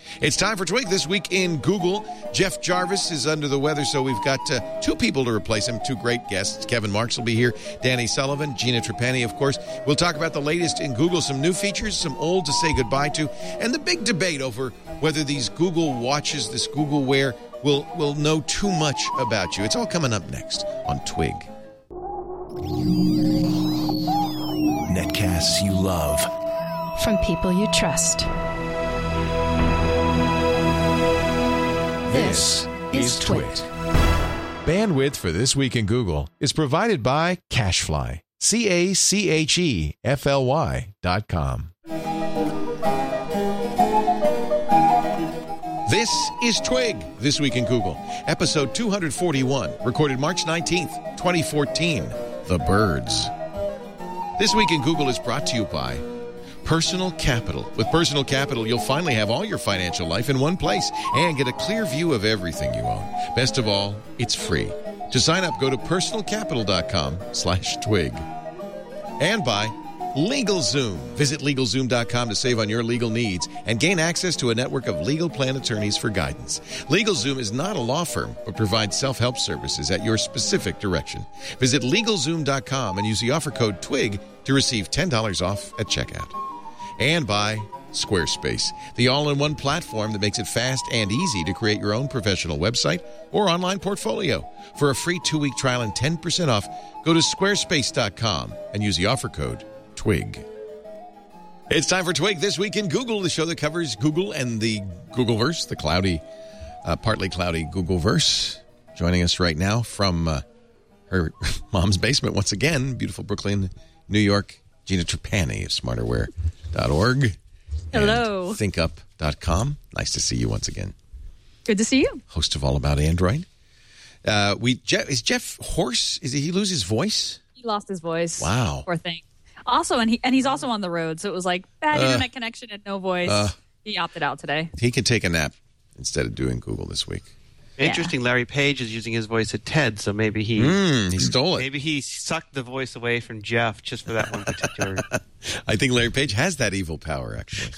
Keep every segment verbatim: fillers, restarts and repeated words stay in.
It's time for Twig This Week in Google. Jeff Jarvis is under the weather, so we've got uh, two people to replace him, two great guests. Kevin Marks will be here, Danny Sullivan, Gina Trapani, of course. We'll talk about the latest in Google, some new features, some old to say goodbye to, and the big debate over whether these Google watches, this Google Wear, will, will know too much about you. It's all coming up next on Twig. Netcasts you love. From people you trust. This is Twit. Bandwidth for This Week in Google is provided by CacheFly. C A C H E F L Y dot com. This is Twig, This Week in Google, episode two forty-one, recorded March nineteenth, twenty fourteen, The Birds. This Week in Google is brought to you by Personal Capital. With Personal Capital, you'll finally have all your financial life in one place and get a clear view of everything you own. Best of all, it's free. To sign up, go to personalcapital.com slash twig. And by LegalZoom. Visit LegalZoom dot com to save on your legal needs and gain access to a network of legal plan attorneys for guidance. LegalZoom is not a law firm, but provides self-help services at your specific direction. Visit LegalZoom dot com and use the offer code TWIG to receive ten dollars off at checkout. And by Squarespace, the all-in-one platform that makes it fast and easy to create your own professional website or online portfolio. For a free two-week trial and ten percent off, go to squarespace dot com and use the offer code TWIG. It's time for Twig This Week in Google, the show that covers Google and the Googleverse, the cloudy, uh, partly cloudy Googleverse. Joining us right now from uh, her mom's basement once again, beautiful Brooklyn, New York, Gina Trapani of smarterware dot org. Hello. think up dot com. Nice to see you once again. Good to see you. Host of All About Android. Uh, we Jeff, is Jeff hoarse? Is he, he lose his voice? He lost his voice. Wow. Poor thing. Also, and he and he's also on the road, so it was like bad Uh, internet connection and no voice. uh, he opted out today. He can take a nap instead of doing Google this week. Interesting. Larry Page is using his voice at TED, so maybe he Mm, he stole it. maybe he sucked the voice away from Jeff just for that one particular. I think Larry Page has that evil power, actually.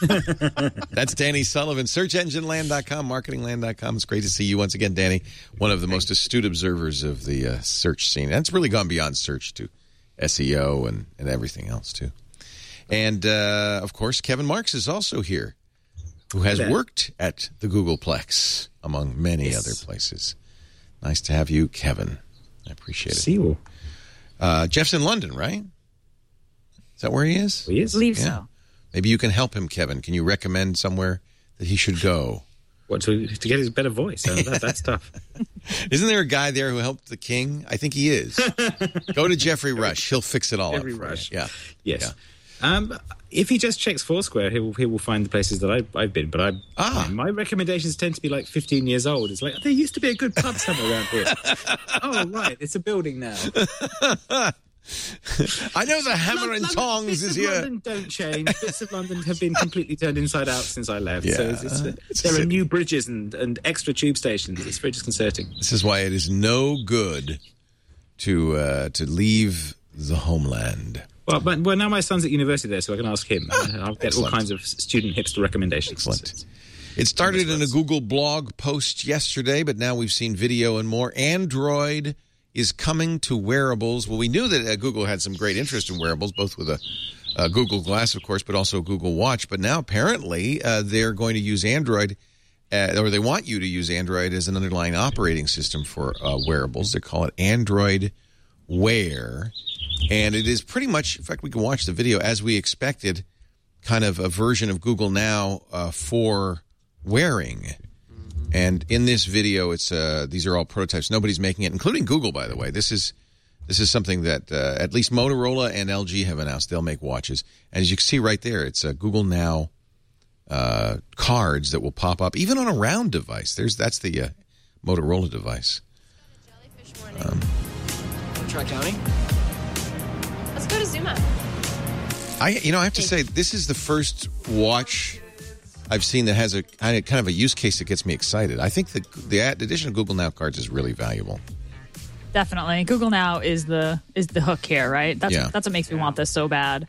That's Danny Sullivan, search engine land dot com, marketing land dot com. It's great to see you once again, Danny, one of the most astute observers of the uh, search scene. And it's really gone beyond search to S E O and, and everything else, too. And, uh, of course, Kevin Marks is also here, who has worked at the Googleplex, among many Yes. other places. Nice to have you, Kevin. I appreciate it. See you. Uh, Jeff's in London, right? Is that where he is? He is. Believe Yeah. so. Maybe you can help him, Kevin. Can you recommend somewhere that he should go? What, to, to get his better voice? Uh, that, that's tough. Isn't there a guy there who helped the king? I think he is. Go to Jeffrey Rush. He'll fix it all Jeffrey up for Rush. you. Yeah. Yes. Yeah. Um, if he just checks Foursquare, he will, he will find the places that I, I've been. But I, Ah. I mean, my recommendations tend to be like fifteen years old. It's like, there used to be a good pub somewhere around here. Oh, right. It's a building now. I know the hammer and London- tongs bits is of here. London don't change. Bits of London have been completely turned inside out since I left. So Yeah. it's, it's, It's there a are city. new bridges and, and extra tube stations. It's very disconcerting. This is why it is no good to uh, to leave the homeland. Well, but well, now my son's at university there, so I can ask him. I'll get all excellent. kinds of student hipster recommendations. Excellent. It started in a Google blog post yesterday, but now we've seen video and more. Android is coming to wearables. Well, we knew that uh, Google had some great interest in wearables, both with a, a Google Glass, of course, but also a Google Watch. But now apparently uh, they're going to use Android, uh, or they want you to use Android as an underlying operating system for uh, wearables. They call it Android Wear. And it is pretty much, in fact, we can watch the video as we expected, kind of a version of Google Now uh, for wearing. And in this video, it's uh, these are all prototypes. Nobody's making it, including Google, by the way. This is this is something that uh, at least Motorola and L G have announced. They'll make watches. And as you can see right there, it's uh, Google Now uh, cards that will pop up, even on a round device. There's That's the uh, Motorola device. Um, Tri-County? Let's go to Zuma. I, you know, I have to say, this is the first watch I've seen that has a kind of, kind of a use case that gets me excited. I think that the addition of Google Now cards is really valuable. Definitely. Google Now is the is the hook here, right? That's Yeah. that's what makes me want this so bad.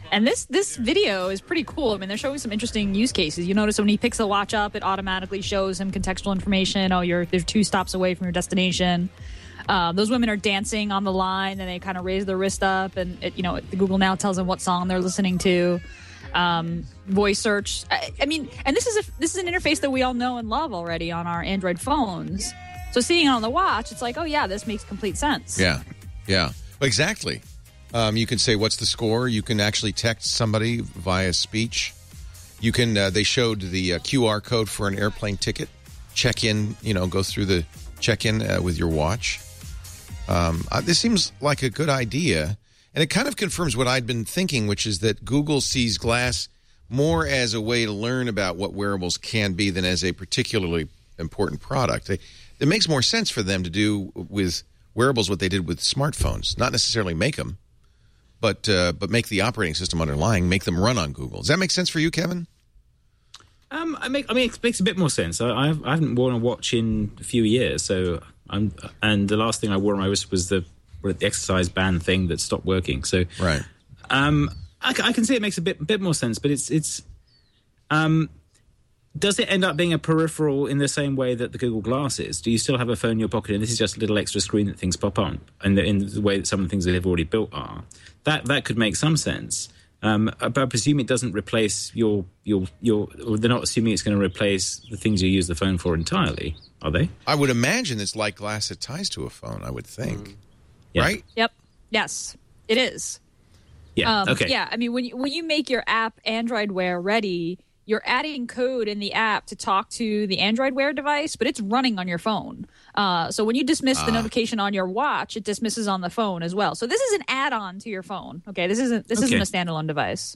And this this video is pretty cool. I mean, they're showing some interesting use cases. You notice when he picks the watch up, it automatically shows him contextual information. Oh, you're they're two stops away from your destination. Um, those women are dancing on the line, and they kind of raise their wrist up, and it, you know, the Google Now tells them what song they're listening to. Um, voice search. I, I mean, and this is a, this is an interface that we all know and love already on our Android phones. So seeing it on the watch, it's like, oh yeah, this makes complete sense. Yeah, yeah, exactly. Um, you can say, what's the score? You can actually text somebody via speech. You can, uh, they showed the uh, Q R code for an airplane ticket. Check in, you know, go through the check-in uh, with your watch. Um, uh, this seems like a good idea. And it kind of confirms what I'd been thinking, which is that Google sees Glass more as a way to learn about what wearables can be than as a particularly important product. They, it makes more sense for them to do with wearables what they did with smartphones, not necessarily make them. But uh, but make the operating system underlying, make them run on Google. Does that make sense for you, Kevin? Um, I make I mean it makes a bit more sense. I, I've, I haven't worn a watch in a few years, so I'm and the last thing I wore on my wrist was the the exercise band thing that stopped working. So right, um, I, I can see it makes a bit bit more sense, but it's it's um. Does it end up being a peripheral in the same way that the Google Glass is? Do you still have a phone in your pocket and this is just a little extra screen that things pop on, and in the way that some of the things that they've already built are? That that could make some sense. Um, but I presume it doesn't replace your your your. They're not assuming it's going to replace the things you use the phone for entirely, are they? I would imagine it's like glass that ties to a phone. I would think, mm. yeah. right? Yep. Yes, it is. Yeah. Um, okay. Yeah. I mean, when you, when you make your app Android Wear ready, you're adding code in the app to talk to the Android Wear device, but it's running on your phone. Uh, so when you dismiss the Ah. notification on your watch, it dismisses on the phone as well. So this is an add-on to your phone. Okay, this isn't this Okay. isn't a standalone device.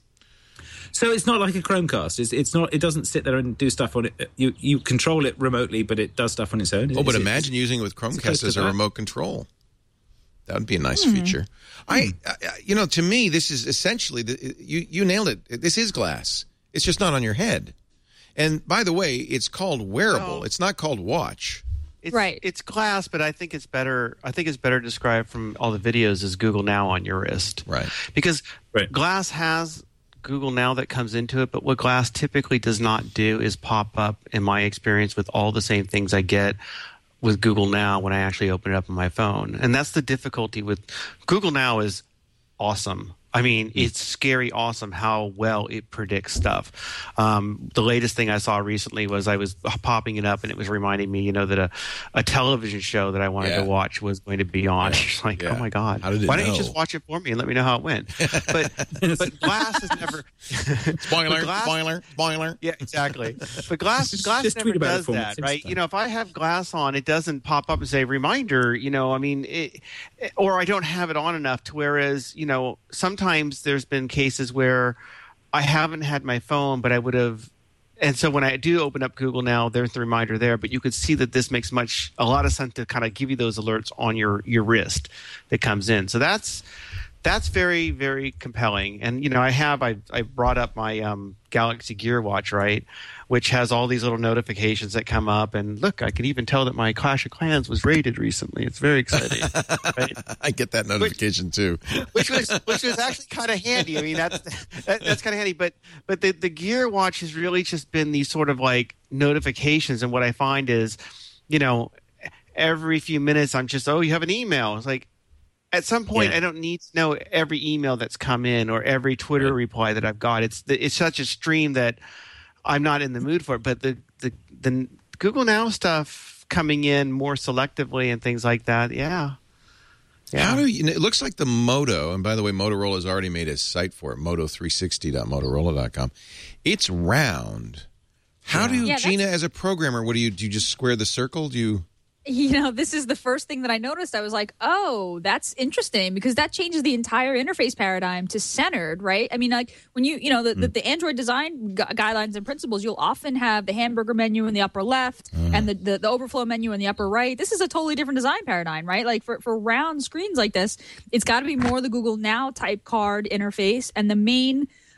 So it's not like a Chromecast. It's, it's not. It doesn't sit there and do stuff on it. You you control it remotely, but it does stuff on its own. Oh, but Is it- imagine using it with close Chromecast to as a that. remote control. That would be a nice Hmm. feature. I, I, you know, to me, this is essentially the, you. You nailed it. This is glass. It's just not on your head. And by the way, it's called wearable. Oh. It's not called watch. It's, Right. It's glass, but I think it's better. I think it's better described from all the videos as Google Now on your wrist. Right. Because Right. glass has Google Now that comes into it, but what glass typically does not do is pop up, in my experience, with all the same things I get with Google Now when I actually open it up on my phone. And that's the difficulty with Google Now is awesome. I mean, it's scary awesome how well it predicts stuff. Um, the latest thing I saw recently was I was popping it up and it was reminding me, you know, that a, a television show that I wanted Yeah. to watch was going to be on. Yeah. It's like, Yeah. oh my God. How did it Why don't you know? just watch it for me and let me know how it went? But but glass has never Spoiler, but glass- spoiler, spoiler. Yeah, exactly. But glass, Just- glass just never tweet about it does for me. that, Same right? stuff. You know, if I have glass on, it doesn't pop up and say reminder. You know, I mean, it, or I don't have it on enough to whereas, you know, sometimes there's been cases where I haven't had my phone, but I would have. And so when I do open up Google Now, there's the reminder there. But you could see that this makes much a lot of sense to kind of give you those alerts on your your wrist that comes in. So that's. That's very, very compelling. And, you know, I have, I, I brought up my um, Galaxy Gear Watch, right, which has all these little notifications that come up. And look, I can even tell that my Clash of Clans was rated recently. It's very exciting. Right? I get that notification too. Which was which was actually kind of handy. I mean, that's that, that's kind of handy. But but the, the Gear Watch has really just been these sort of like notifications. And what I find is, you know, every few minutes I'm just, oh, you have an email. It's like, at some point, Yeah. I don't need to know every email that's come in or every Twitter Right. reply that I've got. It's the, it's such a stream that I'm not in the mood for it. But the, the the Google Now stuff coming in more selectively and things like that, yeah. Yeah. How do you? It looks like the Moto, and by the way, Motorola has already made a site for it, moto three sixty dot motorola dot com. It's round. How do you, Yeah, Gina, as a programmer, what do you do? You just square the circle? Do you? You know, this is the first thing that I noticed. I was like, oh, that's interesting because that changes the entire interface paradigm to centered, right? I mean, like when you, you know, the, the, the Android design gu- guidelines and principles, you'll often have the hamburger menu in the upper left and the, the, the overflow menu in the upper right. This is a totally different design paradigm, right? Like for, for round screens like this, it's got to be more the Google Now type card interface and the main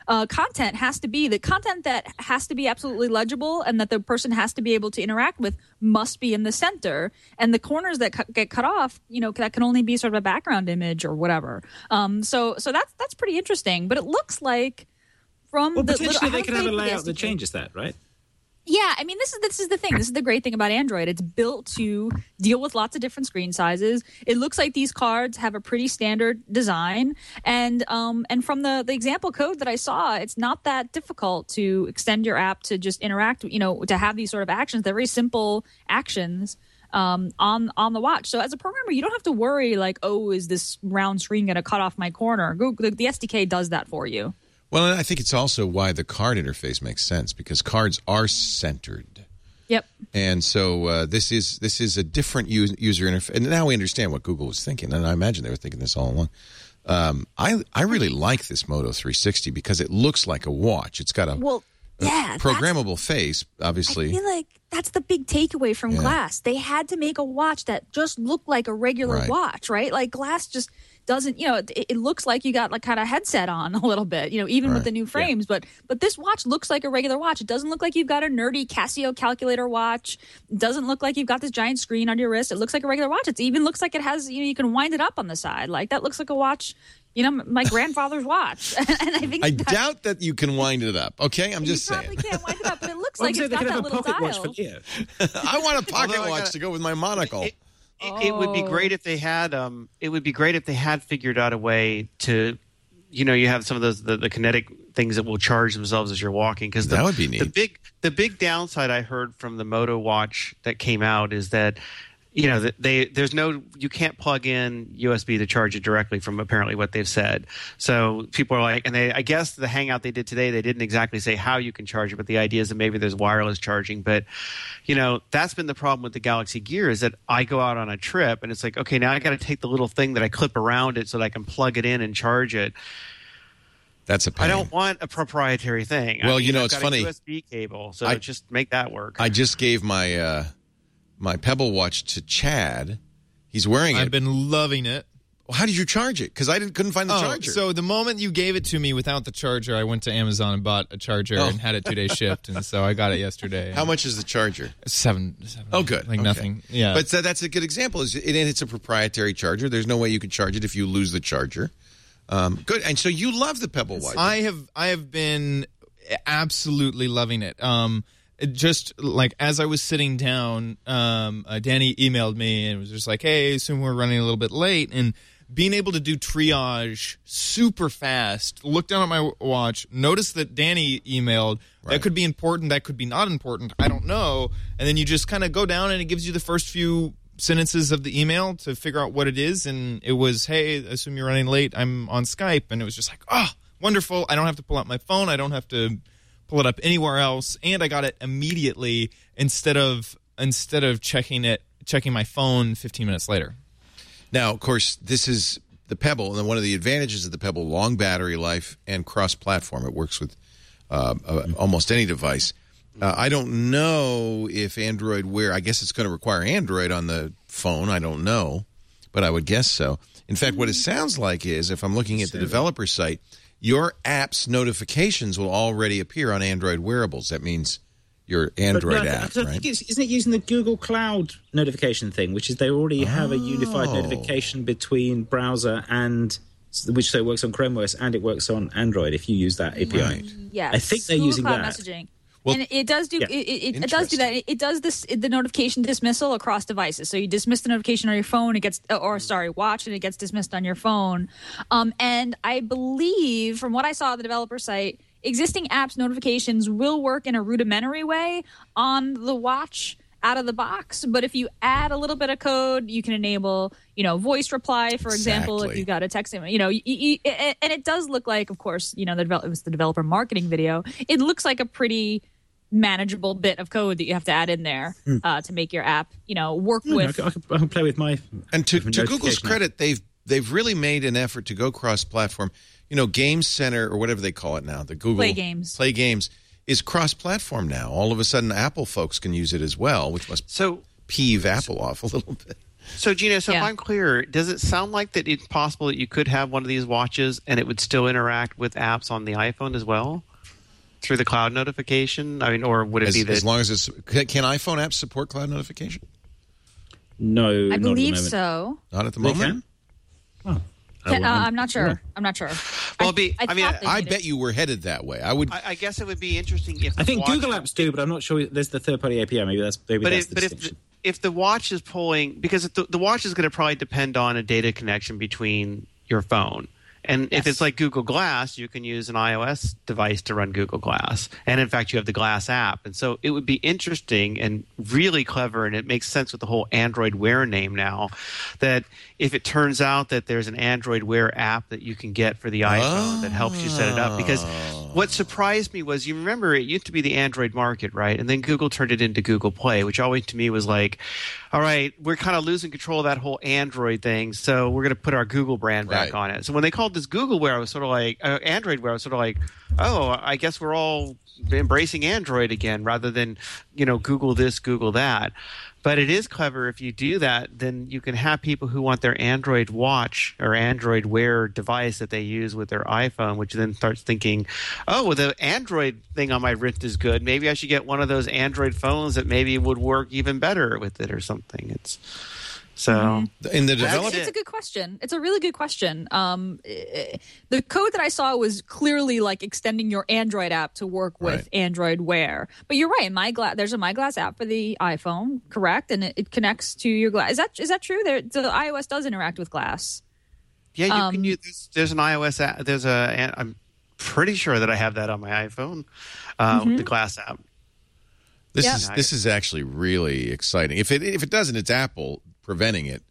uh, content has to be the content that has to be absolutely legible and that the person has to be able to interact with must be in the center, and the corners that cu- get cut off, you know, that can only be sort of a background image or whatever. Um, so so that's that's pretty interesting. But it looks like from Well, the potentially little, they could have a the layout that S D K. changes that, right? Yeah, I mean, this is this is the thing. This is the great thing about Android. It's built to deal with lots of different screen sizes. It looks like these cards have a pretty standard design, and um, and from the, the example code that I saw, it's not that difficult to extend your app to just interact. You know, to have these sort of actions. They're very simple actions um, on on the watch. So as a programmer, you don't have to worry like, oh, is this round screen going to cut off my corner? Google, the, the S D K does that for you. Well, and I think it's also why the card interface makes sense, because cards are centered. Yep. And so uh, this is this is a different user, user interface. And now we understand what Google was thinking, and I imagine they were thinking this all along. Um, I I really like this Moto three sixty because it looks like a watch. It's got a, Well, a yeah, programmable face, obviously. I feel like that's the big takeaway from Yeah. Glass. They had to make a watch that just looked like a regular Right. watch, right? Like Glass just doesn't, you know, it, it looks like you got like kind of headset on a little bit, you know, even Right. with the new frames. But but this watch looks like a regular watch. It doesn't look like you've got a nerdy Casio calculator watch. It doesn't look like you've got this giant screen on your wrist. It looks like a regular watch. It even looks like it has, you know, you can wind it up on the side. Like that looks like a watch. You know, my grandfather's watch, and I think I that, doubt that you can wind it up. Okay, I'm just you saying. probably can't wind it up, but it looks Well, like so it's they got could that have a little pocket watch dial. for Leo. I want a pocket Although I watch gotta- to go with my monocle. It, it, it would be great if they had. Um, it would be great if they had figured out a way to, you know, you have some of those the, the kinetic things that will charge themselves as you're walking. Because That would be neat. The big the big downside I heard from the Moto watch that came out is that, you know, that they there's no you can't plug in U S B to charge it directly from apparently what they've said. So people are like, and they I guess the hangout they did today, they didn't exactly say how you can charge it, but the idea is that maybe there's wireless charging. But you know, that's been the problem with the Galaxy Gear is that I go out on a trip and it's like, okay, now I got to take the little thing that I clip around it so that I can plug it in and charge it. That's a pain. I don't want a proprietary thing. Well, I mean, you know, I've it's got funny. a U S B cable, so I- just make that work. I just gave my uh, my Pebble watch to Chad. He's wearing it. I've been loving it. Well, how did you charge it? Because I didn't couldn't find the Oh, charger. so the moment you gave it to me without the charger, I went to Amazon and bought a charger Oh. and had it two days shipped, and so I got it yesterday. how much is the charger? Seven. seven Oh, good. Like Okay. nothing. Yeah. But so that's a good example. Is it, and it's a proprietary charger. There's no way you could charge it if you lose the charger. Um, good. And so you love the Pebble watch. I have I have been absolutely loving it. Um, it just like as I was sitting down, um, uh, Danny emailed me and was just like, "Hey, assume we're running a little bit late," and being able to do triage super fast, look down at my watch, notice that Danny emailed. Right. That could be important. That could be not important. I don't know. And then you just kind of go down, and it gives you the first few sentences of the email to figure out what it is. And it was, "Hey, assume you're running late. I'm on Skype." And it was just like, oh, wonderful. I don't have to pull out my phone. I don't have to pull it up anywhere else. And I got it immediately instead of instead of checking it checking my phone fifteen minutes later. Now, of course, this is the Pebble, and one of the advantages of the Pebble: long battery life and cross-platform. It works with uh, uh, almost any device. Uh, I don't know if Android Wear. I guess it's going to require Android on the phone. I don't know, but I would guess so. In fact, what it sounds like is, if I'm looking at the developer site, your app's notifications will already appear on Android wearables. That means your Android But no, I- app, I right? think it's, isn't it using the Google Cloud notification thing, which is they already have a unified Oh. notification between browser and which so it works on Chrome O S and it works on Android if you use that A P I. Right. Yeah, I think they're Google using Cloud that. messaging. Well, and it does do yeah. it, it, it does do that. It, it does this the notification dismissal across devices. So you dismiss the notification on your phone, it gets or sorry, watch, and it gets dismissed on your phone. Um, and I believe from what I saw on the developer site, existing apps notifications will work in a rudimentary way on the watch out of the box. But if you add a little bit of code, you can enable, you know, voice reply, for example, if Exactly. you got a text, you know, you, you, and it does look like, of course, you know, the develop, it was the developer marketing video. It looks like a pretty manageable bit of code that you have to add in there uh, to make your app, you know, work Hmm, I, with. can, I, can, I can play with my And to, different to Google's notification app. credit, they've they've really made an effort to go cross-platform. You know, Game Center or whatever they call it now, the Google Play Games. Play Games is cross-platform now. All of a sudden, Apple folks can use it as well, which must so peeve Apple off a little bit. So, Gina, so Yeah. if I'm clear, does it sound like that it's possible that you could have one of these watches and it would still interact with apps on the iPhone as well through the cloud notification? I mean, or would it As, be that? as long as it's can, can iPhone apps support cloud notification? No, I not at the believe moment. so. Not at the They moment. can? Oh. Can- uh, well, I'm not sure. I'm not sure. Well, it'd be- I, I mean, thought they I did bet it. you we're headed that way. I would. I, I guess it would be interesting if I the think watch- Google Apps do, but I'm not sure. There's the third-party A P I. Maybe that's maybe But that's if, the but if the, distinction. if the watch is pulling, because the, the watch is going to probably depend on a data connection between your phone. And if it's like Google Glass, you can use an iOS device to run Google Glass. And in fact, you have the Glass app. And so it would be interesting and really clever, and it makes sense with the whole Android Wear name now, that if it turns out that there's an Android Wear app that you can get for the iPhone that helps you set it up. Because what surprised me was, you remember it used to be the Android market, right? And then Google turned it into Google Play, which always to me was like, all right, we're kind of losing control of that whole Android thing, so we're going to put our Google brand back Right. on it. So when they called this Google Wear, I was sort of like, uh, Android Wear, I was sort of like, oh, I guess we're all embracing Android again rather than, you know, Google this, Google that. But it is clever if you do that, then you can have people who want their Android watch or Android Wear device that they use with their iPhone, which then starts thinking, oh, well, the Android thing on my wrist is good. Maybe I should get one of those Android phones that maybe would work even better with it or something. It's so Mm-hmm. In the That's developer, It's a good question. It's a really good question. Um, eh, the code that I saw was clearly like extending your Android app to work with Right. Android Wear. But you're right. My Gla- there's a My Glass app for the iPhone, correct? And it, it connects to your Glass. Is that is that true? There, the iOS does interact with Glass. yeah, you Um, can use. There's, there's an iOS app. There's a. I'm pretty sure that I have that on my iPhone, uh, Mm-hmm. the Glass app. this Yeah. is this is actually really exciting. If it if it doesn't, it's Apple preventing it.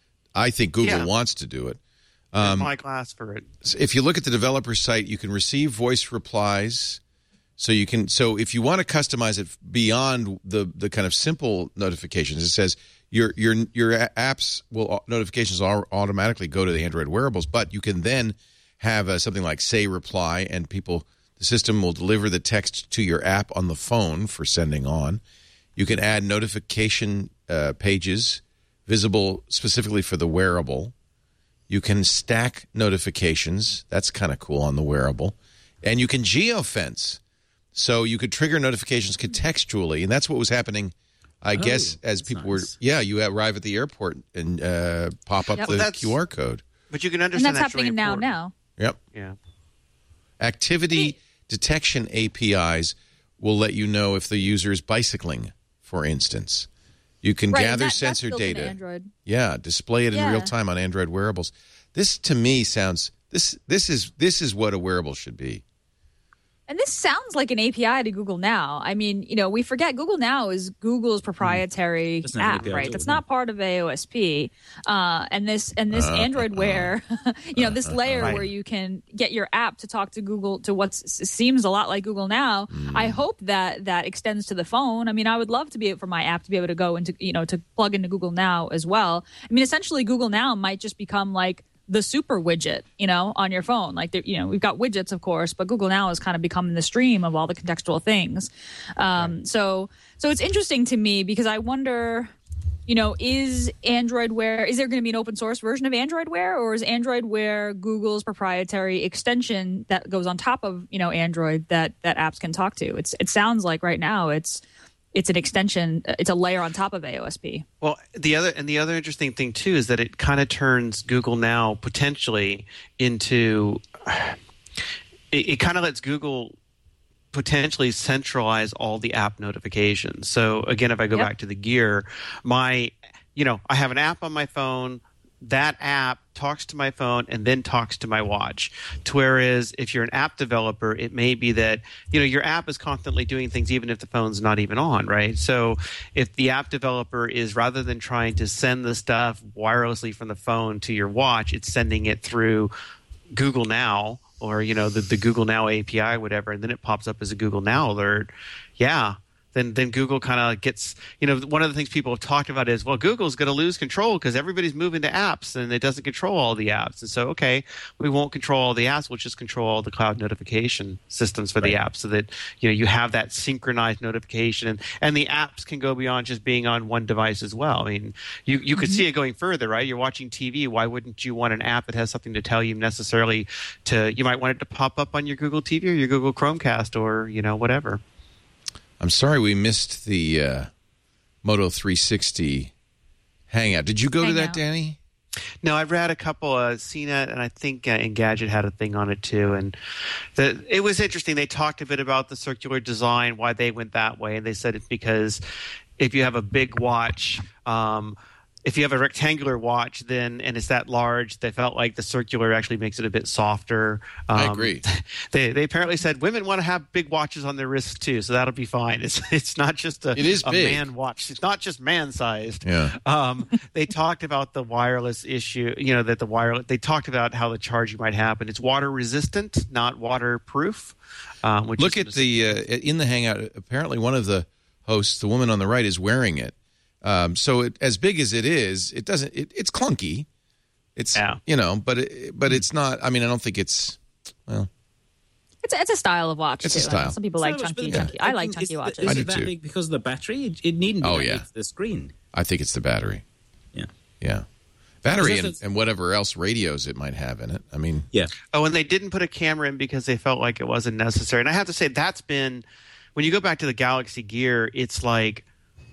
I think Google Yeah. wants to do it. There's my Glass for it. If you look at the developer site, you can receive voice replies. So you can. So if you want to customize it beyond the the kind of simple notifications, it says your your your apps will notifications will automatically go to the Android wearables, but you can then have uh, something like Say Reply, and people the system will deliver the text to your app on the phone for sending on. You can add notification uh, pages visible specifically for the wearable. You can stack notifications. That's kind of cool on the wearable. And you can geofence. So you could trigger notifications contextually. And that's what was happening, I guess, as that's people nice. were, yeah, you arrive at the airport and uh, pop up Yep. the That's- Q R code. But you can And understand that's happening really now. important. Now. Yep. Yeah. Activity detection A P Is will let you know if the user is bicycling, for instance. You can Right, and gather that- that's sensor built into data. Android. Yeah, display it in Yeah. real time on Android wearables. This to me sounds this this is this is what a wearable should be. And this sounds like an A P I to Google Now. I mean, you know, we forget Google Now is Google's proprietary Doesn't have an app, A P I at right? all, That's no. not part of A O S P. Uh, and this and this Android Wear, you know, this layer Right. where you can get your app to talk to Google to what seems a lot like Google Now. I hope that that extends to the phone. I mean, I would love to be for my app to be able to go into, you know, to plug into Google Now as well. I mean, essentially, Google Now might just become like the super widget, you know, on your phone. Like, there- you know, we've got widgets, of course, but Google Now is kind of becoming the stream of all the contextual things. Um, So, so it's interesting to me because I wonder, you know, is Android Wear, is there going to be an open source version of Android Wear, or is Android Wear Google's proprietary extension that goes on top of, you know, Android that that apps can talk to? It's it sounds like right now it's it's an extension, it's a layer on top of A O S P. Well, the other and the other interesting thing too is that it kind of turns Google Now potentially into it, it kind of lets Google potentially centralize all the app notifications. So again, if I go Yep. back to the Gear, my you know, I have an app on my phone. That app talks to my phone and then talks to my watch. To whereas if you're an app developer, it may be that, you know, your app is constantly doing things even if the phone's not even on, right? So if the app developer is, rather than trying to send the stuff wirelessly from the phone to your watch, it's sending it through Google Now or, you know, the, the Google Now A P I, whatever, and then it pops up as a Google Now alert. Yeah. then then Google kind of gets, you know, one of the things people have talked about is, well, Google's going to lose control because everybody's moving to apps and it doesn't control all the apps. And so, okay, we won't control all the apps. We'll just control all the cloud notification systems for Right. the apps so that, you know, you have that synchronized notification. And, and the apps can go beyond just being on one device as well. I mean, you, you could see it going further, right? You're watching T V. Why wouldn't you want an app that has something to tell you necessarily to, you might want it to pop up on your Google T V or your Google Chromecast or, you know, whatever. I'm sorry we missed the uh, Moto three sixty Hangout. Did you go to that, Hangout. No, Danny? I've read a couple, uh, C net, and I think uh, Engadget had a thing on it too. And the, it was interesting. They talked a bit about the circular design, why they went that way. And they said it's because if you have a big watch, um, if you have a rectangular watch, then and it's that large, they felt like the circular actually makes it a bit softer. Um, I agree. They they apparently said women want to have big watches on their wrists too, so that'll be fine. It's it's not just a, It is a big. man watch. It's not just man sized. Yeah. Um, they talked about the wireless issue. You know that the wireless. They talked about how the charging might happen. It's water resistant, not waterproof. Um, which Look is at the uh, in the Hangout. Apparently, one of the hosts, the woman on the right, is wearing it. Um, so it, as big as it is, it doesn't. It, it's clunky. It's Yeah. you know, but it, but it's not. I mean, I don't think it's well. It's a, it's a style of watch. It's a too. style. Some people like chunky, Yeah. chunky. I like chunky Is, watches. Is I do it that too. big because of the battery? It, it needn't be Oh, that yeah. big for the screen. I think it's the battery. Yeah. Yeah, battery and, Because and whatever else radios it might have in it. I mean, Yeah. Oh, and they didn't put a camera in because they felt like it wasn't necessary. And I have to say, that's been when you go back to the Galaxy Gear, it's like,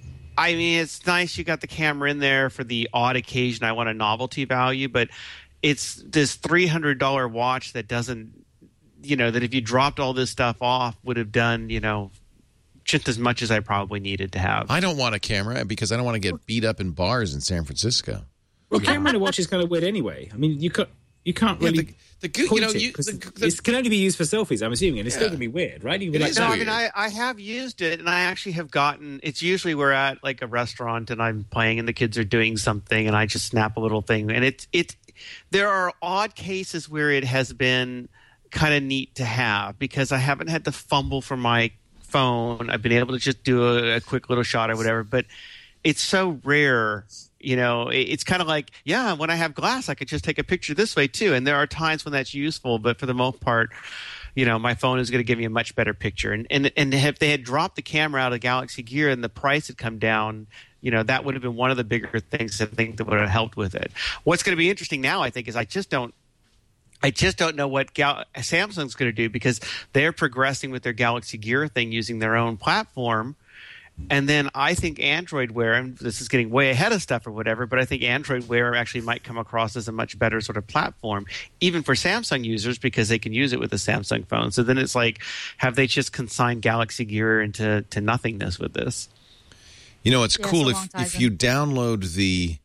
I mean, it's nice you got the camera in there for the odd occasion. I want a novelty value, but it's this three hundred dollars watch that doesn't, you know, that if you dropped all this stuff off would have done, you know, just as much as I probably needed to have. I don't want a camera because I don't want to get beat up in bars in San Francisco. Well, camera in a watch is kind of weird anyway. I mean, you can't you can't Yeah, really. the, the good, you point know, it, you, 'cause the, the, it can only be used for selfies, I'm assuming, and it's still Yeah. going to be weird, right? You can be It like, is No, I weird. mean, I, I have used it, and I actually have gotten. It's usually we're at like a restaurant, and I'm playing, and the kids are doing something, and I just snap a little thing, and it's it. There are odd cases where it has been kind of neat to have because I haven't had to fumble for my phone. I've been able to just do a, a quick little shot or whatever, but it's so rare. You know, it, it's kind of like, yeah, when I have glass, I could just take a picture this way too. And there are times when that's useful, but for the most part, you know, my phone is going to give me a much better picture. And, and and if they had dropped the camera out of Galaxy Gear and the price had come down, you know, that would have been one of the bigger things I think that would have helped with it. What's going to be interesting now, I think, is I just don't I just don't know what Gal- Samsung's going to do because they're progressing with their Galaxy Gear thing using their own platform. And then I think Android Wear, and this is getting way ahead of stuff or whatever, but I think Android Wear actually might come across as a much better sort of platform, even for Samsung users, because they can use it with a Samsung phone. So then it's like, have they just consigned Galaxy Gear into to nothingness with this? you know, it's Yeah, cool so if long if ties you download the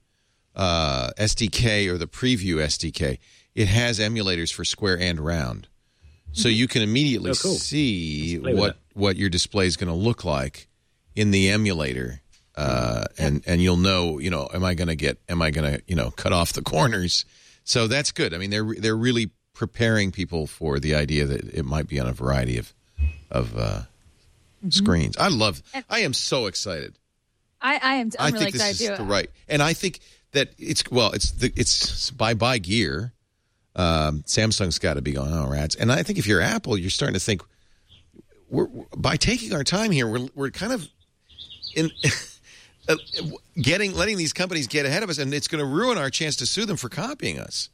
uh, S D K or the Preview S D K, it has emulators for square and round, so you can immediately Oh, cool. see Let's play with what it. what your display is going to look like in the emulator, uh, and and you'll know, you know, am I going to get, am I going to, you know, cut off the corners? So that's good. I mean, they're they're really preparing people for the idea that it might be on a variety of of uh, screens. I love. I am so excited. I, I am. I'm I really think this excited is too. the right, and I think that it's well, it's the it's bye bye Gear. Um, Samsung's got to be going, oh rats, and I think if you're Apple, you're starting to think we're by taking our time here, we're we're kind of in uh, getting letting these companies get ahead of us, and it's going to ruin our chance to sue them for copying us.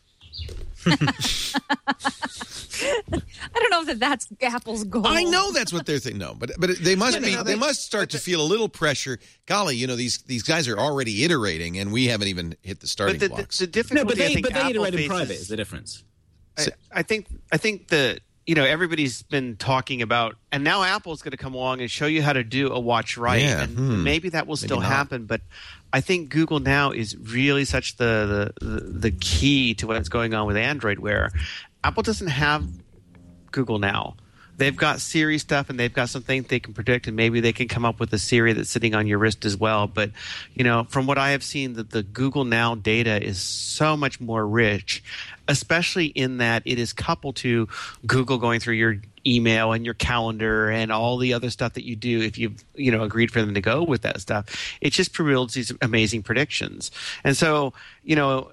I don't know if that that's Apple's goal. I know that's what they're thinking. No, but but they must be. no, They they- must start to feel a little pressure. Golly, you know these these guys are already iterating, and we haven't even hit the starting But the, the, blocks. the difficulty, no, but I they think but they Apple iterate in faces- private is the difference. I, I think I think the you know everybody's been talking about, and now Apple's going to come along and show you how to do a watch right, Yeah, and hmm. maybe that will still not. happen. But I think Google now is really such the, the the the key to what's going on with Android Wear. Apple doesn't have Google Now. They've got Siri stuff, and they've got some things they can predict, and maybe they can come up with a Siri that's sitting on your wrist as well. But, you know, from what I have seen, that the Google Now data is so much more rich, especially in that it is coupled to Google going through your email and your calendar and all the other stuff that you do if you've you know agreed for them to go with that stuff. It just reveals these amazing predictions. And so, you know,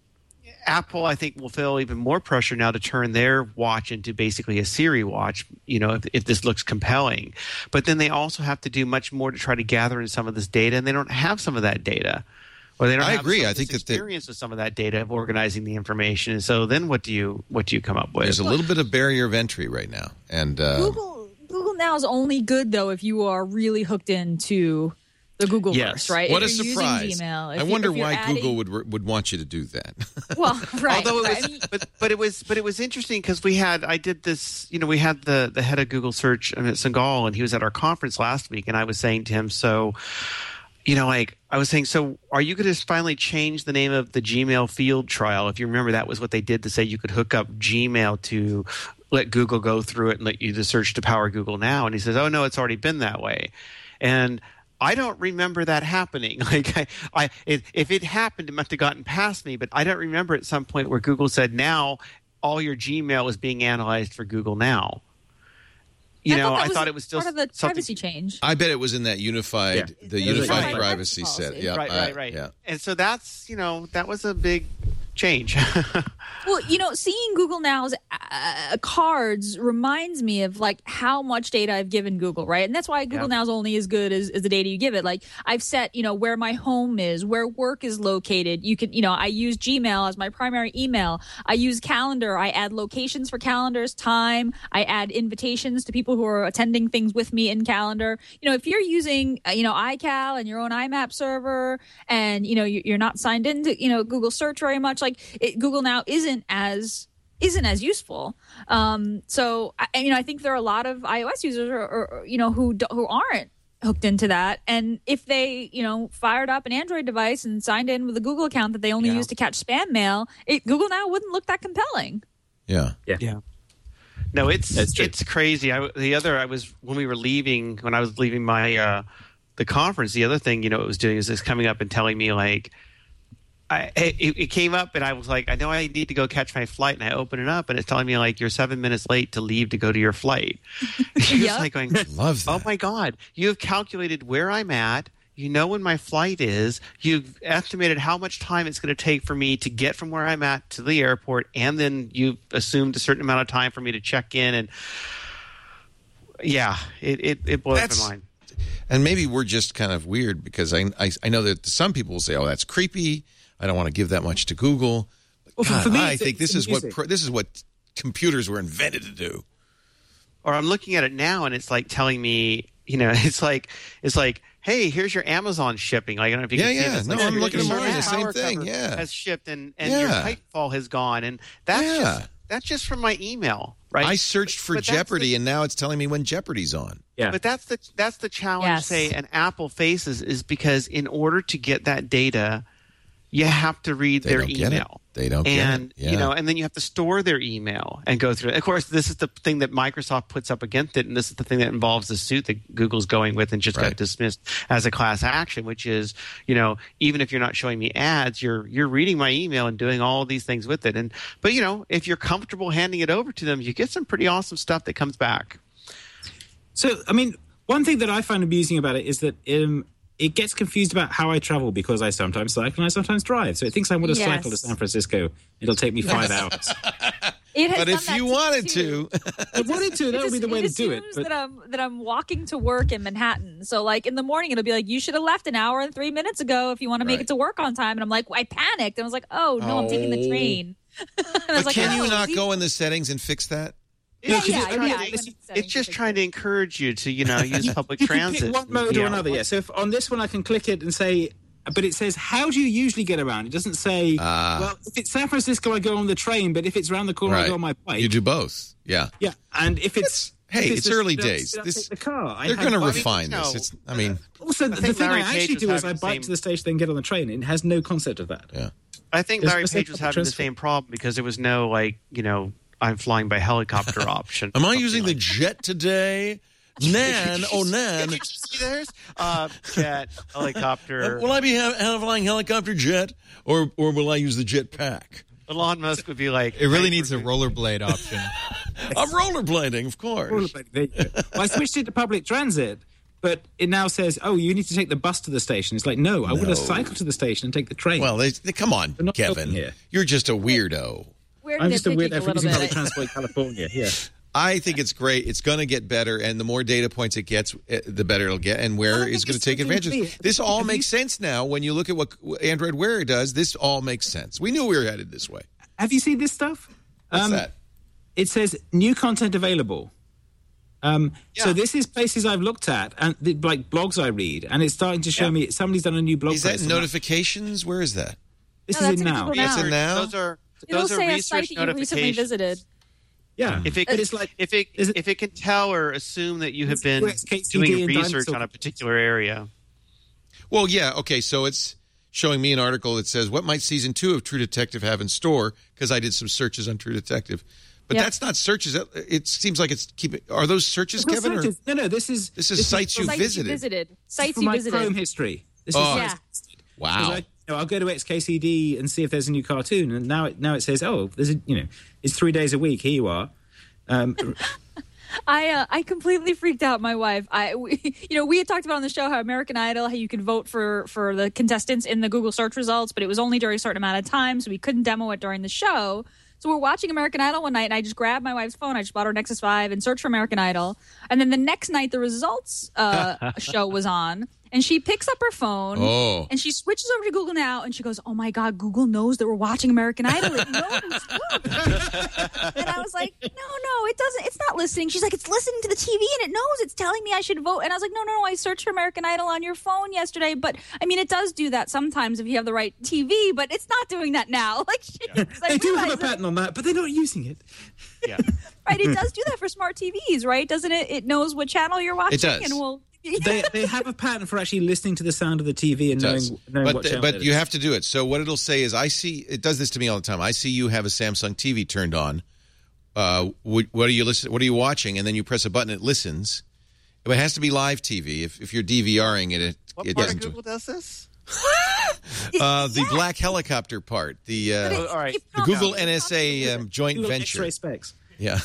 Apple, I think, will feel even more pressure now to turn their watch into basically a Siri watch, you know, if, if this looks compelling. But then they also have to do much more to try to gather in some of this data, and they don't have some of that data. Or they don't I have agree. some of I think this that they- experience with some of that data of organizing the information. And so then what do you what do you come up with? There's a little bit of barrier of entry right now. And uh, Google Google Now is only good though if you are really hooked into the Googleverse, Yes. right? what if a you're surprise. Using Gmail, if I you- wonder if you're why adding- Google would would want you to do that. Well, right. Although it right. was, I mean, but but it was but it was interesting because we had I did this you know we had the the head of Google Search Amit Singhal, and he was at our conference last week, and I was saying to him, so you know like I was saying, so are you going to finally change the name of the Gmail field trial? If you remember, that was what they did to say you could hook up Gmail to let Google go through it and let you to search to power Google Now. And he says, oh no, it's already been that way. And I don't remember that happening. Like, I, I it, if it happened, it must have gotten past me. But I don't remember at some point where Google said, "Now all your Gmail is being analyzed for Google Now." You I know, thought that I was thought it was still part of the something. privacy change. I bet it was in that unified, Yeah. the It was unified like- privacy Privacy set. policy. Yeah, right, I- right, right. Yeah. And so that's you know that was a big change. Well, you know, seeing Google Now's uh, cards reminds me of like how much data I've given Google, right? And that's why Google Yeah. Now's only as good as, as the data you give it. Like I've set, you know, where my home is, where work is located. You can, you know, I use Gmail as my primary email. I use Calendar. I add locations for calendars, time. I add invitations to people who are attending things with me in Calendar. You know, if you're using, uh, you know, iCal and your own I MAP server, and you know you- you're not signed into, you know, Google Search very much, like it, Google Now isn't as isn't as useful. Um, so, I, you know, I think there are a lot of iOS users, or, or you know, who do, who aren't hooked into that. And if they, you know, fired up an Android device and signed in with a Google account that they only Yeah. use to catch spam mail, it, Google Now wouldn't look that compelling. Yeah. Yeah. No, it's That's true. it's crazy. I, the other, I was when we were leaving, when I was leaving my uh, the conference. The other thing, you know, it was doing is it's coming up and telling me like, I it, it came up and I was like, I know I need to go catch my flight, and I open it up and it's telling me like you're seven minutes late to leave to go to your flight. It's Yep. like going, Love that. oh my god, you have calculated where I'm at. You know when my flight is. You've estimated how much time it's going to take for me to get from where I'm at to the airport, and then you've assumed a certain amount of time for me to check in. And yeah, it it, it blows That's- my mind. And maybe we're just kind of weird because I, I I know that some people will say, "Oh, that's creepy. I don't want to give that much to Google." But Well, for- God, for me, I it's- think this it's is what music. pro- this is what computers were invented to do. Or I'm looking at it now and it's like telling me, you know, it's like it's like, hey, here's your Amazon shipping. Like I don't know if you Yeah, can see yeah. this. No, Like, I'm your- looking at your mine, the same power thing, cover yeah. has shipped and and your Yeah. Titanfall has gone, and that's Yeah. just that's just from my email, right? I searched for But that's Jeopardy, the- and now it's telling me when Jeopardy's on. Yeah. But that's the that's the challenge. Yes. Say an Apple faces is because in order to get that data, you have to read They their don't get it. email. They don't get and it. Yeah. you know, and then you have to store their email and go through it. Of course, this is the thing that Microsoft puts up against it, and this is the thing that involves the suit that Google's going with and just Right. got dismissed as a class action. Which is, you know, even if you're not showing me ads, you're you're reading my email and doing all these things with it. And but you know, if you're comfortable handing it over to them, you get some pretty awesome stuff that comes back. So, I mean, one thing that I find amusing about it is that um, it gets confused about how I travel because I sometimes cycle and I sometimes drive. So it thinks I want to Yes. cycle to San Francisco. It'll take me five hours. It has But done if that you me wanted too. to, I wanted to. That would be the way to do it. assumes But that I'm that I'm walking to work in Manhattan. So like in the morning, it'll be like you should have left an hour and three minutes ago if you want to make Right. it to work on time. And I'm like, I panicked and I was like, oh no, I'm taking the Oh. train. and I was but like, can oh, you not see- go in the settings and fix that? Yeah, It's yeah, just yeah. trying I to- went it's, in it's settings just and trying to encourage you to, you know, use public you can transit. pick one mode you or know. another, yeah. So if on this one I can click it and say, but it says, how do you usually get around? It doesn't say, Ah. well, if it's San Francisco, I go on the train, but if it's around the corner, I Right. go on my bike. You do both. Yeah. Yeah, and if it's... Hey, if it's a- early then I- days. then I This- take the car. I They're have- going to I mean, refine no. this. It's. I mean, Also, the think thing Larry I Page actually was do is I having the bike same- to the station, then get on the train. It has no concept of that. yeah. I think There's Larry no Page was public having the transport. same problem because there was no, like, you know, I'm flying by helicopter option. Am I using the jet today? Nan, oh Nan. Did you see theirs? Uh, jet, helicopter. Will I be ha- ha- flying helicopter jet, or or will I use the jet pack? Elon Musk would be like, It really "Hey, needs a we're- rollerblade option. I'm rollerblading, of course. Rollerblading, there you go. Well, I switched it to public transit, but it now says, "Oh, you need to take the bus to the station." It's like, no, I No. want to cycle to the station and take the train. Well, they, they, come on, They're not Kevin. helping here. You're just a weirdo. We're I'm just a nitpicking weird a effort little using public bit. transport in California. Yeah. I think it's great. It's going to get better, and the more data points it gets, eh, the better it'll get, and Wear I is think going to it's take something advantage of to this. be- This all Have you- makes sense now when you look at what Android Wear does. This all makes sense. We knew we were headed this way. Have you seen this stuff? What's Um, that? It says new content available. Um, So Yeah. this is places I've looked at and the, like blogs I read, and it's starting to show Yeah. me somebody's done a new blog Is that post. on notifications? Where is that? This No, is that's in in now. Google It's in now? Those are It'll those are say a research site that you recently notifications. visited. Yeah, If it but it's like if it is it- if it can tell or assume that you have It's been where it's K C D doing and research dinosaur- on a particular area. Well, yeah. Okay, so it's showing me an article that says, what might season two of True Detective have in store? Because I did some searches on True Detective. But Yeah. that's not searches. It seems like it's keeping. Are those searches, It's not Kevin? Or, searches. No, no. This is this is sites you from- Sites visited. you visited. this is Sites from you my visited. Chrome history. This Oh. is Yeah. Wow. I, you know, I'll go to X K C D and see if there's a new cartoon, and now it now it says, oh, there's a you know, it's three days a week. Here you are. Um, I uh, I completely freaked out my wife. I we, you know we had talked about on the show how American Idol, how you could vote for for the contestants in the Google search results, but it was only during a certain amount of time, so we couldn't demo it during the show. So we're watching American Idol one night, and I just grabbed my wife's phone. I just bought her Nexus five and searched for American Idol. And then the next night, the results uh, show was on, and she picks up her phone, Oh. and she switches over to Google Now, and she goes, "Oh my God, Google knows that we're watching American Idol. It knows." Look. And I was like, "No, no, it doesn't. It's not listening." She's like, "It's listening to the T V, and it knows. It's telling me I should vote." And I was like, "No, no, no. I searched for American Idol on your phone yesterday, but I mean, it does do that sometimes if you have the right T V, but it's not doing that now." Like, she, they I do have realized a that- patent on that, but they're not using it. Yeah. right? It does do that for smart T Vs, right? Doesn't it? It knows what channel you're watching, It does. and will. They they have a patent for actually listening to the sound of the T V and It does. knowing, knowing but what channel but it you is. have to do it. So what it'll say is, I see it does this to me all the time. I see you have a Samsung T V turned on. Uh, what, what are you listen? What are you watching? And then you press a button, it listens. But it has to be live T V. If if you're DVRing it, it, What it part of doesn't. Google does this? Uh, the black helicopter part. The uh, But it- all right. it the prompts- Google it N S A prompts- um, joint Google venture. X-ray specs. Yeah.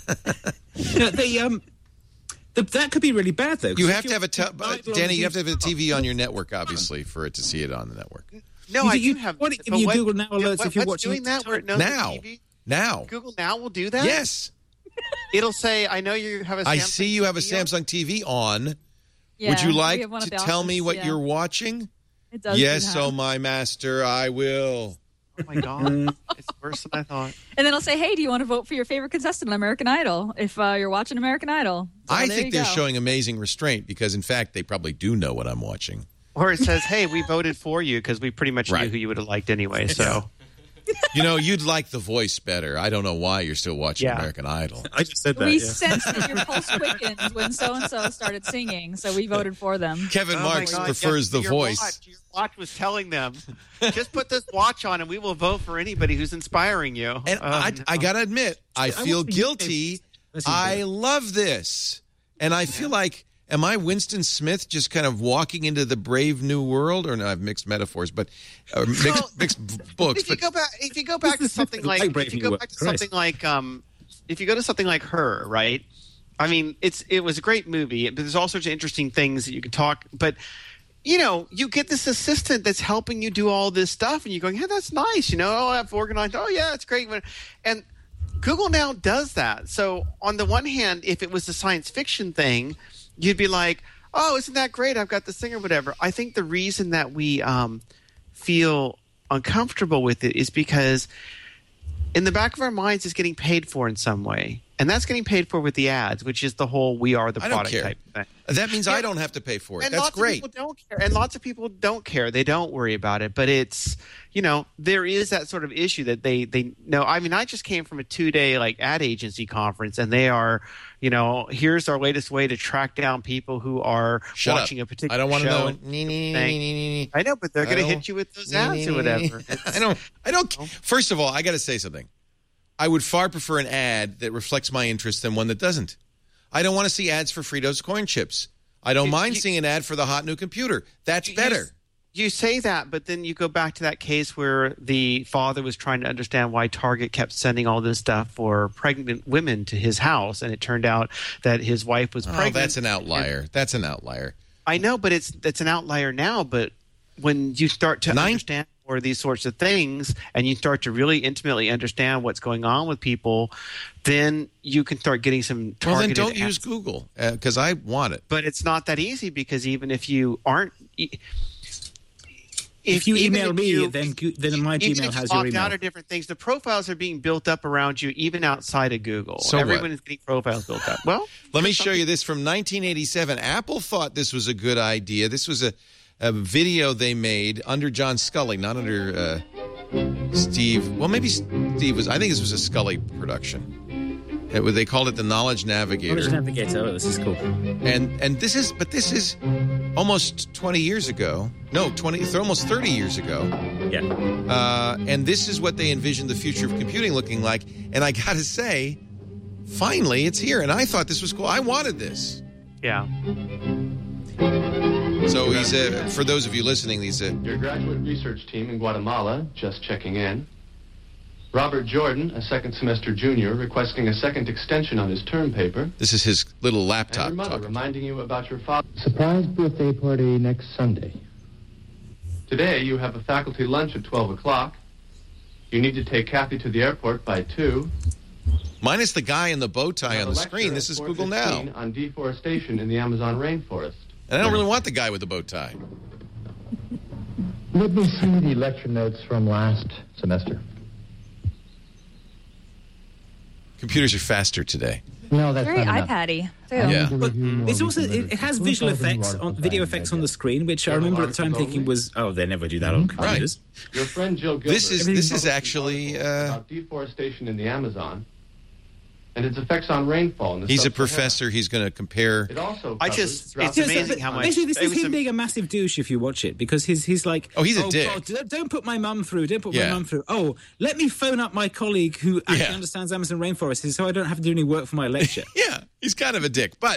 No, they um, the, that could be really bad though. 'cause You if have to you're have a t- uh, Bible on Danny. the You have to have a T V Oh, on your network, obviously, for it to see it on the network. No, You I do- you- do have. what if but you what- Google Now alerts what- if you're what's watching doing that where it knows Now, the T V? now, Google Now will do that. yes. It'll say, "I know you have a." I Samsung see you have a T V on." Samsung T V on. Yeah, Would you we like have one at to the tell office, me what yeah. you're watching? It does do Yes, that. oh my master, I will. Oh my god, it's worse than I thought. And then it'll say, "Hey, do you want to vote for your favorite contestant on American Idol? If uh, you're watching American Idol." So I there think you they're go. showing amazing restraint because, in fact, they probably do know what I'm watching. Or it says, "Hey, we voted for you because we pretty much Right. knew who you would have liked anyway." So You know, you'd like the voice better. I don't know why you're still watching Yeah. American Idol. I just said that. We yeah. sensed that your pulse quickened when so and so started singing, so we voted for them. Kevin Oh my Marks God, prefers yes, the your voice. Watch, your watch was telling them, "Just put this watch on, and we will vote for anybody who's inspiring you." And Um, I, I got to admit, I I feel want to be- guilty. Listen to I it. love this. And I feel like, am I Winston Smith just kind of walking into the brave new world? Or no, I have mixed metaphors, but uh, mixed, Well, mixed b- books. if you But go back, if you go back to something Like like, Brave if you New go World. back to Christ. something like, um, if you go to something like Her, right? I mean, it's it was a great movie, but there's all sorts of interesting things that you can talk. But you know, you get this assistant that's helping you do all this stuff, and you're going, "Yeah, that's nice." You know, oh, I've organized. Oh, yeah, it's great. And Google Now does that. So on the one hand, if it was a science fiction thing, you'd be like, "Oh, isn't that great? I've got this thing or whatever." I think the reason that we um, feel uncomfortable with it is because in the back of our minds it's getting paid for in some way. And that's getting paid for with the ads, which is the whole "we are the I don't product" care. type thing. that means I don't have to pay for it. And That's lots great. of people don't care. And lots of people don't care. They don't worry about it. But it's, you know, there is that sort of issue that they, they know. I mean, I just came from a two-day, like, ad agency conference, and they are, you know, here's our latest way to track down people who are Shut watching up. a particular I don't want to show know. and Nee, nee, nee, thing. nee, nee, nee. I know, but they're I going to don't- hit you with those Nee, ads nee, or nee, whatever. nee. I don't. I don't. First of all, I got to say something. I would far prefer an ad that reflects my interest than one that doesn't. I don't want to see ads for Fritos corn chips. I don't You- mind you- seeing an ad for the hot new computer. That's You- better. you say that, but then you go back to that case where the father was trying to understand why Target kept sending all this stuff for pregnant women to his house, and it turned out that his wife was Oh, pregnant. that's an outlier. That's an outlier. I know, but it's that's an outlier now. But when you start to Nine- understand more of these sorts of things, and you start to really intimately understand what's going on with people, then you can start getting some targeted Well, then don't ads. use Google because I want it. But it's not that easy, because even if you aren't, if, If you even email if me, you- then Go- then my even Gmail if has you your opt email. out of different things, the profiles are being built up around you, even outside of Google. So what? Everyone is getting profiles built up. Well, Let me show you this from nineteen eighty-seven. Apple thought this was a good idea. This was a, a video they made under John Scully, not under uh, Steve. Well, maybe Steve was. I think this was a Scully production. It was, they called it the Knowledge Navigator. Knowledge Navigator. Oh, this is cool. And and this is, but this is almost twenty years ago. No, twenty, it's almost thirty years ago. Yeah. Uh, and this is what they envisioned the future of computing looking like. And I got to say, finally, it's here. And I thought this was cool. I wanted this. yeah. So he's a, for those of you listening, he's a, Your graduate research team in Guatemala, just checking in. Robert Jordan, a second semester junior, requesting a second extension on his term paper. this is his little And laptop your mother talking. reminding you about your father. Surprise birthday party next Sunday. Today, you have a faculty lunch at twelve o'clock. You need to take Kathy to the airport by two. Minus the guy in the bow tie Have on a the lecture screen. at This is four Google Now. fifteen on deforestation in the Amazon rainforest. And I don't really want the guy with the bow tie. Let me see the lecture notes from last semester. Computers are faster today. No, that's Very not enough. iPad-y, too. Yeah. But it's also it, it has visual effects on video effects on the screen, which I remember at the time thinking was oh they never do that on computers. Your friend Jill Gilbert. This is this is actually. Uh, about deforestation in the Amazon and its effects on rainfall. In the he's a sub-Saharan. professor. He's going to compare. It also I covers just- drought- it's amazing how much- Basically, this it is was him a- being a massive douche if you watch it, because he's he's like, Oh, he's a oh, dick. God, don't- don't put my mum through. Don't put Yeah. my mum through. Oh, let me phone up my colleague who actually Yeah. understands Amazon rainforests, so I don't have to do any work for my lecture. Yeah, he's kind of a dick, but.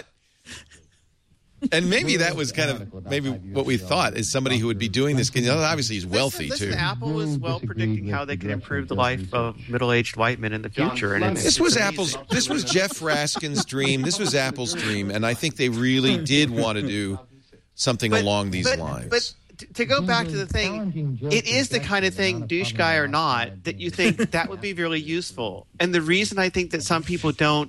And maybe that was kind of maybe what we thought is somebody who would be doing this. You know, obviously, he's wealthy listen, too. listen, Apple was well predicting how they could improve the life of middle-aged white men in the future, and it's, This was it's Apple's. amazing. This was Jeff Raskin's dream. This was Apple's dream, and I think they really did want to do something But- along these but, lines. But t- to go back to the thing, it is the kind of thing, douche guy or not, that you think that would be really useful. And the reason I think that some people don't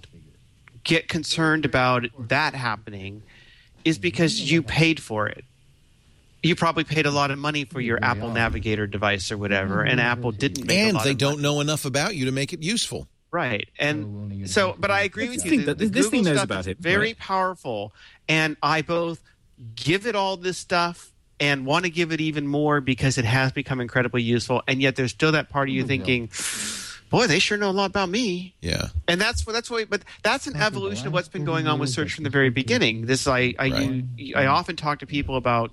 get concerned about that happening is because you paid for it. You probably paid a lot of money for your Apple Navigator device or whatever, and Apple didn't make a and lot they of don't money. know enough about you to make it useful. Right. And so, but I agree with This you. thing- The, the this thing Google knows stuff about is it, very right? powerful, and I both give it all this stuff and want to give it even more because it has become incredibly useful, and yet there's still that part of you thinking, boy, they sure know a lot about me. Yeah. And that's what that's what. But that's an evolution of what's been going on with search from the very beginning. This I I, Right. you, I often talk to people about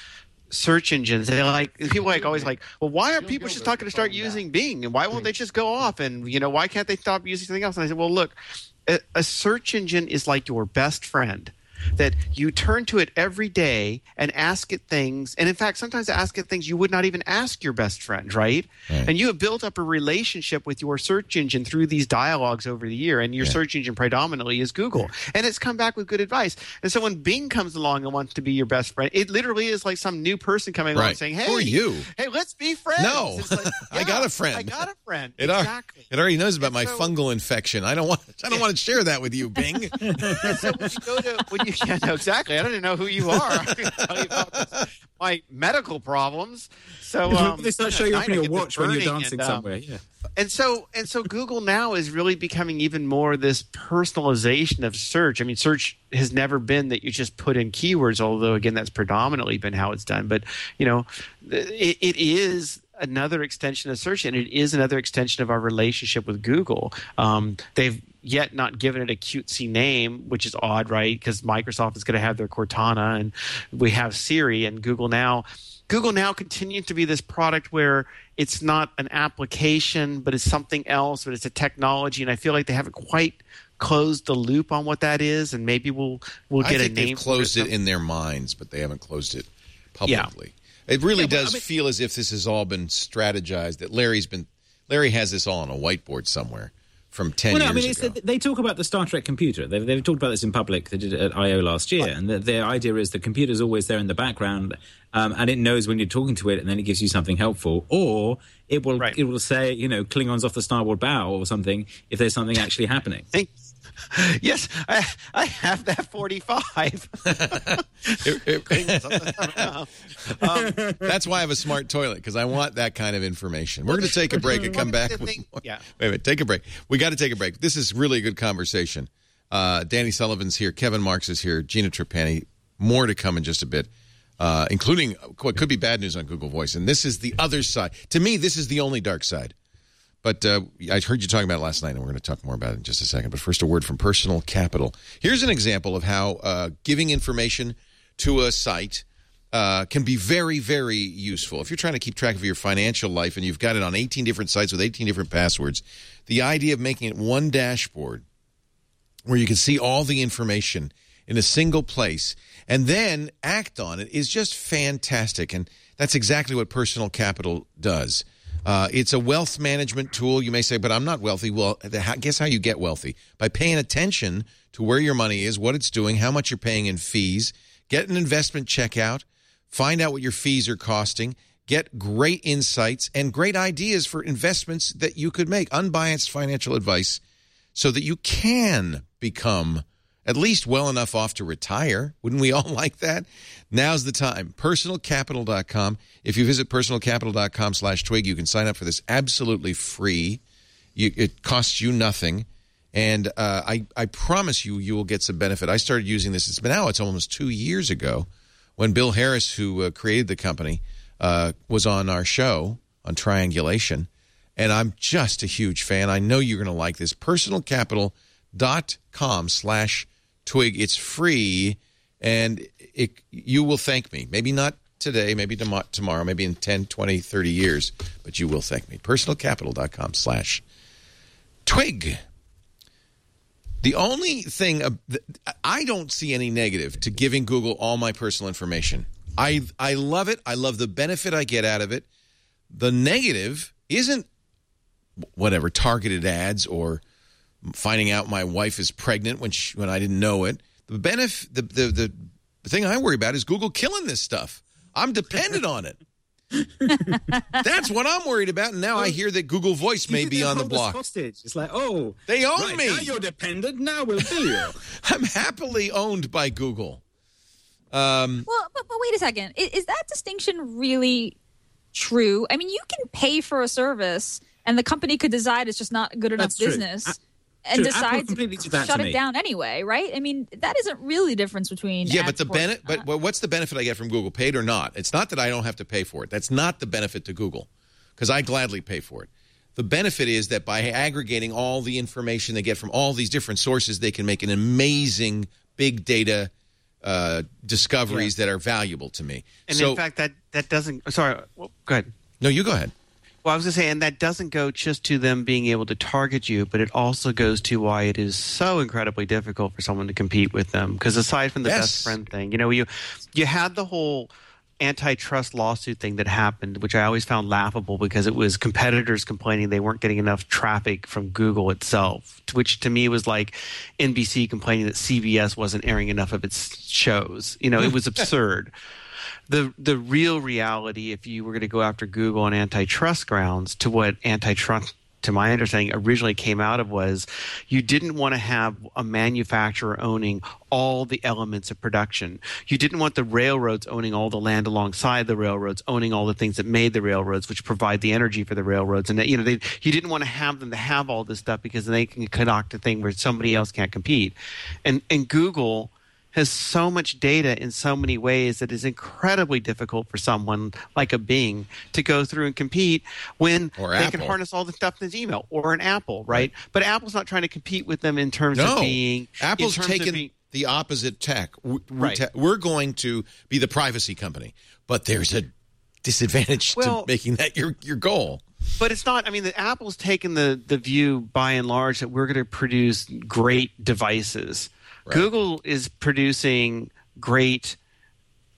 search engines. They like people like always like, well, why are people just not going to start using Bing, and why won't they just go off, and you know why can't they stop using something else? And I said, well, look, a, a search engine is like your best friend. That you turn to it every day and ask it things, and in fact, sometimes ask it things you would not even ask your best friend, right? Right. And you have built up a relationship with your search engine through these dialogues over the year, and your Yeah. search engine predominantly is Google, and it's come back with good advice. And so when Bing comes along and wants to be your best friend, it literally is like some new person coming along Right. saying, "Hey, Who are you?" Hey, let's be friends." No. It's like, I yeah, got a friend. I got a friend. It, al- exactly. it already knows about And my so- fungal infection. I don't want. I don't want to share that with you, Bing. And so when you go to when you yeah, no, exactly. I don't even know who you are. I can tell you about this, my medical problems. So um, they start showing up on I your get this watch when you're burning dancing and, um, somewhere. Yeah. And so and so Google now is really becoming even more this personalization of search. I mean, search has never been that you just put in keywords, although again that's predominantly been how it's done. But you know, it, it is another extension of search, and it is another extension of our relationship with Google. Um, they've yet not given it a cutesy name, which is odd, right? Because Microsoft is going to have their Cortana, and we have Siri, and Google Now. Google Now continues to be this product where it's not an application, but it's something else, but it's a technology, and I feel like they haven't quite closed the loop on what that is, and maybe we'll we'll I get think a they've name. closed for it in their minds, but they haven't closed it publicly. It really Yeah, but, does I mean- feel as if this has all been strategized, that Larry's been Larry has this all on a whiteboard somewhere from ten well, no, I years mean, it's, ago. they talk about the Star Trek computer. They've, they've talked about this in public. They did it at I O last year. And the, their idea is the computer's always there in the background, um, and it knows when you're talking to it, and then it gives you something helpful. Or it will Right. it will say, you know, Klingons off the starboard bow or something if there's something actually happening. Yes, I, I have that forty-five. It- it- um, that's why I have a smart toilet, because I want that kind of information. We're going to take a break and come back the with thing- more. yeah. Wait a minute, take a break. We got to take a break. This is really a good conversation. Uh, Danny Sullivan's here. Kevin Marks is here. Gina Trapani. More to come in just a bit, uh, including what could be bad news on Google Voice. And this is the other side. To me, this is the only dark side. But uh, I heard you talking about it last night, and we're going to talk more about it in just a second. But first, a word from Personal Capital. Here's an example of how uh, giving information to a site uh, can be very, very useful. If you're trying to keep track of your financial life and you've got it on eighteen different sites with eighteen different passwords, the idea of making it one dashboard where you can see all the information in a single place and then act on it is just fantastic. And that's exactly what Personal Capital does. Uh, it's a wealth management tool. You may say, but I'm not wealthy. Well, the, guess how you get wealthy? By paying attention to where your money is, what it's doing, how much you're paying in fees. Get an investment checkout. Find out what your fees are costing. Get great insights and great ideas for investments that you could make. Unbiased financial advice so that you can become at least well enough off to retire. Wouldn't we all like that? Now's the time. personal capital dot com. If you visit personal capital dot com slash twig, you can sign up for this absolutely free. You, it costs you nothing. And uh, I, I promise you, you will get some benefit. I started using this. It's been now, it's almost two years ago when Bill Harris, who uh, created the company, uh, was on our show on Triangulation. And I'm just a huge fan. I know you're going to like this. personal capital dot com slash twig. It's free, and it, you will thank me. Maybe not today, maybe tom- tomorrow, maybe in ten, twenty, thirty years, but you will thank me. personal capital dot com slash twig. The only thing, uh, th- I don't see any negative to giving Google all my personal information. I I love it. I love the benefit I get out of it. The negative isn't whatever, targeted ads or finding out my wife is pregnant when she, when I didn't know it. The benefit, the, the the the thing I worry about is Google killing this stuff. I'm dependent on it. That's what I'm worried about. And now I hear that Google Voice may be on the block. Hostage. It's like, oh, they own right, me. Now you're dependent. Now we'll kill you. I'm happily owned by Google. Um, well, but, but wait a second. Is, is that distinction really true? I mean, you can pay for a service, and the company could decide it's just not good enough That's true. business. I- And True, decide Apple completely to did that shut to it me. down anyway, right? I mean, that isn't really the difference between yeah, ad but the support- benefit, but, but what's the benefit I get from Google, paid or not? It's not that I don't have to pay for it. That's not the benefit to Google, because I gladly pay for it. The benefit is that by aggregating all the information they get from all these different sources, they can make an amazing big data uh, discoveries Yeah. that are valuable to me. And so, in fact, that, that doesn't. Sorry, well, go ahead. no, you go ahead. Well, I was going to say, and that doesn't go just to them being able to target you, but it also goes to why it is so incredibly difficult for someone to compete with them. Because aside from the Yes. best friend thing, you know, you you had the whole antitrust lawsuit thing that happened, which I always found laughable because it was competitors complaining they weren't getting enough traffic from Google itself, which to me was like N B C complaining that C B S wasn't airing enough of its shows. You know, it was absurd. The the real reality, if you were going to go after Google on antitrust grounds, to what antitrust, to my understanding, originally came out of was you didn't want to have a manufacturer owning all the elements of production. You didn't want the railroads owning all the land alongside the railroads, owning all the things that made the railroads, which provide the energy for the railroads. And you know, they, you didn't want to have them to have all this stuff because they can conduct a thing where somebody else can't compete. And and Google has so much data in so many ways that is incredibly difficult for someone like a Bing to go through and compete when Or they Apple. can harness all the stuff in his email, or an Apple, right? But Apple's not trying to compete with them in terms No, of being Apple's in terms of taken being- the opposite tack. We- we Right. ta- We're going to be the privacy company, but there's a disadvantage Well- to making that your your goal. But it's not. I mean, the Apple's taken the the view by and large that we're going to produce great devices. Right. Google is producing great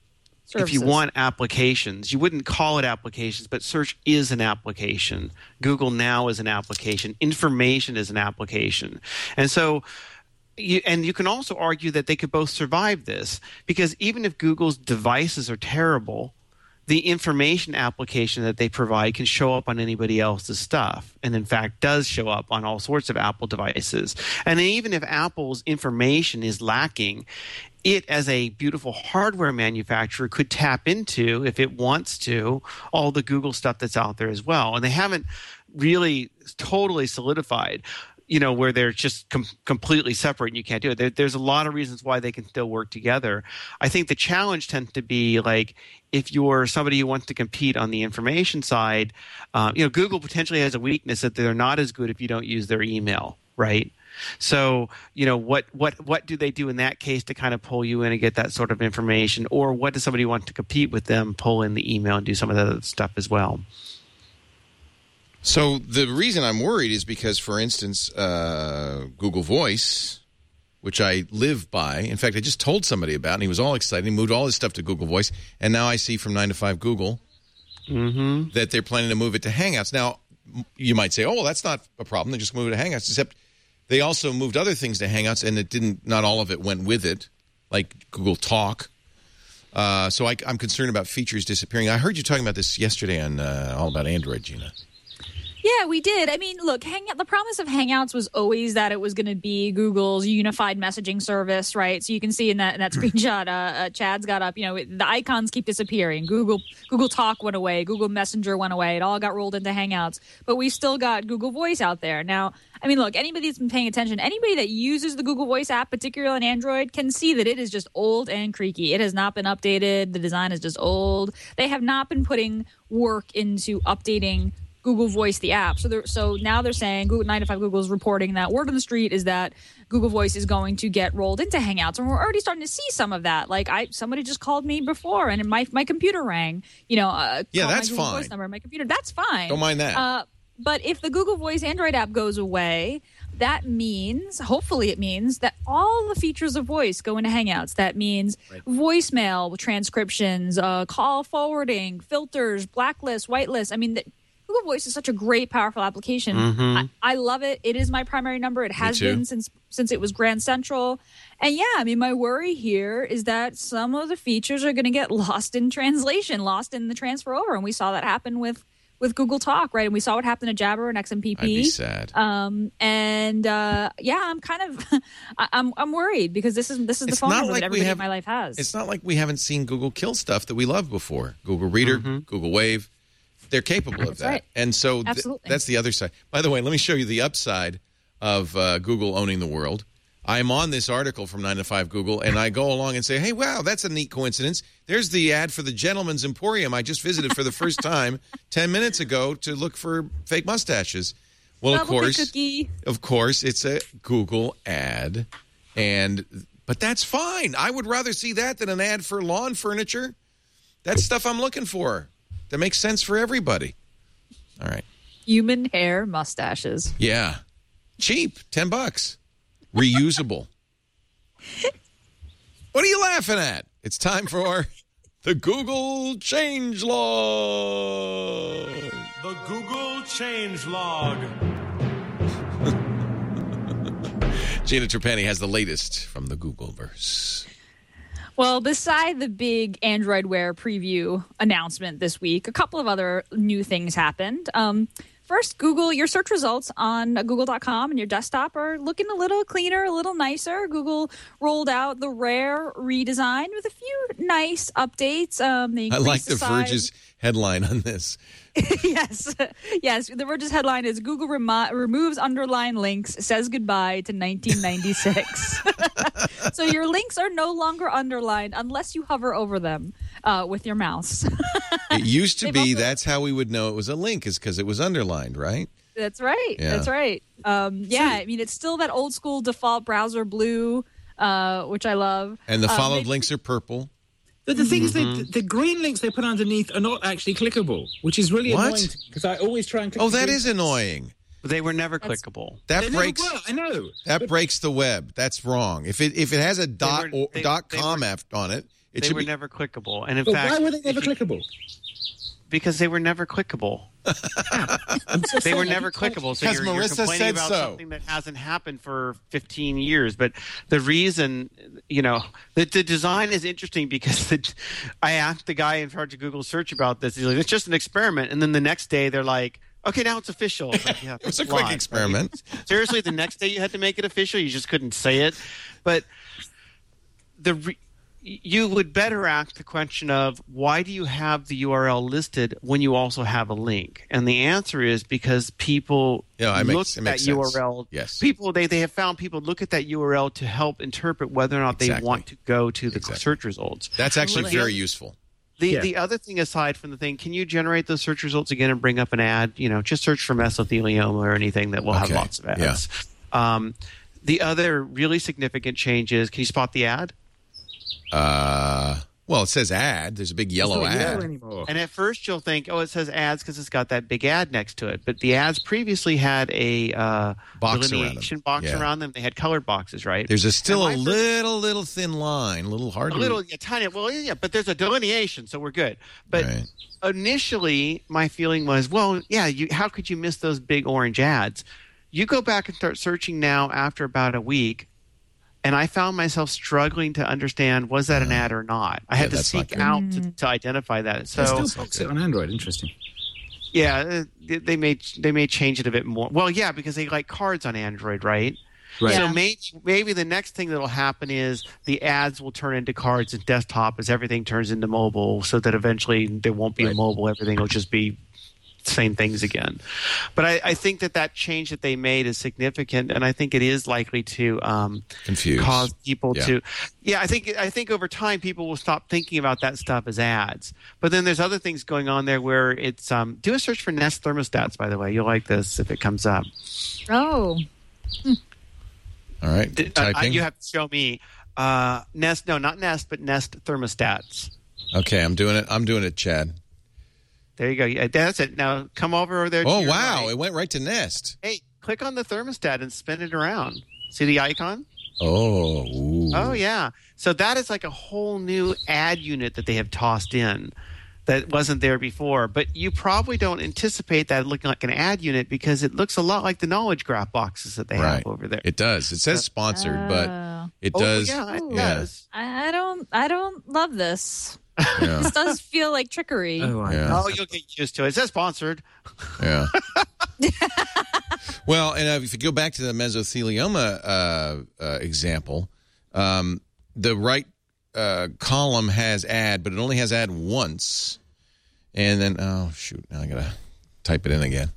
if you want applications, you wouldn't call it applications, but search is an application. Google Now is an application. Information is an application. And so, you, and you can also argue that they could both survive this, because even if Google's devices are terrible, the information application that they provide can show up on anybody else's stuff, and in fact does show up on all sorts of Apple devices. And even if Apple's information is lacking, it as a beautiful hardware manufacturer could tap into, if it wants to, all the Google stuff that's out there as well. And they haven't really totally solidified, you know, where they're just com- completely separate and you can't do it. There, there's a lot of reasons why they can still work together. I think the challenge tends to be like, if you're somebody who wants to compete on the information side, um, you know, Google potentially has a weakness that they're not as good if you don't use their email, right? So, you know, what, what, what do they do in that case to kind of pull you in and get that sort of information? Or what does somebody want to compete with them, pull in the email and do some of that other stuff as well? So the reason I'm worried is because, for instance, uh, Google Voice, which I live by. In fact, I just told somebody about it, and he was all excited. He moved all his stuff to Google Voice, and now I see from nine to five Google mm-hmm. that they're planning to move it to Hangouts. Now, you might say, oh, well, that's not a problem. They just moved it to Hangouts, except they also moved other things to Hangouts, and it didn't. Not all of it went with it, like Google Talk. Uh, so I, I'm concerned about features disappearing. I heard you talking about this yesterday on uh, All About Android, Gina. Yeah, we did. I mean, look, Hangout, the promise of Hangouts was always that it was going to be Google's unified messaging service, right? So you can see in that in that screenshot, uh, uh, Chad's got up, you know, the icons keep disappearing. Google Google Talk went away. Google Messenger went away. It all got rolled into Hangouts. But we still got Google Voice out there. Now, I mean, look, anybody that's been paying attention, anybody that uses the Google Voice app, particularly on Android, can see that it is just old and creaky. It has not been updated. The design is just old. They have not been putting work into updating Google Voice, the app. So so now they're saying, Google nine to five Google is reporting that word on the street is that Google Voice is going to get rolled into Hangouts. And we're already starting to see some of that. Like, I somebody just called me before and my my computer rang. You know, uh, yeah, that's my Google fine. Voice number, my computer. That's fine. Don't mind that. Uh, but if the Google Voice Android app goes away, that means, hopefully it means, that all the features of voice go into Hangouts. That means right. voicemail, transcriptions, uh, call forwarding, filters, blacklist, whitelist. I mean, the, Google Voice is such a great, powerful application. Mm-hmm. I, I love it. It is my primary number. It has been since since it was Grand Central. And yeah, I mean, my worry here is that some of the features are going to get lost in translation, lost in the transfer over. And we saw that happen with, with Google Talk, right? And we saw what happened to Jabber and X M P P. I'd be sad. Um, and uh, yeah, I'm kind of I, I'm I'm worried because this is this is the it's phone number like that everybody have, in my life has. It's not like we haven't seen Google kill stuff that we loved before. Google Reader, mm-hmm. Google Wave. They're capable of That's that. Right. And so th- that's the other side. By the way, let me show you the upside of uh, Google owning the world. I'm on this article from nine to five Google, and I go along and say, hey, wow, that's a neat coincidence. There's the ad for the Gentleman's Emporium I just visited for the first time ten minutes ago to look for fake mustaches. Well, of course, cookie. of course, it's a Google ad. and But that's fine. I would rather see that than an ad for lawn furniture. That's stuff I'm looking for. That makes sense for everybody. All right. Human hair mustaches. Yeah. Cheap. Ten bucks. Reusable. What are you laughing at? It's time for the Google Change Log. The Google Change Log. Gina Trapani has the latest from the Googleverse. Well, beside the big Android Wear preview announcement this week, a couple of other new things happened. Um, first, Google, your search results on google dot com and your desktop are looking a little cleaner, a little nicer. Google rolled out the Rare redesign with a few nice updates. Um, they I like the, the size. Verge's headline on this. yes. Yes. The Verge's headline is Google remo- removes underline links, says goodbye to nineteen ninety-six. So your links are no longer underlined unless you hover over them uh, with your mouse. It used to be also- that's how we would know it was a link, is because it was underlined, right? That's right. Yeah. That's right. Um, yeah. I mean, it's still that old school default browser blue, uh, which I love. And the Um, followed they- links are purple. But the thing is, that the green links they put underneath are not actually clickable, which is really What? annoying because I always try and click. Oh, the that green- is annoying. They were never That's- clickable. That They never breaks. were, I know. That But- breaks the web. That's wrong. If it if it has a dot were- or, they- dot they com were- after on it, It they should were be- never clickable. And in But fact, why were they never if you- clickable? because they were never clickable. They were never clickable. So Because you're, you're Marissa complaining said about so. something that hasn't happened for fifteen years. But the reason, you know, the, the design is interesting because the, I asked the guy in charge of Google search about this. He's like, it's just an experiment. And then the next day they're like, okay, now it's official. It's like, yeah, It was a it's quick live. experiment. Seriously, the next day you had to make it official. You just couldn't say it. But the re- you would better ask the question of why do you have the U R L listed when you also have a link? And the answer is because people Yeah, it look makes- it at makes that sense. U R L. Yes. People they, they have found people look at that U R L to help interpret whether or not Exactly. they want to go to the Exactly. search results. That's actually But the very other- useful. The Yeah. the other thing aside from the thing, can you generate those search results again and bring up an ad? You know, just search for mesothelioma or anything that will have Okay. lots of ads. Um, the other really significant change is, can you spot the ad? Uh, well, it says ad. There's a big yellow It's not yellow ad. anymore. And at first you'll think, oh, it says ads because it's got that big ad next to it. But the ads previously had a uh, Box around delineation them. box Yeah. around them. They had colored boxes, right? There's a still a And my first- little, little thin line, a little hard a to little, yeah, tiny. Well, yeah, but there's a delineation, so we're good. But Right. initially, my feeling was, well, yeah, you, how could you miss those big orange ads? You go back and start searching now after about a week, and I found myself struggling to understand was that an ad or not. I Yeah, had to that's not seek good. out to, to identify that. They So still box it on Android. Interesting. yeah, uh, they they may they may change it a bit more. Well, yeah, because they like cards on Android, right? Right. So Yeah. maybe maybe the next thing that'll happen is the ads will turn into cards and desktop as everything turns into mobile, so that eventually there won't be a Right. mobile. Everything will just be same things again. But I, I think that that change that they made is significant, and I think it is likely to um, Confuse. cause people Yeah. to. Yeah, I think I think over time people will stop thinking about that stuff as ads. But then there's other things going on there where it's um, do a search for Nest thermostats. By the way, you'll like this if it comes up. Oh, All right. D- uh, Typing. you have to show me uh, Nest. No, not Nest, but Nest thermostats. Okay, I'm doing it. I'm doing it, Chad. There you go. Yeah, that's it. Now come over over there. to Oh, your wow. right. It went right to Nest. Hey, click on the thermostat and spin it around. See the icon? Oh, ooh. Oh, yeah. So that is like a whole new ad unit that they have tossed in that wasn't there before. But you probably don't anticipate that looking like an ad unit because it looks a lot like the knowledge graph boxes that they Right. have over there. It does. It saes sponsored, but Oh. it Oh, does. yeah, it yeah. does. I, I don't, I don't love this. Yeah. This does feel like trickery. Oh, I Yeah. Oh, you'll get used to it. It says sponsored. Yeah. Well, and uh, if you go back to the mesothelioma uh, uh, example, um, the right uh, column has ad, but it only has ad once. And then, oh, shoot, now I got to type it in again.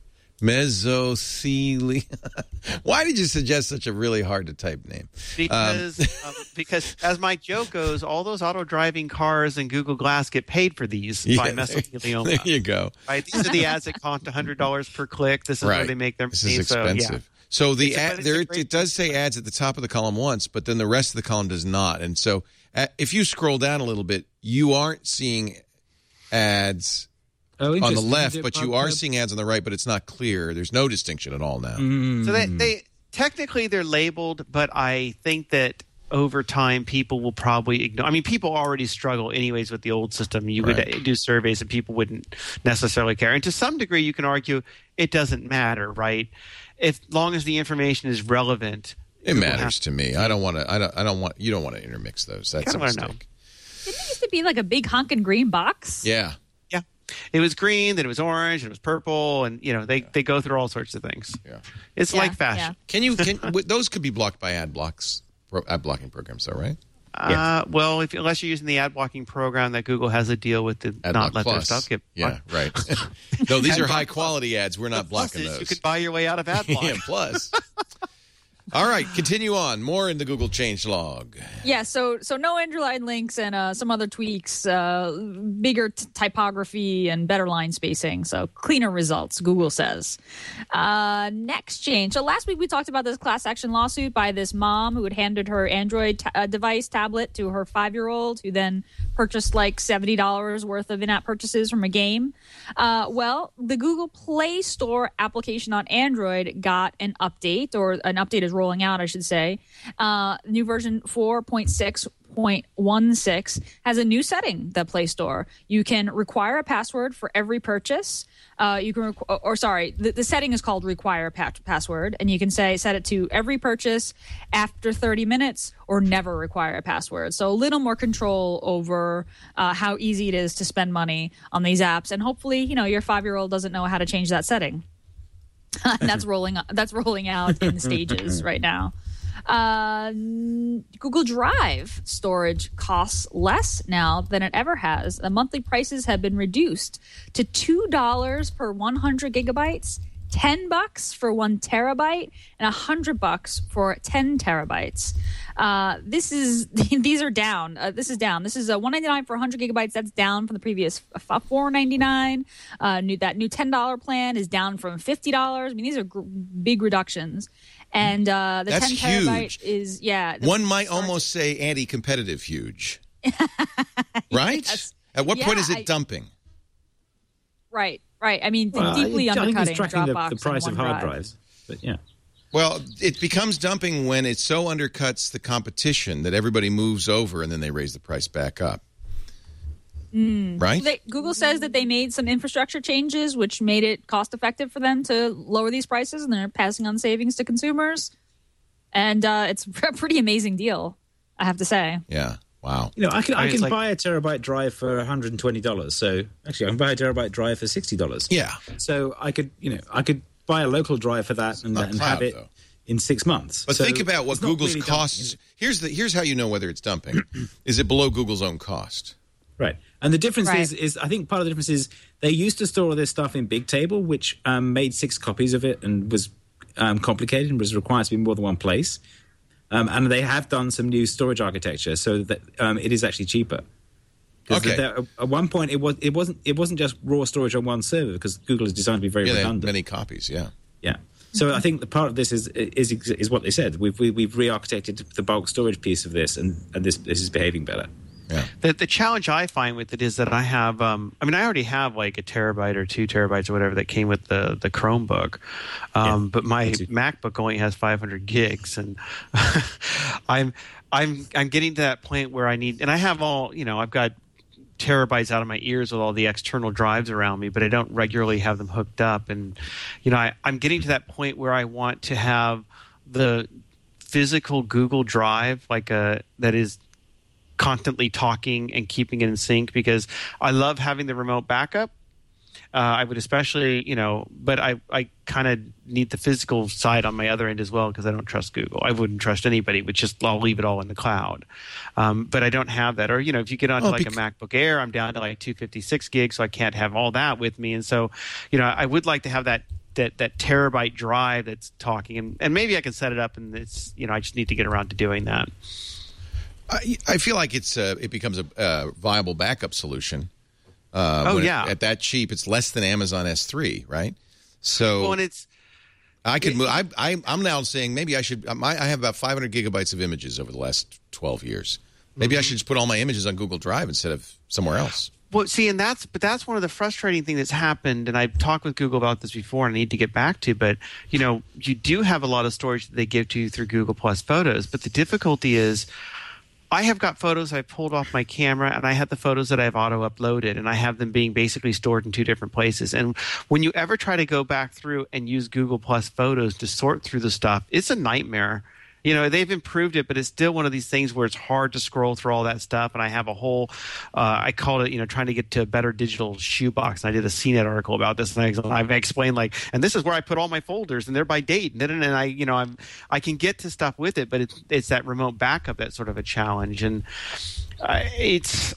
Mesothelioma. Why did you suggest such a really hard to type name? Because, um, because as my joke goes, all those auto driving cars and Google Glass get paid for these by Yeah, there, mesothelioma. there you go. Right? These are the ads that cost one hundred dollars per click. This is Right. where they make their This money. is So, yeah. expensive. So, the It's a- ad, it's a there great it does say ads at the top of the column once, but then the rest of the column does not. And so, uh, if you scroll down a little bit, you aren't seeing ads Oh, on the interesting. left, Did- but you uh, are seeing ads on the right, but it's not clear. There's no distinction at all now. Mm. So they, they technically they're labeled, but I think that over time people will probably ignore. I mean, people already struggle anyways with the old system. You would Right. do surveys and people wouldn't necessarily care. And to some degree, you can argue it doesn't matter, right? If long as the information is relevant, It Google matters has- to me. I don't want to. I don't. I don't want. You don't want to intermix those. That's a Kinda wanna know. mistake. Didn't it used to be like a big honkin' green box? Yeah. Yeah, it was green, then it was orange, and it was purple, and you know they, they go through all sorts of things. Yeah. It's Yeah, like fashion. Can you? Can w- those could be blocked by ad blocks, pro, ad blocking programs, though, right? Uh, well, if unless you're using the ad blocking program that Google has a deal with to Ad not block let their plus. stuff get Yeah. blocked. Right. No, these Ad are block high quality ads. We're not Plus blocking is those. You could buy your way out of ad block. yeah. Plus. All right. Continue on. More in the Google change log. Yeah, so so no underline links and uh, some other tweaks, uh, bigger t- typography and better line spacing. So cleaner results, Google says. Uh, next change. So last week we talked about this class action lawsuit by this mom who had handed her Android ta- uh, device tablet to her five-year-old, who then purchased like seventy dollars worth of in-app purchases from a game. Uh, well, the Google Play Store application on Android got an update, or an update is rolling out, I should say. Uh, new version four point six point one six has a new setting, the Play Store. You can require a password for every purchase. Uh, you can, requ- or sorry, the, the setting is called require pa- password, and you can say set it to every purchase after thirty minutes or never require a password. So a little more control over uh, how easy it is to spend money on these apps, and hopefully, you know, your five-year-old doesn't know how to change that setting. And that's rolling. That's rolling out in stages right now. Uh, Google Drive storage costs less now than it ever has. The monthly prices have been reduced to two dollars per one hundred gigabytes, ten bucks for one terabyte, and a hundred bucks for ten terabytes. Uh, this is these are down. Uh, this is down. This is a one ninety nine for one hundred gigabytes. That's down from the previous four ninety nine. Uh, new that new ten dollar plan is down from fifty dollars. I mean, these are gr- big reductions. And uh, the That's ten terabyte huge. is yeah. One might almost say anti-competitive huge, right? Yes. At what Yeah, point is it I- dumping? Right, right. I mean, Well, deeply I think undercutting it's tracking the, Dropbox the price and of hard OneDrive. drives. But yeah. Well, it becomes dumping when it so undercuts the competition that everybody moves over and then they raise the price back up. Mm. Right? They, Google says that they made some infrastructure changes, which made it cost effective for them to lower these prices, and they're passing on savings to consumers. And uh, it's a pretty amazing deal, I have to say. Yeah. Wow. You know, I can I, I mean, can it's like- buy a terabyte drive for one hundred twenty dollars. So actually, I can buy a terabyte drive for sixty dollars. Yeah. So I could, you know, I could buy a local drive for that and, not and cloud, have it though. in six months. But So think about what it's not Google's really dumping, costs. is it? Here's the here's how you know whether it's dumping. Is it below Google's own cost? Right. And the difference Right. is, is I think part of the difference is they used to store all this stuff in Bigtable, which um, made six copies of it and was um, complicated and was required to be in more than one place. Um, and they have done some new storage architecture so that um, it is actually cheaper. 'Cause Okay. there- at one point, it was it wasn't it wasn't just raw storage on one server because Google is designed to be very Yeah, they have redundant. many copies. Yeah. Yeah. So I think the part of this is is is what they said. We've we, we've re-architected the bulk storage piece of this, and, and this this is behaving better. Yeah. The, the challenge I find with it is that I have, um, I mean, I already have like a terabyte or two terabytes or whatever that came with the, the Chromebook. Um, Yeah, but my me too. MacBook only has five hundred gigs. And I'm, I'm, I'm getting to that point where I need, and I have all, you know, I've got terabytes out of my ears with all the external drives around me, but I don't regularly have them hooked up. And, you know, I, I'm getting to that point where I want to have the physical Google Drive, like a, that is constantly talking and keeping it in sync, because I love having the remote backup. Uh, I would especially, you know, but I, I kind of need the physical side on my other end as well, because I don't trust Google. I wouldn't trust anybody, but just I'll leave it all in the cloud. Um, but I don't have that. Or, you know, if you get onto Oh, like bec- a MacBook Air, I'm down to like two fifty-six gigs, so I can't have all that with me. And so, you know, I would like to have that that that terabyte drive that's talking, and, and maybe I can set it up, and it's, you know, I just need to get around to doing that. I, I feel like it's uh, it becomes a uh, viable backup solution. Uh, Oh, when it- yeah. at that cheap, it's less than Amazon S three, right? So Well, and it's I could move. I, I I'm now saying maybe I should. My, I have about five hundred gigabytes of images over the last twelve years. Maybe Mm-hmm. I should just put all my images on Google Drive instead of somewhere else. Well, see, and that's but that's one of the frustrating things that's happened, and I've talked with Google about this before, and I need to get back to. But you know, you do have a lot of storage that they give to you through Google Plus Photos, but the difficulty is, I have got photos I pulled off my camera, and I have the photos that I've auto uploaded, and I have them being basically stored in two different places. And when you ever try to go back through and use Google Plus Photos to sort through the stuff, it's a nightmare. You know, they've improved it, but it's still one of these things where it's hard to scroll through all that stuff. And I have a whole, uh, I called it, you know, trying to get to a better digital shoebox. And I did a C net article about this, and I, I've explained like, and this is where I put all my folders, and they're by date, and then and I, you know, I'm, I can get to stuff with it, but it's it's that remote backup that's sort of a challenge, and uh, it's.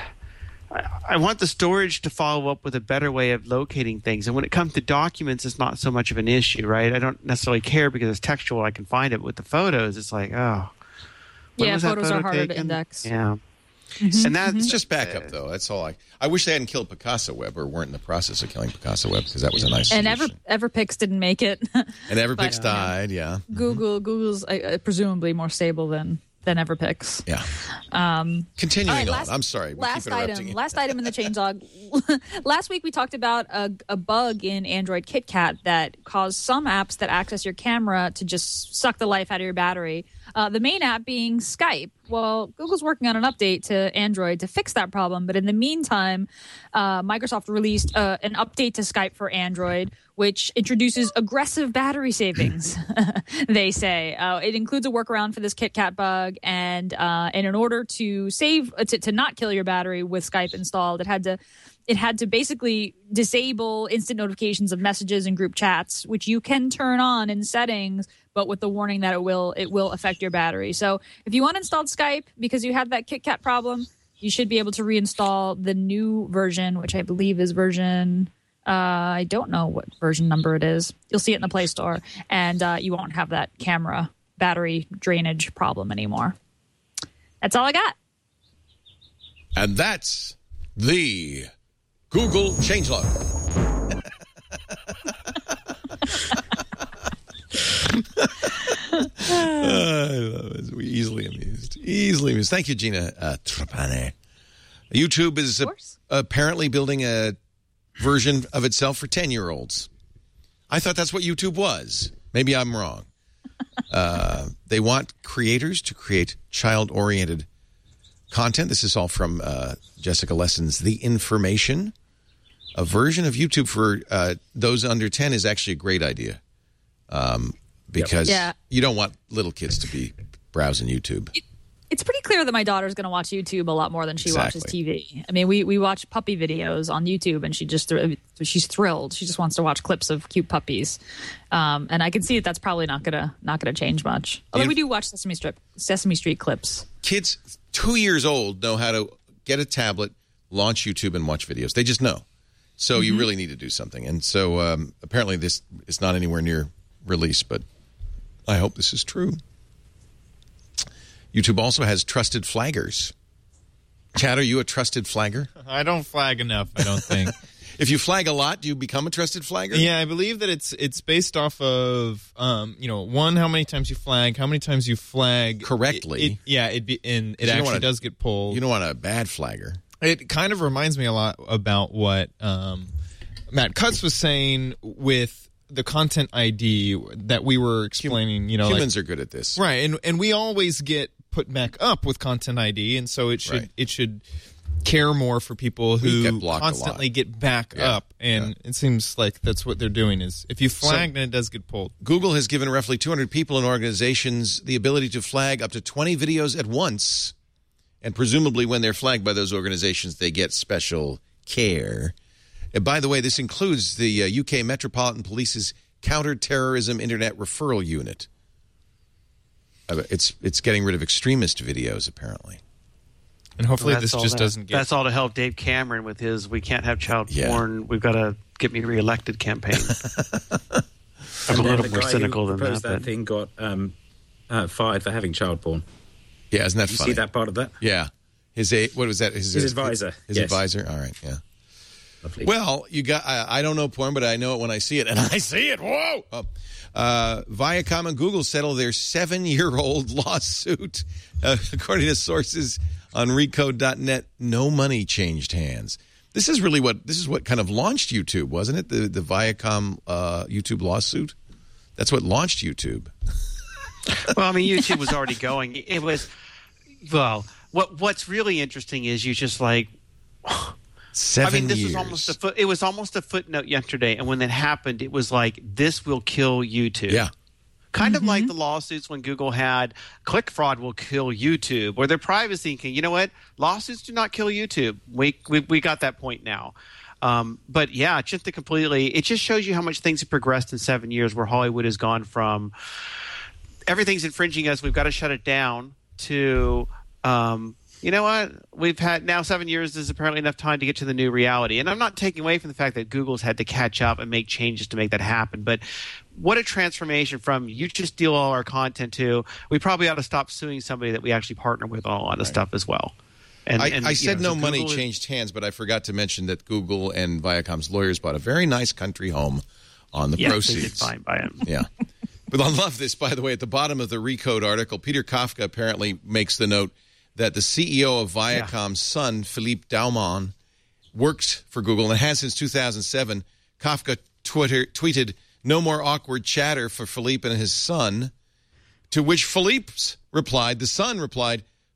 I, I want the storage to follow up with a better way of locating things. And when it comes to documents, it's not so much of an issue, right? I don't necessarily care because it's textual. I can find it. With the photos, it's like, oh. when Yeah, was that photos are photo harder to taken? index. Yeah. Mhm, And that's It's just backup, though. That's all. I I wish they hadn't killed Picasso Web or weren't in the process of killing Picasso Web, because that was a nice And solution. Ever Everpix didn't make it. And Everpix but- died, yeah. Google Google's uh, presumably more stable than than Everpix. Yeah. Um, Continuing all right, on. last- I'm sorry. We last keep interrupting item. you. Last item in the changelog. Last week we talked about a, a bug in Android KitKat that caused some apps that access your camera to just suck the life out of your battery. Uh, the main app being Skype, Well, Google's working on an update to Android to fix that problem. But in the meantime, uh, Microsoft released uh, an update to Skype for Android, which introduces aggressive battery savings, they say. Uh, it includes a workaround for this KitKat bug. And, uh, and in order to save, to, to not kill your battery with Skype installed, it had to it had to basically disable instant notifications of messages and group chats, which you can turn on in settings, but with the warning that it will it will affect your battery. So if you uninstalled Skype because you had that KitKat problem, you should be able to reinstall the new version, which I believe is version, uh, I don't know what version number it is. You'll see it in the Play Store, and uh, you won't have that camera battery drainage problem anymore. That's all I got. And that's the Google changelog. uh, I love it. We're easily amused. Easily amused. Thank you, Gina uh, Trapani. YouTube is uh, apparently building a version of itself for ten-year-olds. I thought that's what YouTube was. Maybe I'm wrong. Uh, they want creators to create child-oriented content. This is all from uh, Jessica Lesson's The Information. A version of YouTube for uh, those under ten is actually a great idea um, because yeah. you don't want little kids to be browsing YouTube. It, it's pretty clear that my daughter's going to watch YouTube a lot more than she Exactly. watches T V. I mean, we, we watch puppy videos on YouTube, and she just she's thrilled. She just wants to watch clips of cute puppies, um, and I can see that that's probably not gonna not gonna change much. Although Yeah. we do watch Sesame Street Sesame Street clips. Kids two years old know how to get a tablet, launch YouTube, and watch videos. They just know. So Mm-hmm. you really need to do something. And so um, apparently this is not anywhere near release, but I hope this is true. YouTube also has trusted flaggers. Chad, are you a trusted flagger? I don't flag enough, I don't think. If you flag a lot, do you become a trusted flagger? Yeah, I believe that it's it's based off of um, you know, one, how many times you flag, how many times you flag Correctly. It, it, yeah, it be and it You don't actually wanna- does get pulled. You don't want a bad flagger. It kind of reminds me a lot about what um, Matt Cutts was saying with the content I D that we were explaining. You know, Humans like, are good at this, right? And and we always get put back up with content I D, and so it should Right. it should care more for people We who get blocked a lot. constantly get back Yeah. up. And it seems like that's what they're doing. Is if you flag, then it does get pulled. Google has given roughly two hundred people and organizations the ability to flag up to twenty videos at once. And presumably when they're flagged by those organizations, they get special care. And by the way, this includes the uh, U K Metropolitan Police's Counter-Terrorism Internet Referral Unit. Uh, it's it's getting rid of extremist videos, apparently. And hopefully Well, this that's just all that- doesn't get... That's all to help Dave Cameron with his "We can't have child Yeah. porn. We've got to get me reelected" campaign. I'm a And then little the more guy cynical who than that. proposed that but- thing got um, uh, fired for having child porn. Yeah, isn't that Did you funny? see that part of that? Yeah. His a, what was that? His, His advisor, His yes. advisor. All right. Yeah. Lovely. Well, you got. I, I don't know porn, but I know it when I see it, and I see it. Whoa! Oh. Uh, Viacom and Google settle their seven-year-old lawsuit, uh, according to sources on Recode dot net. No money changed hands. This is really what this is what kind of launched YouTube, wasn't it? The the Viacom uh, YouTube lawsuit. That's what launched YouTube. Well, I mean, YouTube was already going. It was, well, what what's really interesting is you just like, Seven I mean, this years. was almost a foot. It was almost a footnote yesterday, and when that happened, it was like, this will kill YouTube. Yeah. Kind of like the lawsuits when Google had click fraud will kill YouTube, or their privacy can. You know what? Lawsuits do not kill YouTube. We we, we got that point now. Um, but yeah, just to completely, it just shows you how much things have progressed in seven years, where Hollywood has gone from everything's infringing us, we've got to shut it down, to um, you know what? We've had now seven years is apparently enough time to get to the new reality. And I'm not taking away from the fact that Google's had to catch up and make changes to make that happen. But what a transformation from you just steal all our content to we probably ought to stop suing somebody that we actually partner with on a lot of stuff as well. And, I, and, I you said know, no so money Google is- changed hands, but I forgot to mention that Google and Viacom's lawyers bought a very nice country home on the Yes, proceeds. they did fine by him. Yeah. But I love this, by the way. At the bottom of the Recode article, Peter Kafka apparently makes the note that the C E O of Viacom's son, Philippe Dauman, works for Google and has since two thousand seven. Kafka Twitter, tweeted, "No more awkward chatter for Philippe and his son," to which Philippe's replied, the son replied,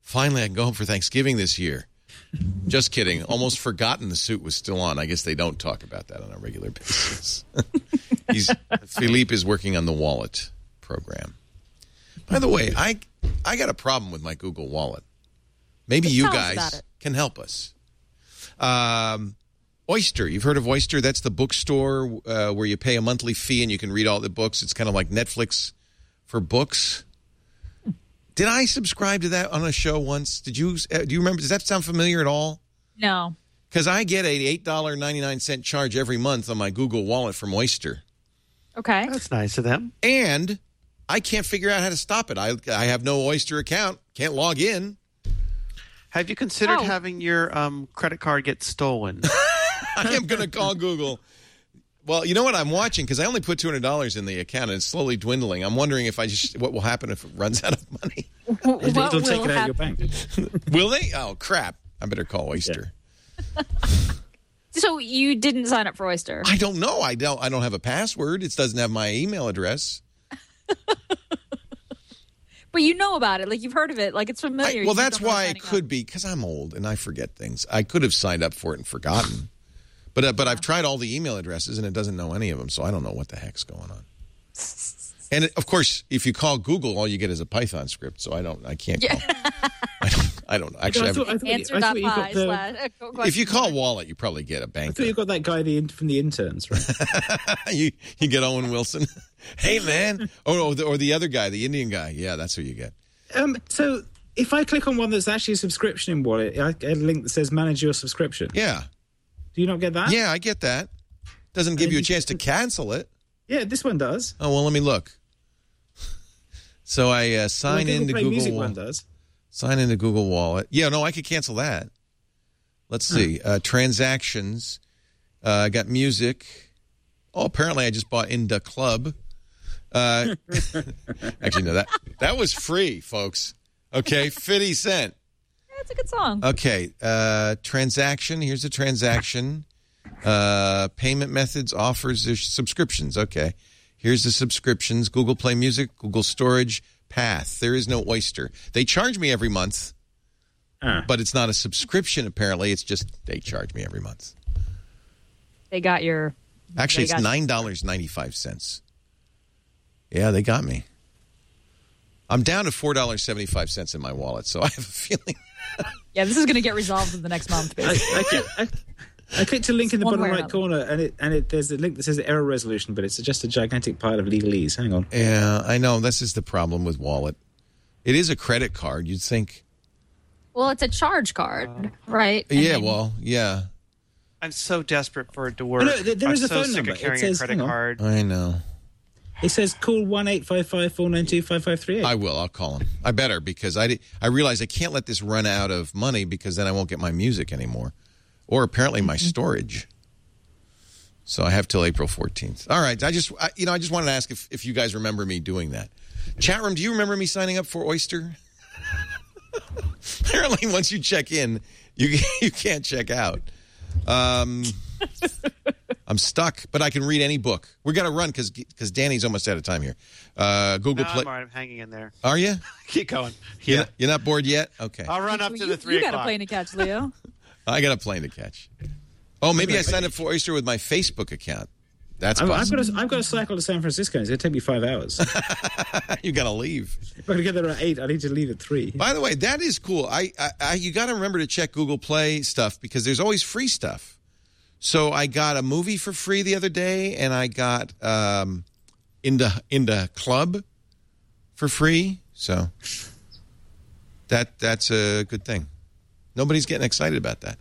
Finally, I can go home for Thanksgiving this year. Just kidding. Almost forgotten the suit was still on. I guess they don't talk about that on a regular basis. He's Philippe is working on the wallet program. By the way, I I got a problem with my Google Wallet. Maybe you guys can help us. Um, Oyster. You've heard of Oyster? That's the bookstore uh, where you pay a monthly fee and you can read all the books. It's kind of like Netflix for books. Did I subscribe to that on a show once? Did you? Uh, do you remember? Does that sound familiar at all? No. Because I get a eight dollars and ninety-nine cents charge every month on my Google Wallet from Oyster. Okay. That's nice of them. And I can't figure out how to stop it. I I have no Oyster account. Can't log in. Have you considered Oh. having your um, credit card get stolen? I am going to call Google. Well, you know what I'm watching? Because I only put two hundred dollars in the account, and it's slowly dwindling. I'm wondering if I just what will happen if it runs out of money. What It'll take will it out of your happen? bank. Will they? Oh, crap. I better call Oyster. So you didn't sign up for Oyster? I don't know. I don't I don't have a password. It doesn't have my email address. But you know about it. Like, you've heard of it. Like, it's familiar. I, well, You that's don't know why it signing could up. be, because I'm old and I forget things. I could have signed up for it and forgotten. But uh, but I've tried all the email addresses, and it doesn't know any of them, so I don't know what the heck's going on. And, it, of course, if you call Google, all you get is a Python script, so I don't, I can't call. I don't, I don't actually. I thought- have, I thought you- I Answer thought you got dot pie the- slash. uh, if you call Wallet, you probably get a I bank. thought you got that guy the, from the interns, right? you you get Owen Wilson. Hey, man. Oh, or the, or the other guy, the Indian guy. Yeah, that's who you get. Um, so if I click on one that's actually a subscription in Wallet, I get a link that says manage your subscription. Yeah. Do you not get that? Yeah, I get that. Doesn't give you a chance to cancel it. Yeah, this one does. Oh, well, let me look. So I uh, sign Well, into Play Google Music Wallet. one does. Sign into Google Wallet. Yeah, no, I could cancel that. Let's see. Uh, transactions. Uh, I got music. Oh, apparently I just bought Inda Club. Uh, actually, no, that that was free, folks. Okay, fifty cent. That's a good song. Okay, uh, transaction. Here's a transaction. Uh, payment methods, offers, there's subscriptions. Okay, here's the subscriptions. Google Play Music, Google Storage, Path. There is no Oyster. They charge me every month, Ah. but it's not a subscription, apparently. It's just they charge me every month. They got your... Actually, they it's got- nine dollars and ninety-five cents. Yeah, they got me. I'm down to four dollars and seventy-five cents in my wallet, so I have a feeling. Yeah, this is going to get resolved in the next month, I, basically. I, click, I, I clicked a link in the One bottom way or right another. corner, and it and it there's a link that says error resolution, but it's just a gigantic pile of legalese. Hang on. Yeah, I know. This is the problem with Wallet. It is a credit card. You'd think. Well, it's a charge card, right? And Yeah, then- well, yeah. I'm so desperate for it to work. Oh, no, there- there I'm is a so phone sick number. of It carrying says- a credit hang on. card. I know. It says call one eight five five four nine two five five three eight. I will. I'll call him. I better because I, di- I realize I can't let this run out of money because then I won't get my music anymore. Or apparently my storage. So I have till April fourteenth. All right. I just, I, you know, I just wanted to ask if, if you guys remember me doing that. Chat room, do you remember me signing up for Oyster? Apparently, once you check in, you you can't check out. Um, I'm stuck, but I can read any book. We got to run because because Danny's almost out of time here. Uh, Google No, Play. I'm, all right. I'm hanging in there. Are you? Keep going. You're Yeah. not, you're not bored yet? Okay. I'll run up to you, the three You got o'clock. a plane to catch, Leo. I got a plane to catch. Oh, maybe I signed up for Oyster with my Facebook account. That's I've, I've possible. got a, I've got to cycle to San Francisco. It's going to take me five hours. You got to leave. If I'm going to get there at eight, I need to leave at three. By the way, that is cool. I, I, I you got to remember to check Google Play stuff because there's always free stuff. So I got a movie for free the other day, and I got um, into into Club for free. So that that's a good thing. Nobody's getting excited about that.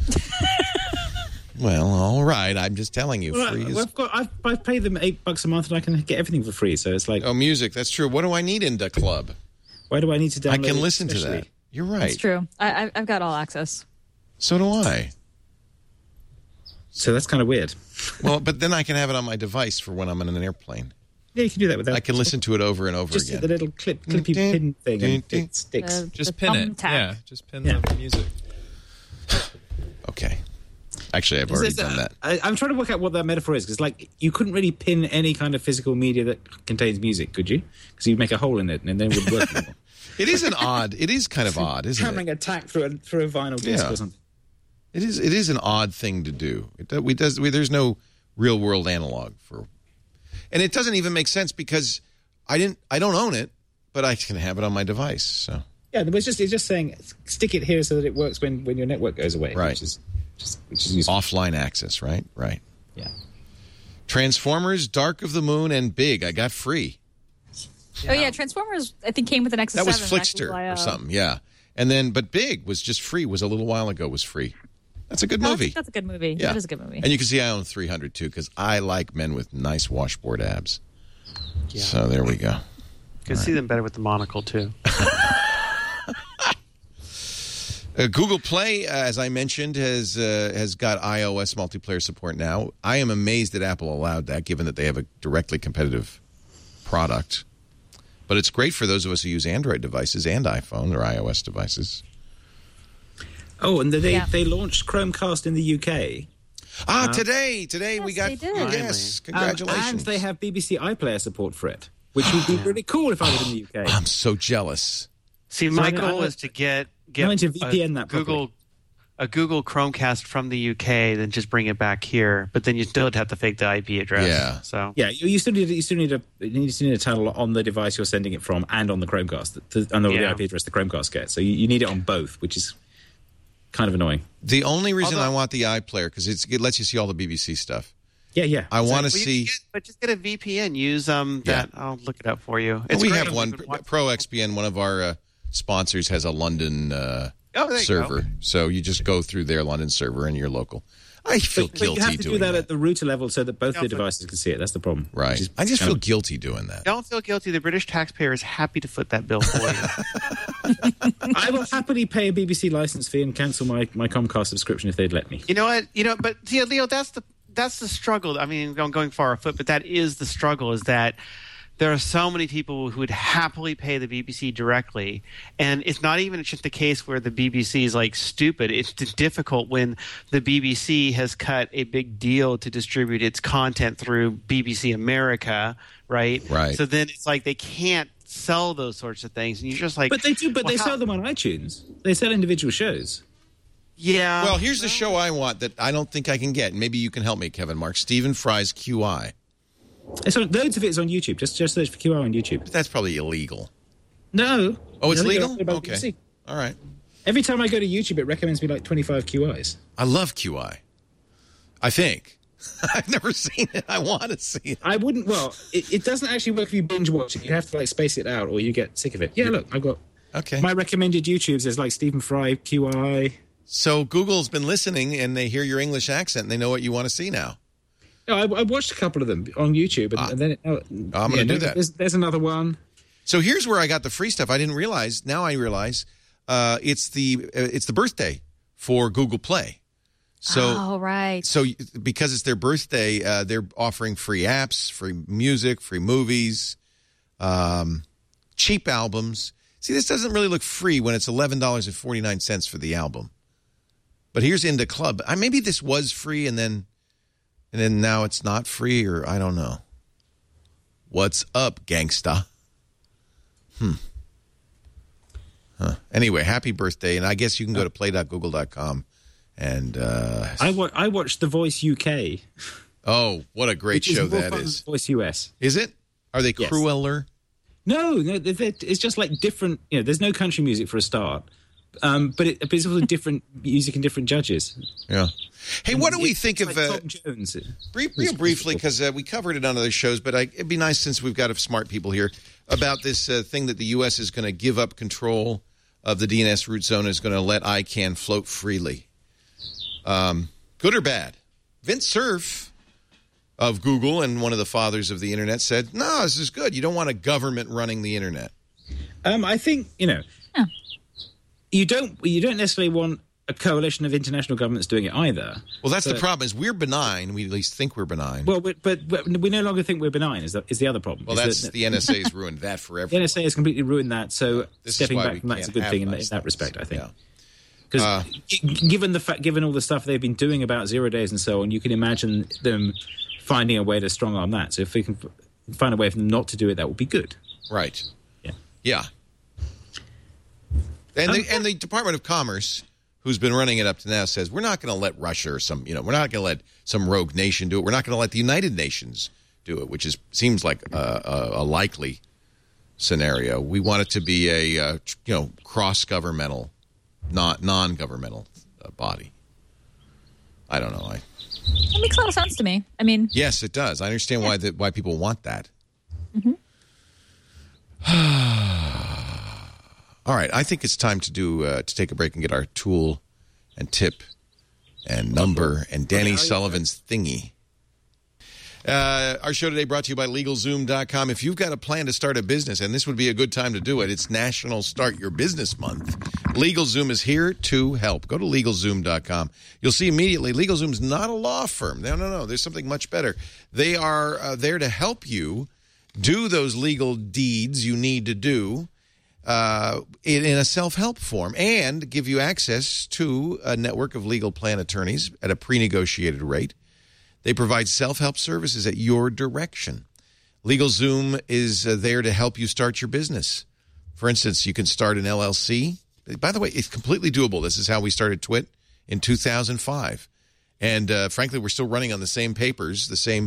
Well, all right. I'm just telling you, Well, free I, is. well, I've, got, I've, I've paid them eight bucks a month and I can get everything for free. So it's like, Oh, music. That's true. What do I need into Club? why do I need to download I can it listen to especially? that. You're right. It's true. I, I, I've got all access. So do I. So that's kind of weird. Well, but then I can have it on my device for when I'm in an airplane. Yeah, you can do that with that. I can listen to it over and over Just again. the little clip, clippy pin thing and it sticks. The- Just the pin it. thumbtack. Yeah, just pin Yeah. the music. Okay. Actually, I've already It's- done that. I, I'm trying to work out what that metaphor is because, like, you couldn't really pin any kind of physical media that contains music, could you? Because you'd make a hole in it and then it would work anymore. It is an odd. It is kind of odd, isn't Hammering it? a tack through a, through a vinyl disc Yeah. or something. It is. It is an odd thing to do. It do- we does. We, there's no real world analog for, and it doesn't even make sense because I didn't. I don't own it, but I can have it on my device. So Yeah, it's just it's just saying stick it here so that it works when, when your network goes away. Right. Which is just, which is useful. offline access, right? Right. Yeah. Transformers, Dark of the Moon, and Big. I got free. Oh yeah, Transformers I think came with an X S That was seven. Flickster That's why, uh, or something. Yeah. And then, but Big was just free. Was a little while ago. Was free. That's a good no, movie. That's, that's a good movie. Yeah. That is a good movie. And you can see I own three hundred too because I like men with nice washboard abs. Yeah. So there we go. You can see them better with the monocle too. Uh, Google Play, uh, as I mentioned, has uh, has got iOS multiplayer support now. I am amazed that Apple allowed that, given that they have a directly competitive product. But it's great for those of us who use Android devices and iPhone or iOS devices. Oh, and they Yeah. they launched Chromecast in the U K. Ah, Uh, today, today we Yes, got they did. yes, Um, congratulations. and they have B B C iPlayer support for it, which would be really cool if I was in the U K. I'm so jealous. See, my I- goal I- is to get get Going to V P N a that properly. Google a Google Chromecast from the U K, then just bring it back here. But then you still have to fake the I P address. Yeah. So Yeah, you, you still need you still need a you still need a title on the device you're sending it from and on the Chromecast, the, and the, the Yeah. I P address the Chromecast gets. So you, you need it on both, which is kind of annoying. The only reason Although- I want the iPlayer because it lets you see all the B B C stuff. Yeah, yeah. I want to Well, you see. can get- but just get a V P N. Use um Yeah. that. I'll look it up for you. It's we great. have You one. can watch- Pro X P N, one of our uh, sponsors, has a London uh, Oh, there you server. go. So you just go through their London server and you're local. I feel But, but guilty you have to doing do that, that. at the router level so that both Yeah, the but- devices can see it. That's the problem. Right. Which is I just kind feel of- guilty doing that. Don't feel guilty. The British taxpayer is happy to foot that bill for you. I will happily pay a B B C license fee and cancel my, my Comcast subscription if they'd let me. You know what? You know, but yeah, Leo, that's the that's the struggle. I mean, I'm going far afoot, but that is the struggle. Is that there are so many people who would happily pay the B B C directly, and it's not even just the case where the B B C is like stupid. It's difficult when the B B C has cut a big deal to distribute its content through B B C America, right? Right. So then it's like they can't sell those sorts of things, and you're just like, But they do. But well, they how- sell them on iTunes. They sell individual shows. Yeah. Well, here's the show I want that I don't think I can get. Maybe you can help me, Kevin Mark. Stephen Fry's Q I. It's on, loads of it is on YouTube. Just just search for Q I on YouTube. That's probably illegal. No. Oh, it's I think legal? about Okay. B B C. All right. Every time I go to YouTube, it recommends me like twenty-five Q Is. I love Q I. I think. I've never seen it. I want to see it. I wouldn't. Well, it, it doesn't actually work if you binge watch it. You have to like space it out, or you get sick of it. Yeah, look, I've got Okay. my recommended YouTubes. There's like Stephen Fry, Q I. So Google's been listening, and they hear your English accent, and they know what you want to see now. No, I, I watched a couple of them on YouTube, and, Ah. and then it, oh, I'm gonna yeah, do no, that. There's, there's another one. So here's where I got the free stuff. I didn't realize. Now I realize uh, it's the uh, it's the birthday for Google Play. So oh, right. so because it's their birthday, uh, they're offering free apps, free music, free movies, um, cheap albums. See, this doesn't really look free when it's eleven dollars and forty-nine cents for the album. But here's Into Club. I, maybe this was free and then and then now it's not free, or I don't know. What's up, gangsta? Hmm. Huh. Anyway, happy birthday. And I guess you can go to play dot google dot com and uh, I, wa- I watched The Voice U K. oh, what a great which is show more that fun than is. The Voice U S. Is it? Are they Yes. crueler? No, no, they- they- it's just like different. You know, there's no country music for a start, um, but, it, but it's also different music and different judges. Yeah. Hey, what do we It's think like of uh, Tom Jones? brief, real briefly, because uh, we covered it on other shows, but I, it'd be nice since we've got smart people here about this uh, thing that the U S is going to give up control of the D N S root zone, is going to let I CANN float freely. Um, good or bad? Vince Cerf of Google and one of the fathers of the internet said, no, this is good. You don't want a government running the internet. Um, I think you know, Yeah. you don't you don't necessarily want a coalition of international governments doing it either. Well, that's the But- problem is we're benign. We at least think we're benign. Well, but, but, but we no longer think we're benign. Is that is the other problem? Well, Is that's that- the N S A's ruined that The forever. N S A has completely ruined that. So This is stepping why back we from that's a can't good have thing in, nice in that things. respect, I think. Yeah. Because Uh, given the fact, given all the stuff they've been doing about zero days and so on, you can imagine them finding a way to strong arm that. So if we can f- find a way for them not to do it, that would be good. Right. Yeah. Yeah. And the, and the Department of Commerce, who's been running it up to now, says we're not going to let Russia or some, you know, we're not going to let some rogue nation do it. We're not going to let the United Nations do it, which is seems like a, a, a likely scenario. We want it to be a, uh, you know, cross-governmental, not non-governmental uh, body. I don't know. I. That makes a lot of sense to me. I mean, yes, it does. I understand why the, why people want that. Mm-hmm. All right, I think it's time to do uh, to take a break and get our tool and tip and number and Danny Sullivan's thingy. Uh, our show today brought to you by LegalZoom dot com. If you've got a plan to start a business, and this would be a good time to do it, it's National Start Your Business Month. LegalZoom is here to help. Go to LegalZoom dot com. You'll see immediately LegalZoom's not a law firm. No, no, no. There's something much better. They are uh, there to help you do those legal deeds you need to do uh, in, in a self-help form and give you access to a network of legal plan attorneys at a pre-negotiated rate. They provide self-help services at your direction. LegalZoom is uh, there to help you start your business. For instance, you can start an L L C. By the way, it's completely doable. This is how we started Twit in two thousand five. And uh, frankly, we're still running on the same papers, the same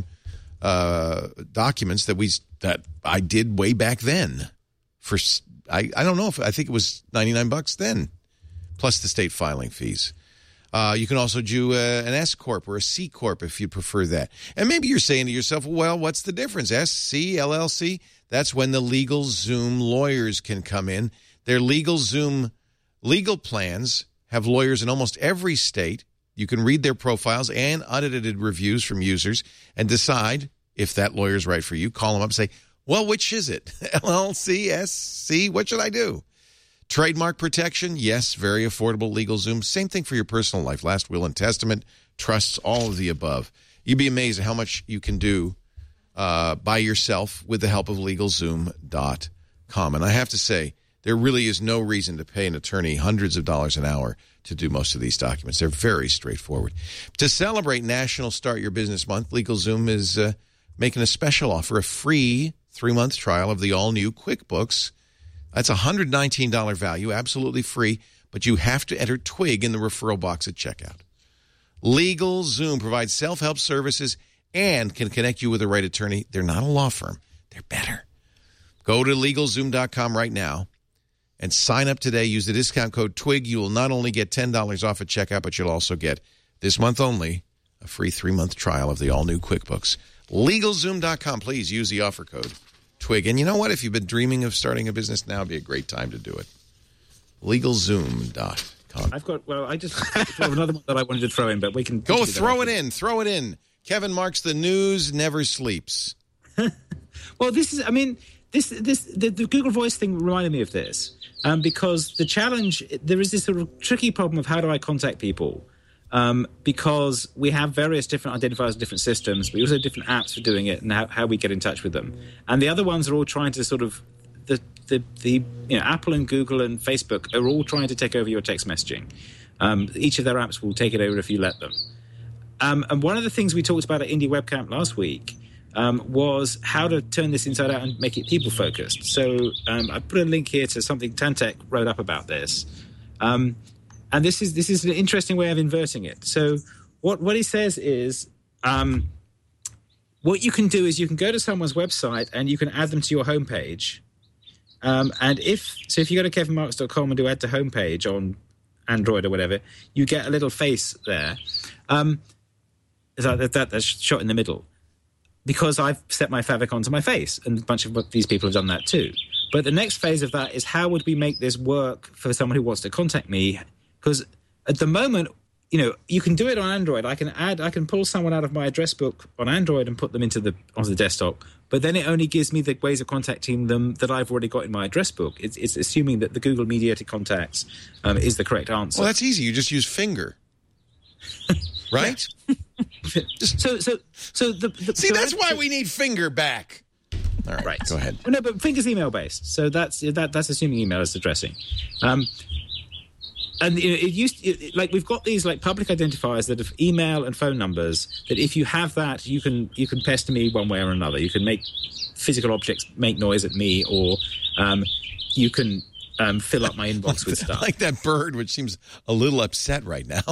uh, documents that we that I did way back then. For I, I don't know if I think it was ninety-nine bucks then, plus the state filing fees. Uh, you can also do uh, an S Corp or a C Corp if you prefer that. And maybe you're saying to yourself, well, what's the difference? S, C, L L C? That's when the LegalZoom lawyers can come in. Their LegalZoom legal plans have lawyers in almost every state. You can read their profiles and unedited reviews from users and decide if that lawyer's right for you. Call them up and say, well, which is it? L L C, S, C? What should I do? Trademark protection, yes, very affordable. LegalZoom. Same thing for your personal life. Last will and testament, trusts, all of the above. You'd be amazed at how much you can do uh, by yourself with the help of LegalZoom dot com. And I have to say, there really is no reason to pay an attorney hundreds of dollars an hour to do most of these documents. They're very straightforward. To celebrate National Start Your Business Month, LegalZoom is uh, making a special offer, a free three-month trial of the all-new QuickBooks. That's a one hundred nineteen dollars value, absolutely free, but you have to enter TWIG in the referral box at checkout. LegalZoom provides self-help services and can connect you with the right attorney. They're not a law firm. They're better. Go to LegalZoom dot com right now and sign up today. Use the discount code TWIG. You will not only get ten dollars off at checkout, but you'll also get, this month only, a free three-month trial of the all-new QuickBooks. LegalZoom dot com. Please use the offer code TWIG. And you know what? If you've been dreaming of starting a business, now would be a great time to do it. LegalZoom dot com. I've got, well, I just have another one that I wanted to throw in, but we can... Go throw it in. Throw it in. Kevin Marks, the news never sleeps. Well, this is, I mean, this, this, the, the Google Voice thing reminded me of this, um, because the challenge, there is this sort of tricky problem of how do I contact people? Um, because we have various different identifiers in different systems, but we also have different apps for doing it and how, how we get in touch with them. And the other ones are all trying to sort of, the, the, the you know, Apple and Google and Facebook are all trying to take over your text messaging. Um, each of their apps will take it over if you let them. Um, and one of the things we talked about at Indie Webcamp last week um, was how to turn this inside out and make it people-focused. So um, I put a link here to something Tantek wrote up about this. Um And this is this is an interesting way of inverting it. So what, what he says is um, what you can do is you can go to someone's website and you can add them to your homepage. Um, and if so, if you go to kevin marks dot com and do add to homepage on Android or whatever, you get a little face there. Um, that, that, that's shot in the middle. Because I've set my favicon to my face, and a bunch of these people have done that too. But the next phase of that is how would we make this work for someone who wants to contact me? Because at the moment, you know, you can do it on Android. I can add, I can pull someone out of my address book on Android and put them into the onto the desktop. But then it only gives me the ways of contacting them that I've already got in my address book. It's, it's assuming that the Google Mediated Contacts um, is the correct answer. Well, that's easy. You just use Finger, right? just, so, so, so the, the see, so that's why we need Finger back. All right, right. Go ahead. Well, no, but Finger's email based, so that's that, that's assuming email is addressing. Um, And you know, it used it, like we've got these like public identifiers that have email and phone numbers. That if you have that, you can you can pester me one way or another. You can make physical objects make noise at me, or um, you can um, fill up my inbox with stuff. I like that bird, which seems a little upset right now.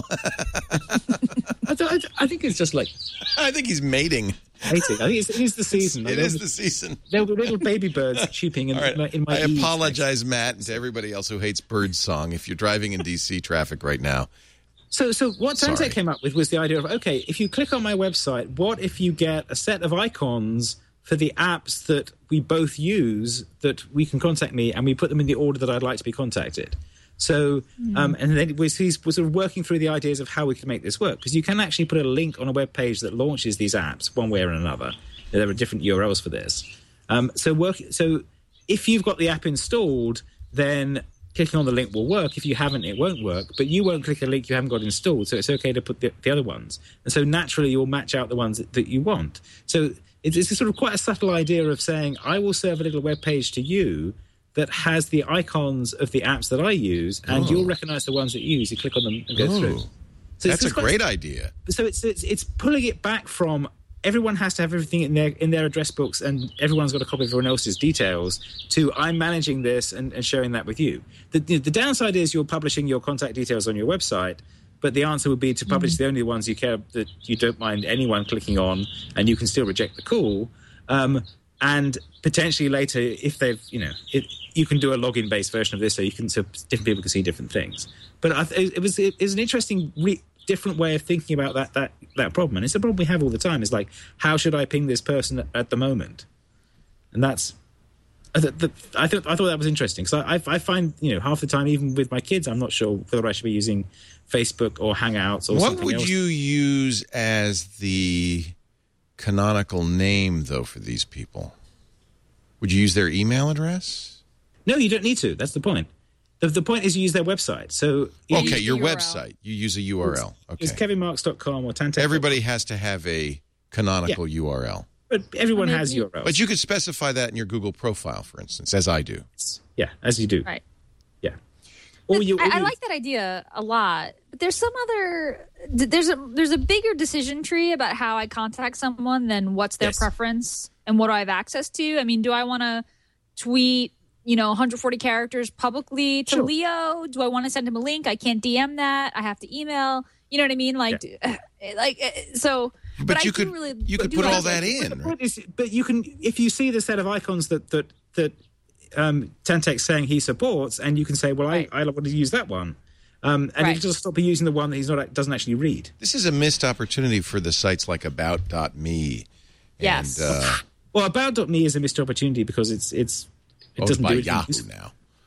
I, th- I think it's just like... I think he's mating. Mating. I think it's, it is the season. It is the season. There were little baby birds cheeping in, right. my, in my I eaves. apologize, Matt, and to everybody else who hates bird song. If you're driving in D C traffic right now. So, so what Sorry. Tantec came up with was the idea of, okay, if you click on my website, what if you get a set of icons for the apps that we both use that we can contact me, and we put them in the order that I'd like to be contacted. So, mm. um, and then was he's was sort of working through the ideas of how we can make this work, because you can actually put a link on a web page that launches these apps one way or another. There are different U R Ls for this. Um, so, work. So, if you've got the app installed, then clicking on the link will work. If you haven't, it won't work. But you won't click a link you haven't got installed, so it's okay to put the, the other ones. And so naturally, you'll match out the ones that, that you want. So it's, it's a sort of quite a subtle idea of saying, I will serve a little web page to you that has the icons of the apps that I use, and oh. you'll recognize the ones that you use. You click on them and go oh. through. So That's it's, it's a quite, great idea. So it's, it's it's pulling it back from everyone has to have everything in their in their address books, and everyone's got a copy of everyone else's details, to I'm managing this and, and sharing that with you. The, the, the downside is you're publishing your contact details on your website, but the answer would be to publish mm-hmm. the only ones you care that you don't mind anyone clicking on, and you can still reject the call. Um, and potentially later, if they've, you know, it, you can do a login-based version of this, so you can, so different people can see different things. But I, it was it was an interesting, re, different way of thinking about that that that problem, and it's a problem we have all the time. Is like, how should I ping this person at, at the moment? And that's, I, the, I thought I thought that was interesting, because I, I I find, you know, half the time, even with my kids, I'm not sure whether I should be using Facebook or Hangouts or what something would else. you use as the canonical name, though, for these people? Would you use their email address? No, you don't need to. That's the point. The, the point is you use their website. So you okay, your U R L. Website. You use a U R L. Okay. It's kevin marks dot com or Tantec. Everybody has to have a canonical yeah. U R L. But everyone I mean, has you, U R Ls. But you could specify that in your Google profile, for instance, as I do. Yeah, as you do. Right. Yeah. Or you, or I, I you, like that idea a lot. But there's some other there's a there's a bigger decision tree about how I contact someone than what's their yes. preference and what do I have access to. I mean, do I want to tweet, you know, one hundred forty characters publicly to sure. Leo? Do I want to send him a link? I can't D M that. I have to email. You know what I mean? Like, yeah. like so. But, but you I could really, you could do put like all that. that in. But, Right? is, but you can, if you see the set of icons that that that um, Tantec's saying he supports, and you can say, well, right. I I want to use that one. Um, and right. you just stop using the one that he's not doesn't actually read. This is a missed opportunity for the sites like about dot me. Yes. And, uh, well, about dot me is a missed opportunity because it's it's it owned doesn't by do anything Yahoo useful. now.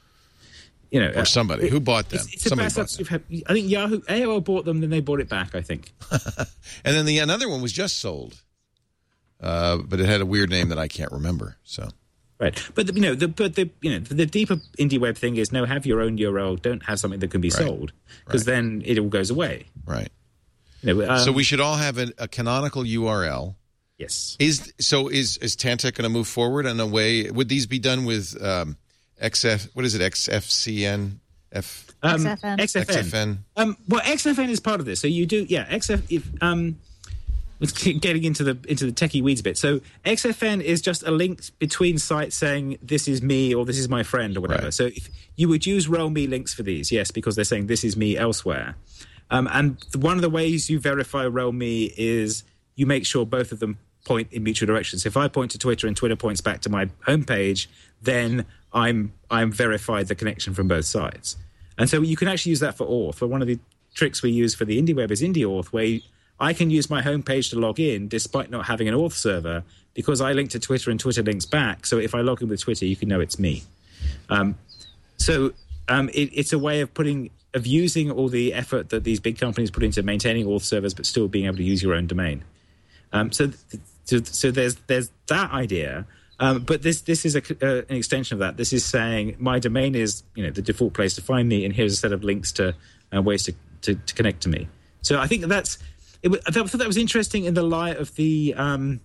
You know, Or somebody. it, Who bought them? It's, it's Somebody about bought them. had, I think Yahoo, A O L bought them, then they bought it back, I think. And then the another one was just sold, uh, but it had a weird name that I can't remember. So, right, but the, you know, the but the you know the deeper indie web thing is no, have your own U R L, don't have something that can be Right. sold, because Right. then it all goes away. right. You know, um, So we should all have a, a canonical U R L. yes. Is so is is Tantec going to move forward in a way? Would these be done with um, X F? What is it? X F C N F Um, X F N. X F N. X F N. Um, well, X F N is part of this. So you do, yeah. X F. If um, let's keep getting into the into the techie weeds bit. So X F N is just a link between sites saying this is me or this is my friend or whatever. Right. So if you would use rel me links for these, yes, because they're saying this is me elsewhere. Um, and the, one of the ways you verify rel me is you make sure both of them point in mutual directions. If I point to Twitter and Twitter points back to my homepage, then I'm I'm verified the connection from both sides. And so you can actually use that for auth. For one of the tricks we use for the IndieWeb is IndieAuth, where I can use my homepage to log in despite not having an auth server because I link to Twitter and Twitter links back. So if I log in with Twitter, you can know it's me. Um, so um, it, it's a way of putting of using all the effort that these big companies put into maintaining auth servers, but still being able to use your own domain. Um, so, so, so there's there's that idea. Um, but this this is a, uh, an extension of that. This is saying my domain is, you know, the default place to find me, and here's a set of links to uh, ways to, to, to connect to me. So I think that's it. I thought that was interesting in the light of the um,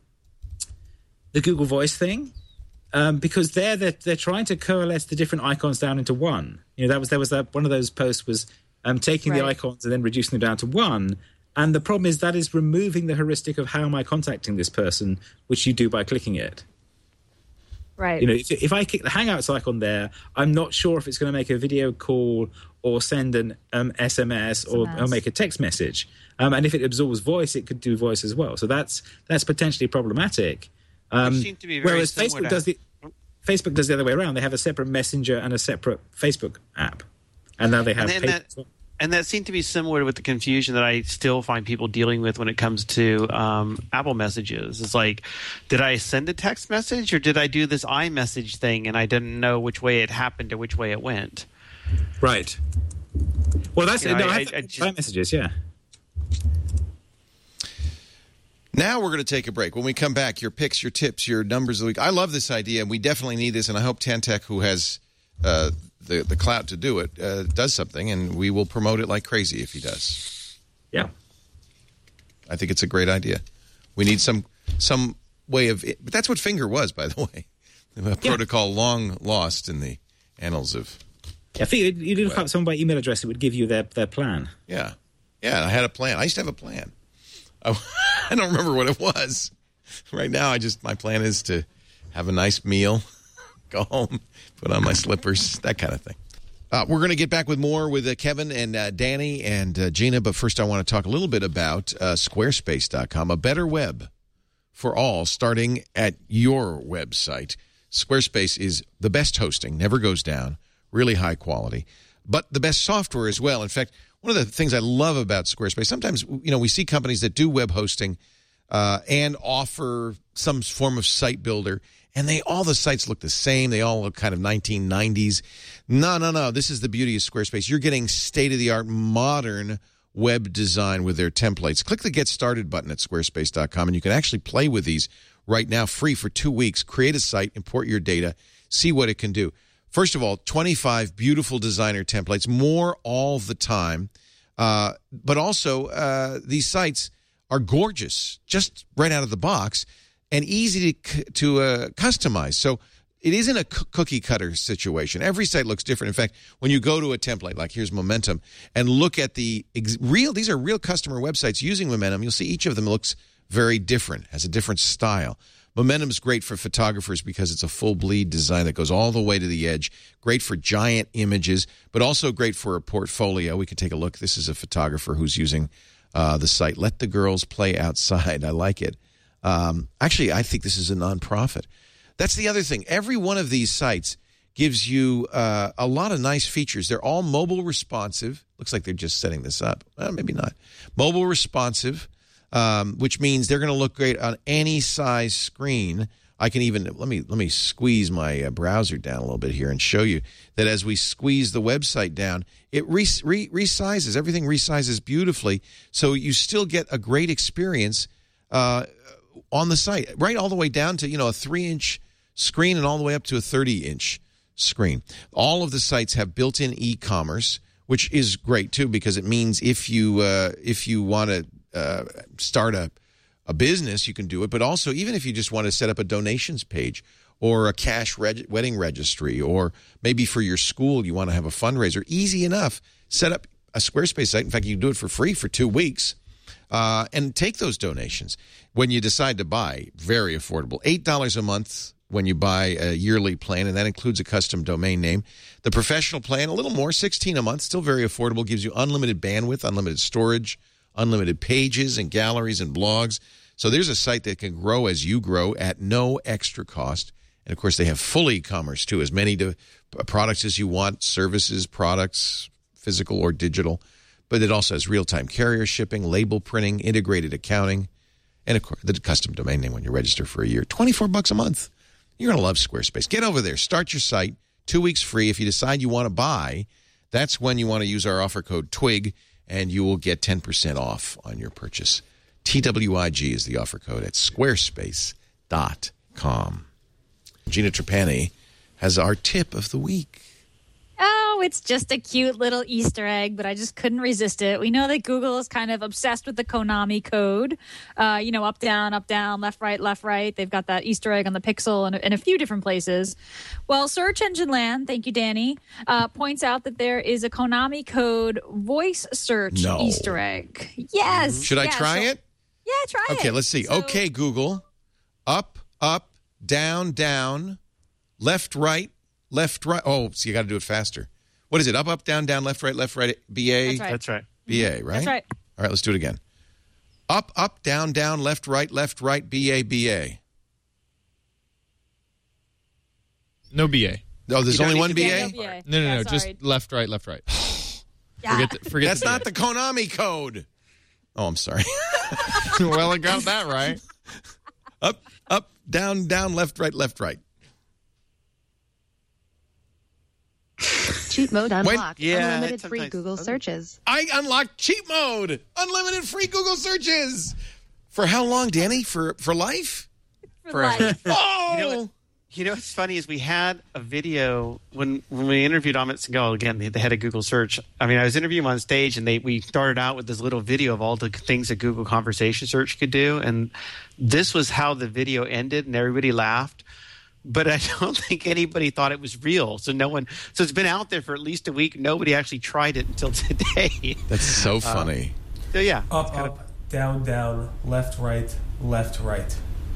the Google Voice thing, um, because there they're, they're trying to coalesce the different icons down into one. You know, that was there was that one of those posts was um, taking right. the icons and then reducing them down to one. And the problem is that is removing the heuristic of how am I contacting this person, which you do by clicking it. Right. You know, if, if I click the Hangouts icon there, I'm not sure if it's going to make a video call or send an um, S M S, or, or make a text message. Um, and if it absorbs voice, it could do voice as well. So that's that's potentially problematic. Um, Which seem to be very whereas similar Facebook to- does the Facebook does the other way around. They have a separate Messenger and a separate Facebook app, and now they have. And, and, that, and that seemed to be similar with the confusion that I still find people dealing with when it comes to um, Apple Messages. It's like, did I send a text message or did I do this iMessage thing and I didn't know which way it happened or which way it went? Right. Well, that's You know, no, I- I, I- have I just- iMessages, yeah. Now we're going to take a break. When we come back, your picks, your tips, your numbers of the week. I love this idea, and we definitely need this, and I hope Tantech, who has uh, the, the clout to do it, uh, does something, and we will promote it like crazy if he does. Yeah. I think it's a great idea. We need some some way of it. But that's what Finger was, by the way. A Yeah. protocol long lost in the annals of... I think you look up someone by email address, it would give you their, their plan. Yeah. Yeah, I had a plan. I used to have a plan. I, I don't remember what it was. Right now, I just my plan is to have a nice meal, go home, put on my slippers, that kind of thing. Uh, we're going to get back with more with uh, Kevin and uh, Danny and uh, Gina, but first I want to talk a little bit about uh, Squarespace dot com, a better web for all, starting at your website. Squarespace is the best hosting, never goes down, really high quality, but the best software as well. In fact, one of the things I love about Squarespace, sometimes, you know, we see companies that do web hosting uh, and offer some form of site builder, and they all the sites look the same. They all look kind of nineteen nineties. No, no, no. This is the beauty of Squarespace. You're getting state-of-the-art modern web design with their templates. Click the Get Started button at Squarespace dot com, and you can actually play with these right now free for two weeks. Create a site, import your data, see what it can do. First of all, twenty-five beautiful designer templates, more all the time. Uh, but also, uh, these sites are gorgeous, just right out of the box, and easy to to uh, customize. So it isn't a cookie cutter situation. Every site looks different. In fact, when you go to a template, like here's Momentum, and look at the ex- real, these are real customer websites using Momentum, you'll see each of them looks very different, has a different style. Momentum's great for photographers because it's a full bleed design that goes all the way to the edge. Great for giant images, but also great for a portfolio. We can take a look. This is a photographer who's using uh, the site. Let the Girls Play Outside. I like it. Um, actually, I think this is a nonprofit. That's the other thing. Every one of these sites gives you uh, a lot of nice features. They're all mobile responsive. Looks like they're just setting this up. Well, maybe not. Mobile responsive. Um, which means they're going to look great on any size screen. I can even let me let me squeeze my uh, browser down a little bit here and show you that as we squeeze the website down, it re- re- resizes. Everything resizes beautifully, so you still get a great experience uh, on the site, right all the way down to you know a three-inch screen and all the way up to a thirty-inch screen. All of the sites have built-in e-commerce, which is great too because it means if you uh, if you want to Uh, start a, a business, you can do it. But also, even if you just want to set up a donations page or a cash reg- wedding registry, or maybe for your school you want to have a fundraiser, easy enough. Set up a Squarespace site. In fact, you can do it for free for two weeks uh, and take those donations when you decide to buy. Very affordable. eight dollars a month when you buy a yearly plan, and that includes a custom domain name. The professional plan, a little more, sixteen dollars a month, still very affordable, gives you unlimited bandwidth, unlimited storage, unlimited pages and galleries and blogs. So there's a site that can grow as you grow at no extra cost. And, of course, they have full e-commerce, too, as many to, uh, products as you want, services, products, physical or digital. But it also has real-time carrier shipping, label printing, integrated accounting, and, of course, the custom domain name when you register for a year. twenty-four bucks a month. You're going to love Squarespace. Get over there. Start your site. Two weeks free. If you decide you want to buy, that's when you want to use our offer code TWIG, and you will get ten percent off on your purchase. T W I G is the offer code at Squarespace dot com. Gina Trapani has our tip of the week. Oh, it's just a cute little Easter egg, but I just couldn't resist it. We know that Google is kind of obsessed with the Konami code. Uh, you know, up, down, up, down, left, right, left, right. They've got that Easter egg on the Pixel and in a few different places. Well, Search Engine Land, thank you, Danny, uh, points out that there is a Konami code voice search No. Easter egg. Yes. Should I yeah, try so, it? Yeah, try it. Okay, let's see. So, okay, Google. Up, up, down, down, left, right, left, right. Oh, so you got to do it faster. What is it? Up, up, down, down, left, right, left, right, B A? That's right. That's right. B A, right? That's right. All right, let's do it again. Up, up, down, down, left, right, left, right, B A, B A. No B A. Oh, there's You only don't one need B to A? Yeah, no B A. No, no, Yeah, no. Just sorry. left, right, left, right. Yeah. Forget the, forget That's the not the Konami code. Oh, I'm sorry. Well, I got that right. Up, up, down, down, left, right, left, right. Cheat mode unlocked. Yeah, Unlimited it's free sometimes- Google searches. I unlocked cheat mode. Unlimited free Google searches. For how long, Danny? For for life? For life. Oh! You know what? You know what's funny is we had a video when when we interviewed Amit Singhal, again, the, the head of Google Search. I mean, I was interviewing him on stage, and they we started out with this little video of all the things that Google Conversation Search could do, and this was how the video ended, and everybody laughed. But I don't think anybody thought it was real. So no one. So it's been out there for at least a week. Nobody actually tried it until today. That's so funny. So yeah, Up, it's kind up, down, down, left, right, left, right.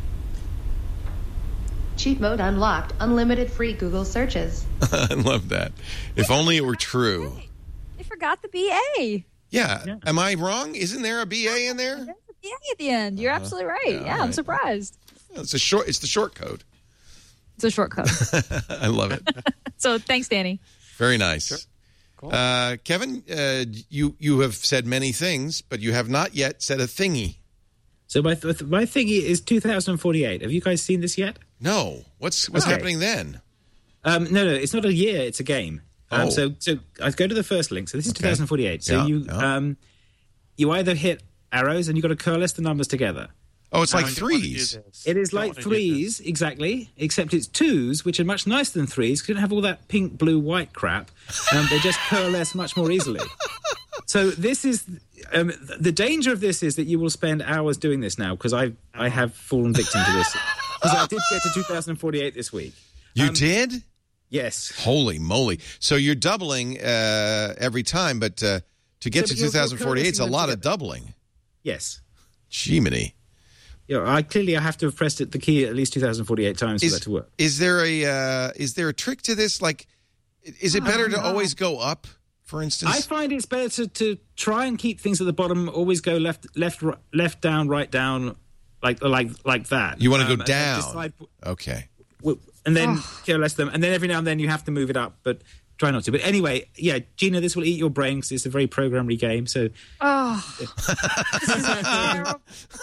Cheat mode unlocked. Unlimited free Google searches. I love that. If only it were true. They forgot the B A. Yeah. Yeah. Am I wrong? Isn't there a B A in there? There's a B A at the end. You're absolutely right. yeah, Yeah, all I'm right. surprised. It's a short. It's the short code. It's a short code. I love it. So thanks, Danny. Very nice. Cool. Uh, Kevin, uh, you you have said many things, but you have not yet said a thingy. So my th- my thingy is two thousand forty-eight. Have you guys seen this yet? No. What's what's Okay. happening then? Um, no, no, it's not a year; it's a game. Um, Oh. So, so I go to the first link. So this is Okay. two thousand forty-eight. So Yeah, you yeah. um, you either hit arrows and you got to coalesce the numbers together. Oh, it's like I don't wanna do threes. this. It is Don't like wanna do threes, this. exactly, except it's twos, which are much nicer than threes because you don't have all that pink, blue, white crap. Um, they just coalesce much more easily. So this is um, the danger of this is that you will spend hours doing this now because I I have fallen victim to this because I did get to two thousand forty-eight this week. You Um, did? Yes. Holy moly! So you're doubling uh, every time, but uh, to get So, to but you're- you're two thousand forty-eight, it's a coalescing lot them of doubling. Yes. Jiminy. Yeah, I clearly I have to have pressed it, the key at least two thousand forty-eight times for Is, that to work. is there a uh, is there a trick to this? Like, is it better to always go up? For instance, I find it's better to, to try and keep things at the bottom. Always go left, left, ri- left, down, right, down, like like like that. you want to Um, go and then down. decide Okay. w- and then coalesce them, and then every now and then you have to move it up, but try not to. But anyway, yeah, Gina, this will eat your brain because it's a very programmery game. So Oh, this is terrible.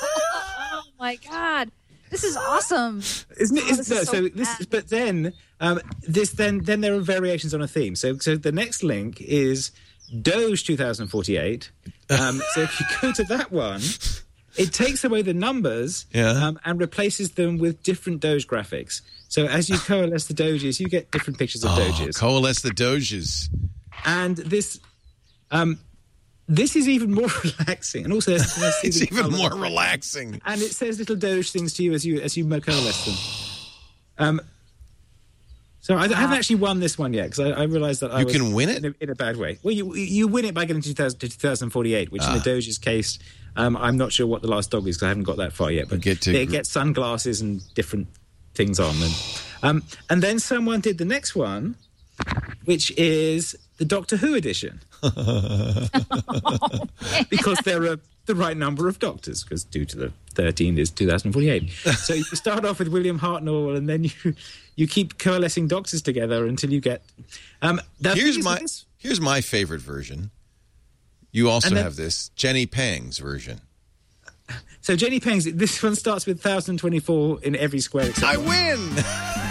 Oh my god, this is awesome. Isn't it? Oh, Isn't, this no, is so so this, bad. but then um, this, then then there are variations on a theme. So so the next link is Doge twenty forty-eight. Um, so if you go to that one, it takes away the numbers Yeah. um, and replaces them with different Doge graphics. So as you coalesce the Doges, you get different pictures of Oh, Doges. coalesce the Doges. And this, um, this is even more relaxing, and also it's, It's even more relaxing. And it says little Doge things to you as you as you coalesce them. Um, so I, I haven't actually won this one yet because I, I realised that I You was can win it? in a, in a bad way. Well, you you win it by getting to two thousand, to two thousand forty-eight, which in Ah. the Doge's case, um, I'm not sure what the last dog is because I haven't got that far yet. But get to- it gets sunglasses and different things on them. Um, and then someone did the next one, which is the Doctor Who edition. Because there are the right number of doctors, because two to the thirteen is two thousand forty-eight. So you start off with William Hartnell, and then you you keep coalescing doctors together until you get. Um, the thing Here's is my with this- here's my favorite version. You also And then- have this Jenny Pang's version. So Jenny Pang's. This one starts with one thousand twenty-four in every square. Except I one. win.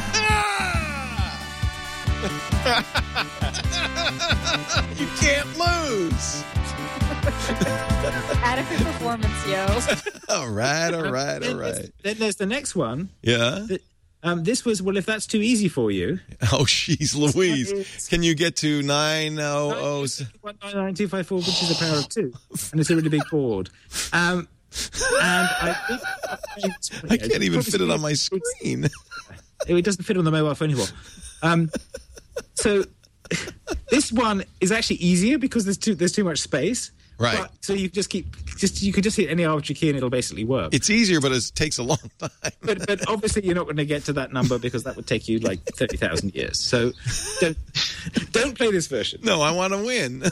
You can't lose. Adequate performance, yo. All right, all right, all Then there's- right. Then there's the next one. Yeah. That, um, this was well. If that's too easy for you, Oh, jeez, Louise. is- Can you get to nine oh oh? one nine nine two five four, which is the power of two, and it's a really big board. Um, and I, think, I can't even fit it on my screen. It doesn't fit on the mobile phone anymore. Um, so this one is actually easier because there's too there's too much space. Right. But, so you just keep just you could just hit any arbitrary key and it'll basically work. It's easier, but it takes a long time. But, but obviously you're not going to get to that number because that would take you like thirty thousand years. So don't don't play this version. No, I want to win.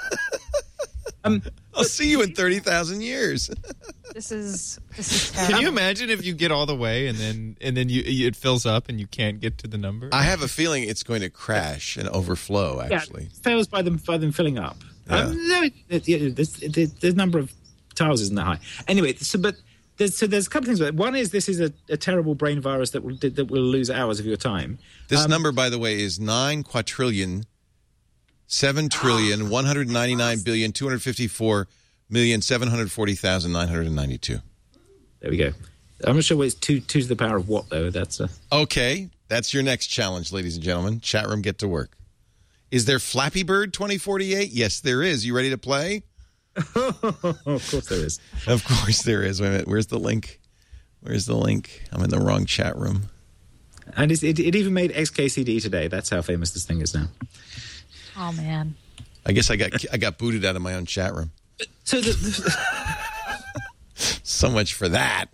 um, I'll see you in thirty thousand years. This is this is terrible. Can you imagine if you get all the way and then and then you it fills up and you can't get to the number? I have a feeling it's going to crash and overflow. Actually, yeah, it fails by them by them filling up. Yeah. Um, no, it, it, it, this, the, the number of tiles isn't that high. Anyway, so but there's, so there's a couple things. One is this is a, a terrible brain virus that will that will lose hours of your time. This um, number, by the way, is nine quadrillion, seven trillion, one hundred ninety nine billion, two hundred fifty four million, seven hundred forty thousand, nine hundred ninety two. There we go. I'm not sure what it's two two to the power of what though. That's a... Okay. That's your next challenge, ladies and gentlemen. Chat room, get to work. Is there Flappy Bird twenty forty-eight? Yes, there is. You ready to play? Of course there is. Of course there is. Wait a minute. Where's the link? Where's the link? I'm in the wrong chat room. And it, it, it even made X K C D today. That's how famous this thing is now. Oh, man. I guess I got I got booted out of my own chat room. So the, the so much for that.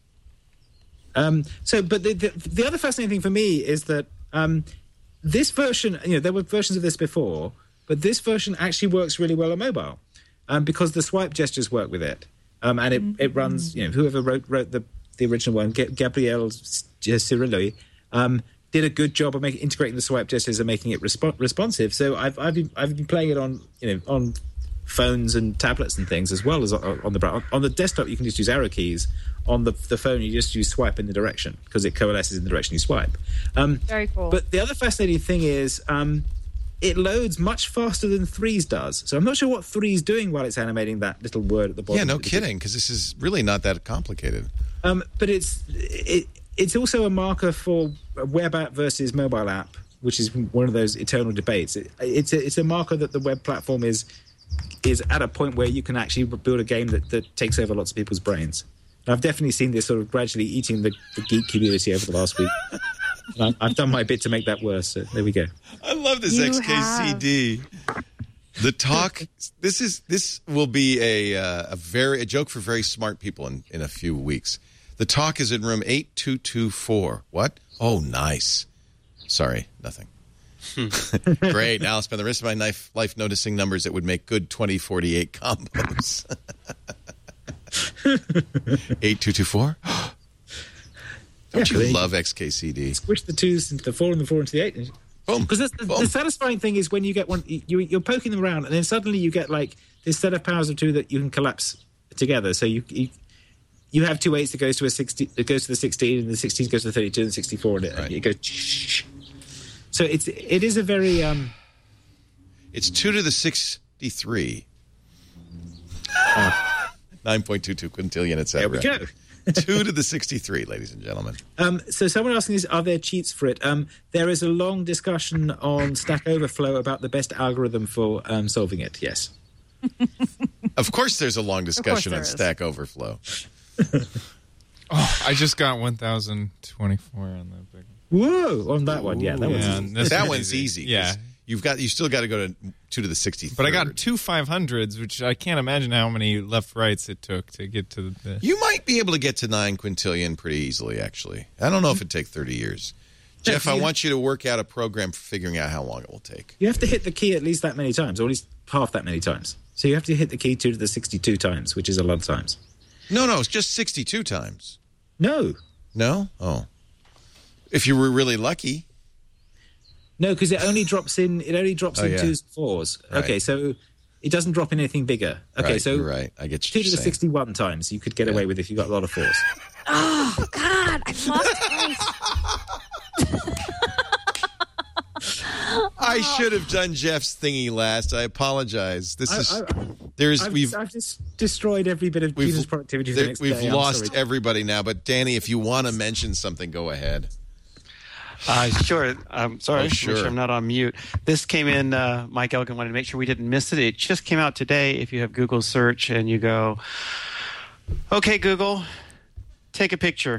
Um, so, but the, the the other fascinating thing for me is that um, this version, you know, there were versions of this before, but this version actually works really well on mobile um, because the swipe gestures work with it, um, and it, mm-hmm. it runs. You know, whoever wrote wrote the the original one, Gabriel Cirilli, um, did a good job of making integrating the swipe gestures and making it resp- responsive. So I've I've been I've been playing it on you know on phones and tablets and things as well as on, on the on the desktop. You can just use arrow keys. On the the phone, you just use swipe in the direction because it coalesces in the direction you swipe. Um, Very cool. But the other fascinating thing is um, it loads much faster than Threes does. So I'm not sure what Threes doing while it's animating that little word at the bottom. Yeah, no kidding, because this is really not that complicated. Um, but it's it, it's also a marker for a web app versus mobile app, which is one of those eternal debates. It, it's a, it's a marker that the web platform is is at a point where you can actually build a game that, that takes over lots of people's brains. And I've definitely seen this sort of gradually eating the, the geek community over the last week. And I, I've done my bit to make that worse. So there we go. I love this You X K C D. have. The talk. This is this will be a uh, a very a joke for very smart people in, in a few weeks. The talk is in room eight two two four. What? Oh, nice. Sorry, nothing. Great. Now I'll spend the rest of my life, life noticing numbers that would make good twenty forty-eight combos. eight two two four? Don't Yeah, you they- love X K C D? Squish the twos into the four and the four into the eight. Boom. Because the, Boom. the satisfying thing is when you get one, you, you're poking them around, and then suddenly you get like this set of powers of two that you can collapse together. So you you, you have two eights that goes to a sixty, it goes to the sixteen, and the sixteen goes to the thirty-two, and the sixty-four, and it, Right. it goes. So it's it is a very um. It's two to the sixty-three. nine point two two quintillion, et There we cetera. go. two to the sixty-three, ladies and gentlemen. Um, so someone asking is, are there cheats for it? Um, there is a long discussion on Stack Overflow about the best algorithm for um, solving it. Yes. Of course there's a long discussion there on is. Stack Overflow. Oh, I just got one thousand twenty-four on that big one. Whoa, on that one, yeah, that Yeah, was. and this that is one's easy. 'cause Yeah. You've got you still got to go to two to the sixty-third. But I got two five hundreds, which I can't imagine how many left rights it took to get to the. You might be able to get to nine quintillion pretty easily, actually. I don't know if it'd take thirty years. Jeff, I want you to work out a program for figuring out how long it will take. You have to hit the key at least that many times, or at least half that many times. So you have to hit the key two to the sixty-two times, which is a lot of times. No, no, it's just sixty-two times. No. No? Oh. If you were really lucky. No, because it only drops in. It only drops Oh, in yeah. twos and fours. Right. Okay, so it doesn't drop in anything bigger. Okay, Right, so you're right. I get two you to the saying. sixty-one times you could get Yeah. away with if you got a lot of fours. Oh, God. I've lost twice. I should have done Jeff's thingy last. I apologize. This I- is I- there's I've, we've I've just destroyed every bit of we've Gina's productivity for the there- next we've day. I'm lost sorry. everybody now. But Danny, if you want to mention something, go ahead. Uh, sure. I'm sorry. Oh, Make sure. I'm not on mute. This came in. Uh, Mike Elgin wanted to make sure we didn't miss it. It just came out today. If you have Google search and you go, okay, Google, take a picture.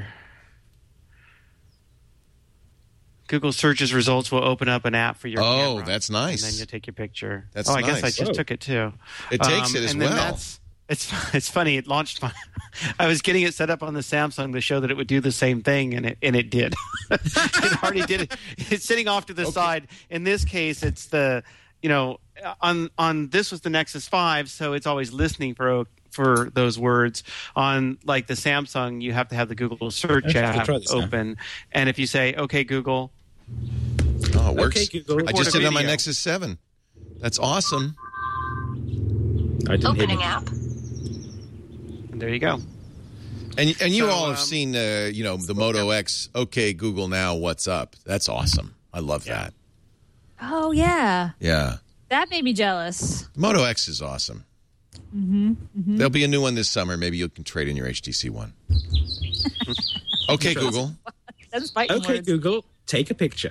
Google search's results will open up an app for your Oh, camera. that's nice. And then you take your picture. That's oh, I guess I nice. just Whoa. took it too. It takes it as and then well. That's, It's it's funny. It launched my. I was getting it set up on the Samsung to show that it would do the same thing, and it and it did. It already did it. It's sitting off to the okay. side. In this case, it's the you know on on this was the Nexus five, so it's always listening for for those words. On like the Samsung, you have to have the Google search app open, now. And if you say "Okay, Google," oh, it works. Okay, Google. I just did it on my Nexus seven. That's awesome. I didn't Opening app. And there you go. And and you so, all have um, seen, uh, you know, the Moto X. Okay, Google now, what's up? That's awesome. I love yeah. that. Oh yeah. Yeah. That made me jealous. Moto X is awesome. Mm-hmm, mm-hmm. There'll be a new one this summer. Maybe you can trade in your H T C One. Okay, Google. That's fighting Okay, words. Google, take a picture.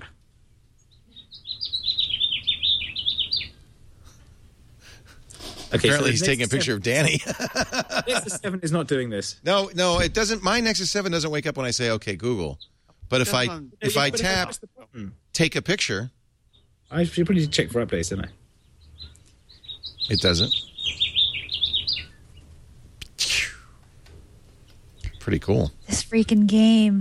Okay, Apparently, so he's taking a picture of Danny. Nexus seven is not doing this. No, no, it doesn't. My Nexus seven doesn't wake up when I say "Okay, Google." But if I on. if Yeah, I but tap, that's the problem. take a picture, I should probably check for updates, don't I? it doesn't. Pretty cool. This freaking game.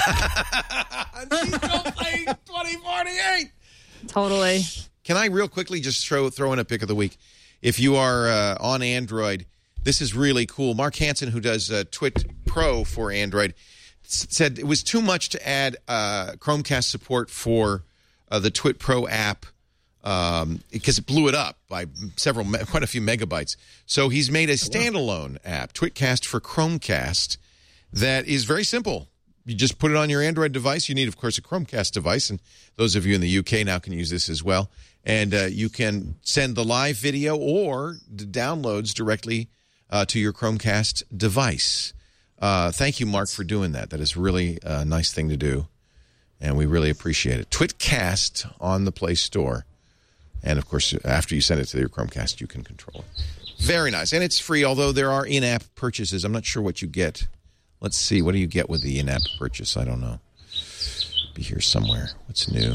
twenty forty-eight. Totally. Can I real quickly just throw throw in a pick of the week? If you are uh, on Android, this is really cool. Mark Hansen, who does uh, Twit Pro for Android, s- said it was too much to add uh, Chromecast support for uh, the Twit Pro app um, because it blew it up by several, me- quite a few megabytes. So he's made a standalone app, Twitcast for Chromecast, that is very simple. You just put it on your Android device. You need, of course, a Chromecast device, and those of you in the U K now can use this as well. And uh, you can send the live video or the downloads directly uh, to your Chromecast device. Uh, thank you, Mark, for doing that. That is really a nice thing to do, and we really appreciate it. Twitcast on the Play Store. And, of course, after you send it to your Chromecast, you can control it. Very nice. And it's free, although there are in-app purchases. I'm not sure what you get. Let's see. What do you get with the in-app purchase? I don't know. Be here somewhere. What's new?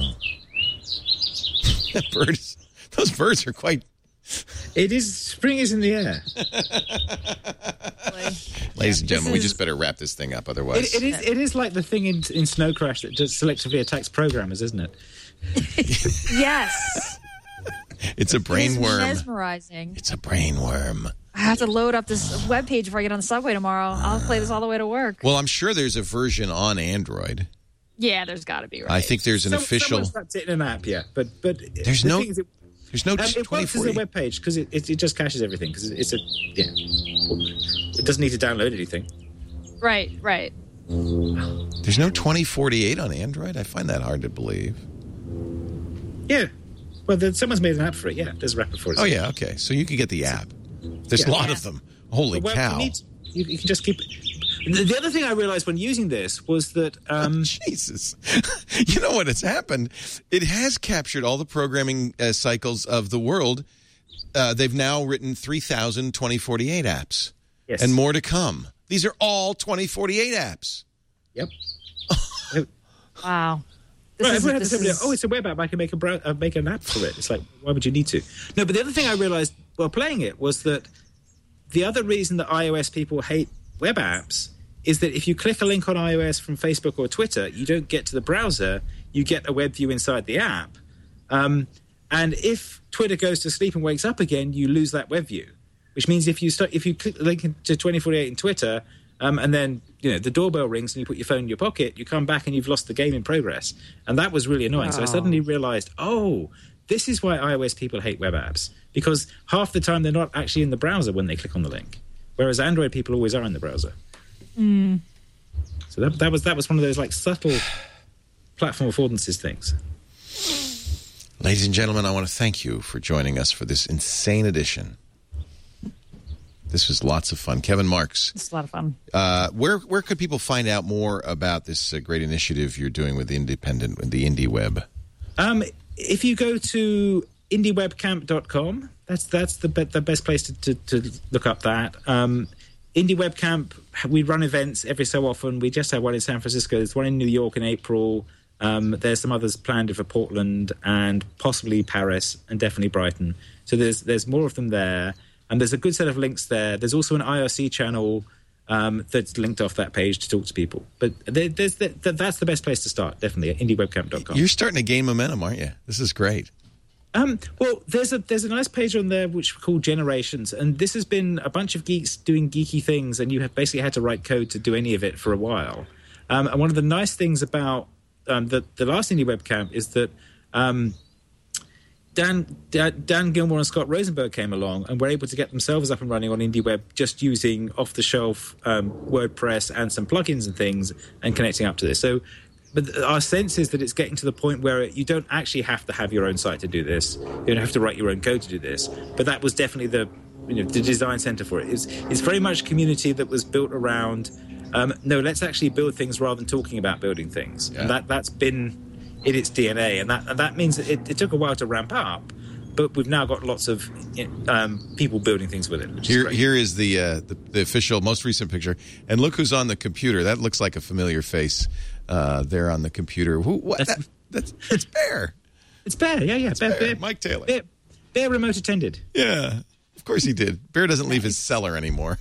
Birds. Those birds are quite... It is... Spring is in the air. Ladies and gentlemen, is, we just better wrap this thing up. Otherwise... It, it, is, it is like the thing in, in Snow Crash that just selectively attacks programmers, isn't it? Yes. It's a brain It's worm. mesmerizing. It's a brain worm. I have to load up this webpage before I get on the subway tomorrow. I'll play this all the way to work. Well, I'm sure there's a version on Android. Yeah, there's got to be, right? I think there's an Some, official... Someone's wrapped it in an app, yeah. But, but There's the no... thing is it, There's no um, it twenty works as forty. a web page because it, it, it just caches everything because it's a... Yeah. It doesn't need to download anything. Right, right. There's no twenty forty-eight on Android? I find that hard to believe. Yeah. Well, then someone's made an app for it, yeah. There's a wrapper for it. Oh, yeah, okay. So you can get the app. There's Yeah. a lot Yeah. of them. Holy well, cow. You, need, you, you can just keep... The, the other thing I realized when using this was that... Um, Jesus. You know what has happened? It has captured all the programming uh, cycles of the world. Uh, they've now written three thousand twenty forty-eight apps. Yes. And more to come. These are all twenty forty-eight apps. Yep. Wow. This Right, is, everyone had this to say, is, oh, it's a web app. I can make a brow- uh, make an app for it. It's like, why would you need to? No, but the other thing I realized while playing it was that the other reason that iOS people hate web apps is that if you click a link on iOS from Facebook or Twitter, you don't get to the browser. You get a web view inside the app. Um, and if Twitter goes to sleep and wakes up again, you lose that web view. Which means if you start, if you click the link to twenty forty-eight in Twitter, um, and then you know the doorbell rings and you put your phone in your pocket, you come back and you've lost the game in progress. And that was really annoying. Oh. So I suddenly realized, oh, this is why iOS people hate web apps, because half the time they're not actually in the browser when they click on the link, whereas Android people always are in the browser. Mm. So that that was that was one of those like subtle platform affordances things. Ladies and gentlemen, I want to thank you for joining us for this insane edition. This was lots of fun. Kevin Marks. It's a lot of fun. Uh, where where could people find out more about this uh, great initiative you're doing with the independent, with the Indie Web? Um, if you go to indie web camp dot com, that's that's the be- the best place to, to, to look up that. Um, Indie Web Camp, we run events every so often. We just had one in San Francisco. There's one in New York in April. Um, there's some others planned for Portland and possibly Paris and definitely Brighton. So there's there's more of them there. And there's a good set of links there. There's also an I R C channel um, that's linked off that page to talk to people. But there, there's the, that's the best place to start, definitely, at indie webcamp dot com. You're starting to gain momentum, aren't you? This is great. Um, well, there's a there's a nice page on there which we call Generations, and this has been a bunch of geeks doing geeky things, and you have basically had to write code to do any of it for a while. Um, and one of the nice things about um, the the last Indie Webcamp is that um, Dan, Dan Dan Gilmore and Scott Rosenberg came along and were able to get themselves up and running on IndieWeb just using off the shelf um, WordPress and some plugins and things, and connecting up to this. So. But our sense is that it's getting to the point where you don't actually have to have your own site to do this. You don't have to write your own code to do this. But that was definitely the, you know, the design center for it. It's, it's very much a community that was built around, um, no, let's actually build things rather than talking about building things. Yeah. And that, that's been in its D N A. And that, and that means that it, it took a while to ramp up, but we've now got lots of um, people building things with it. Which here, is great. here is the, uh, the the official, most recent picture. And look who's on the computer. That looks like a familiar face. Uh, there on the computer. Who? What? That's, that, that's it's Bear. It's Bear. Yeah, yeah. Bear, Bear. Bear, Mike Taylor. Bear, Bear remote attended. Yeah, of course he did. Bear doesn't leave his cellar anymore.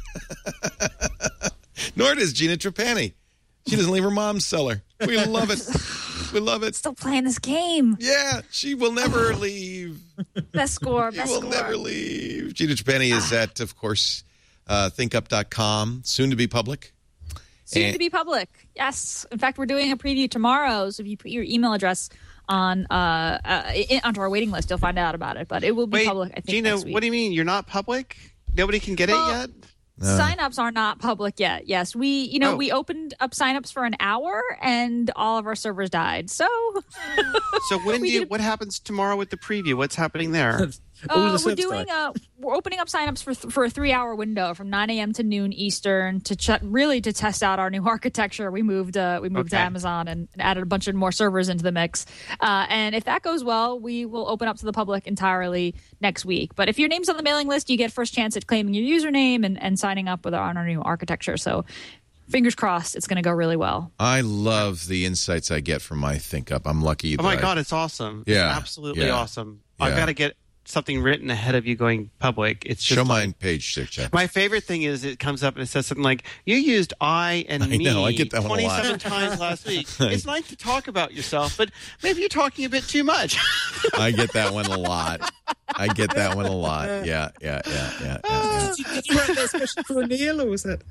Nor does Gina Trapani. She doesn't leave her mom's cellar. We love it. We love it. Still playing this game. Yeah, she will never leave. Best score. She Best will score. never leave. Gina Trapani is at, of course, uh, think up dot com. Soon to be public. Soon and, to be public. Yes. In fact, we're doing a preview tomorrow. So if you put your email address on uh, uh in, onto our waiting list, you'll find out about it. But it will be Wait, public. I think Gina, next week. what do you mean you're not public? Nobody can get well, it yet? No. Signups are not public yet. Yes, we you know Oh. we opened up signups for an hour and all of our servers died. So So when do We you, did- what happens tomorrow with the preview? What's happening there? All the uh, we're servers doing died. a we're opening up signups for th- for a three hour window from nine a.m. to noon Eastern to ch- really to test out our new architecture. We moved uh, we moved to Okay. Amazon and, and added a bunch of more servers into the mix. Uh, and if that goes well, we will open up to the public entirely next week. But if your name's on the mailing list, you get first chance at claiming your username and, and signing up with our, on our new architecture. So fingers crossed, it's going to go really well. I love the insights I get from my Think Up. I'm lucky. Oh that my I- God, it's awesome. Yeah, It's absolutely yeah, awesome. I've yeah. got to get something written ahead of you going public. It's just Show like- mine page, Chick Check. My favorite thing is it comes up and it says something like, you used I and I me know, I get that one a lot. twenty-seven times last week. It's nice to talk about yourself, but maybe you're talking a bit too much. I get that one a lot. I get that one a lot. Yeah, yeah, yeah, yeah. yeah, yeah. Did you write that especially for Neil, or was that?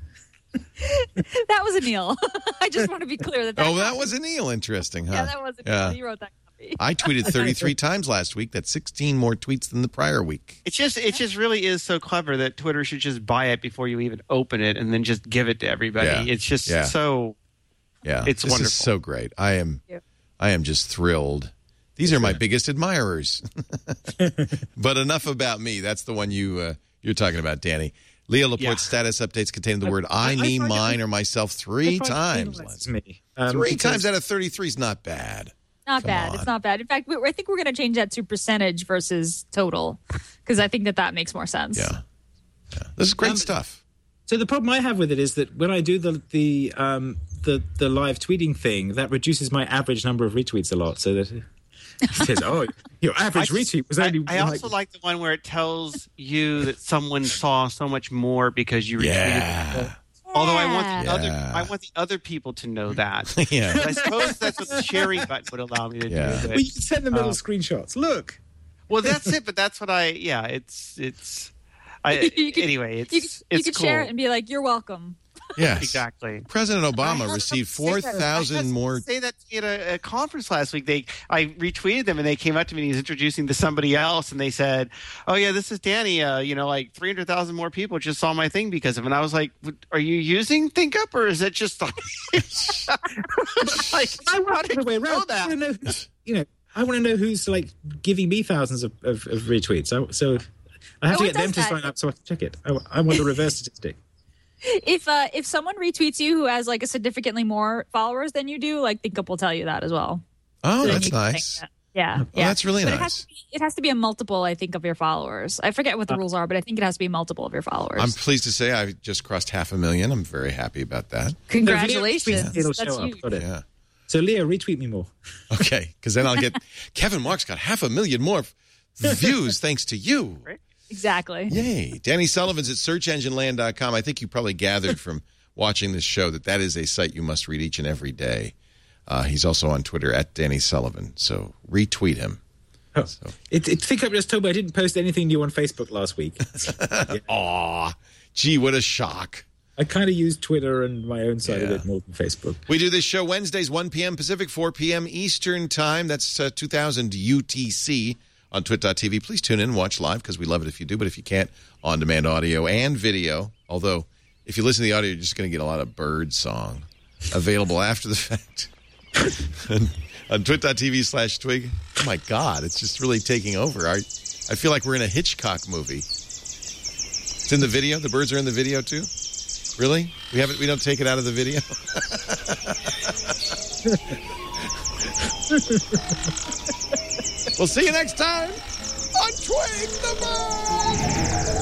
That was a Neil. I just want to be clear that. that Oh, that was a Neil. Interesting, huh? Yeah, that was a Neil. Yeah. He wrote that copy. I tweeted thirty-three times last week. That's sixteen more tweets than the prior week. It's just, it just really is so clever that Twitter should just buy it before you even open it and then just give it to everybody. Yeah. It's just Yeah. so, Yeah, It's this wonderful. is so great. I am, Thank you. I am just thrilled. These are my biggest admirers. But enough about me. That's the one you uh, you're talking about, Danny. Leah Laporte's Yeah. status updates containing the I- word I, I- I me, find it- mine, or myself three I find it times. penalizes me. Um, Three because- times out of thirty-three is not bad. Not Come bad. on. It's not bad. In fact, we, I think we're going to change that to percentage versus total because I think that that makes more sense. Yeah. yeah. This is great Um, stuff. So the problem I have with it is that when I do the the um, the the live tweeting thing, that reduces my average number of retweets a lot. So that it says, "Oh, your average I just- retweet was I, only." I also like the one where it tells you that someone saw so much more because you retweeted Yeah. it. Although I want the Yeah. other, I want the other people to know that. Yeah. But I suppose that's what the sharing button would allow me to Yeah. do. Well, you can send them little Um, screenshots. Look. Well, that's it. But that's what I. Yeah, it's it's. I, You could- anyway, it's You, could- you it's could cool. share it and be like, "You're welcome." Yes. Exactly. President I Obama had received someone four say that. I had thousand someone more. Say that to me at a, a conference last week. They, I retweeted them, and they came up to me. and He was introducing to somebody else, and they said, "Oh yeah, this is Danny. Uh, you know, like three hundred thousand more people just saw my thing because of." it. And I was like, "Are you using ThinkUp, or is it just like?" like I how want did the way you know around. I that? wanna know, you know, I want to know who's like giving me thousands of, of, of retweets. So, so I have No to one get them does to that. sign up so I can check it. I, I want the reverse statistic. If uh, if someone retweets you who has like a significantly more followers than you do, like ThinkUp will tell you that as well. Oh, So then that's you can think nice. that- Yeah, Oh, yeah. that's really But It has, nice. to be, it has to be a multiple, I think, of your followers. I forget what the rules are, but I think it has to be a multiple of your followers. I'm pleased to say I just crossed half a million. I'm very happy about that. Congratulations. It'll That's show up. huge. Got it. Yeah. So, Leo, retweet me more. Okay, because then I'll get Kevin Mark's got half a million more views thanks to you. Exactly. Yay. Danny Sullivan's at search engine land dot com. I think you probably gathered from watching this show that that is a site you must read each and every day. Uh, he's also on Twitter at Danny Sullivan, so retweet him. Oh. So. It, it, think I just told me I didn't post anything new on Facebook last week. Yeah. Aw, gee, what a shock. I kind of use Twitter and my own side yeah. of it more than Facebook. We do this show Wednesdays, one p.m. Pacific, four p.m. Eastern Time. That's uh, two thousand U T C on twit dot t v. Please tune in and watch live because we love it if you do. But if you can't, on-demand audio and video. Although, if you listen to the audio, you're just going to get a lot of bird song available after the fact. On twit dot t v slash twig. Oh, my God. It's just really taking over. I, I feel like we're in a Hitchcock movie. It's in the video? The birds are in the video, too? Really? We haven't. We don't take it out of the video? We'll see you next time on Twig the Bird!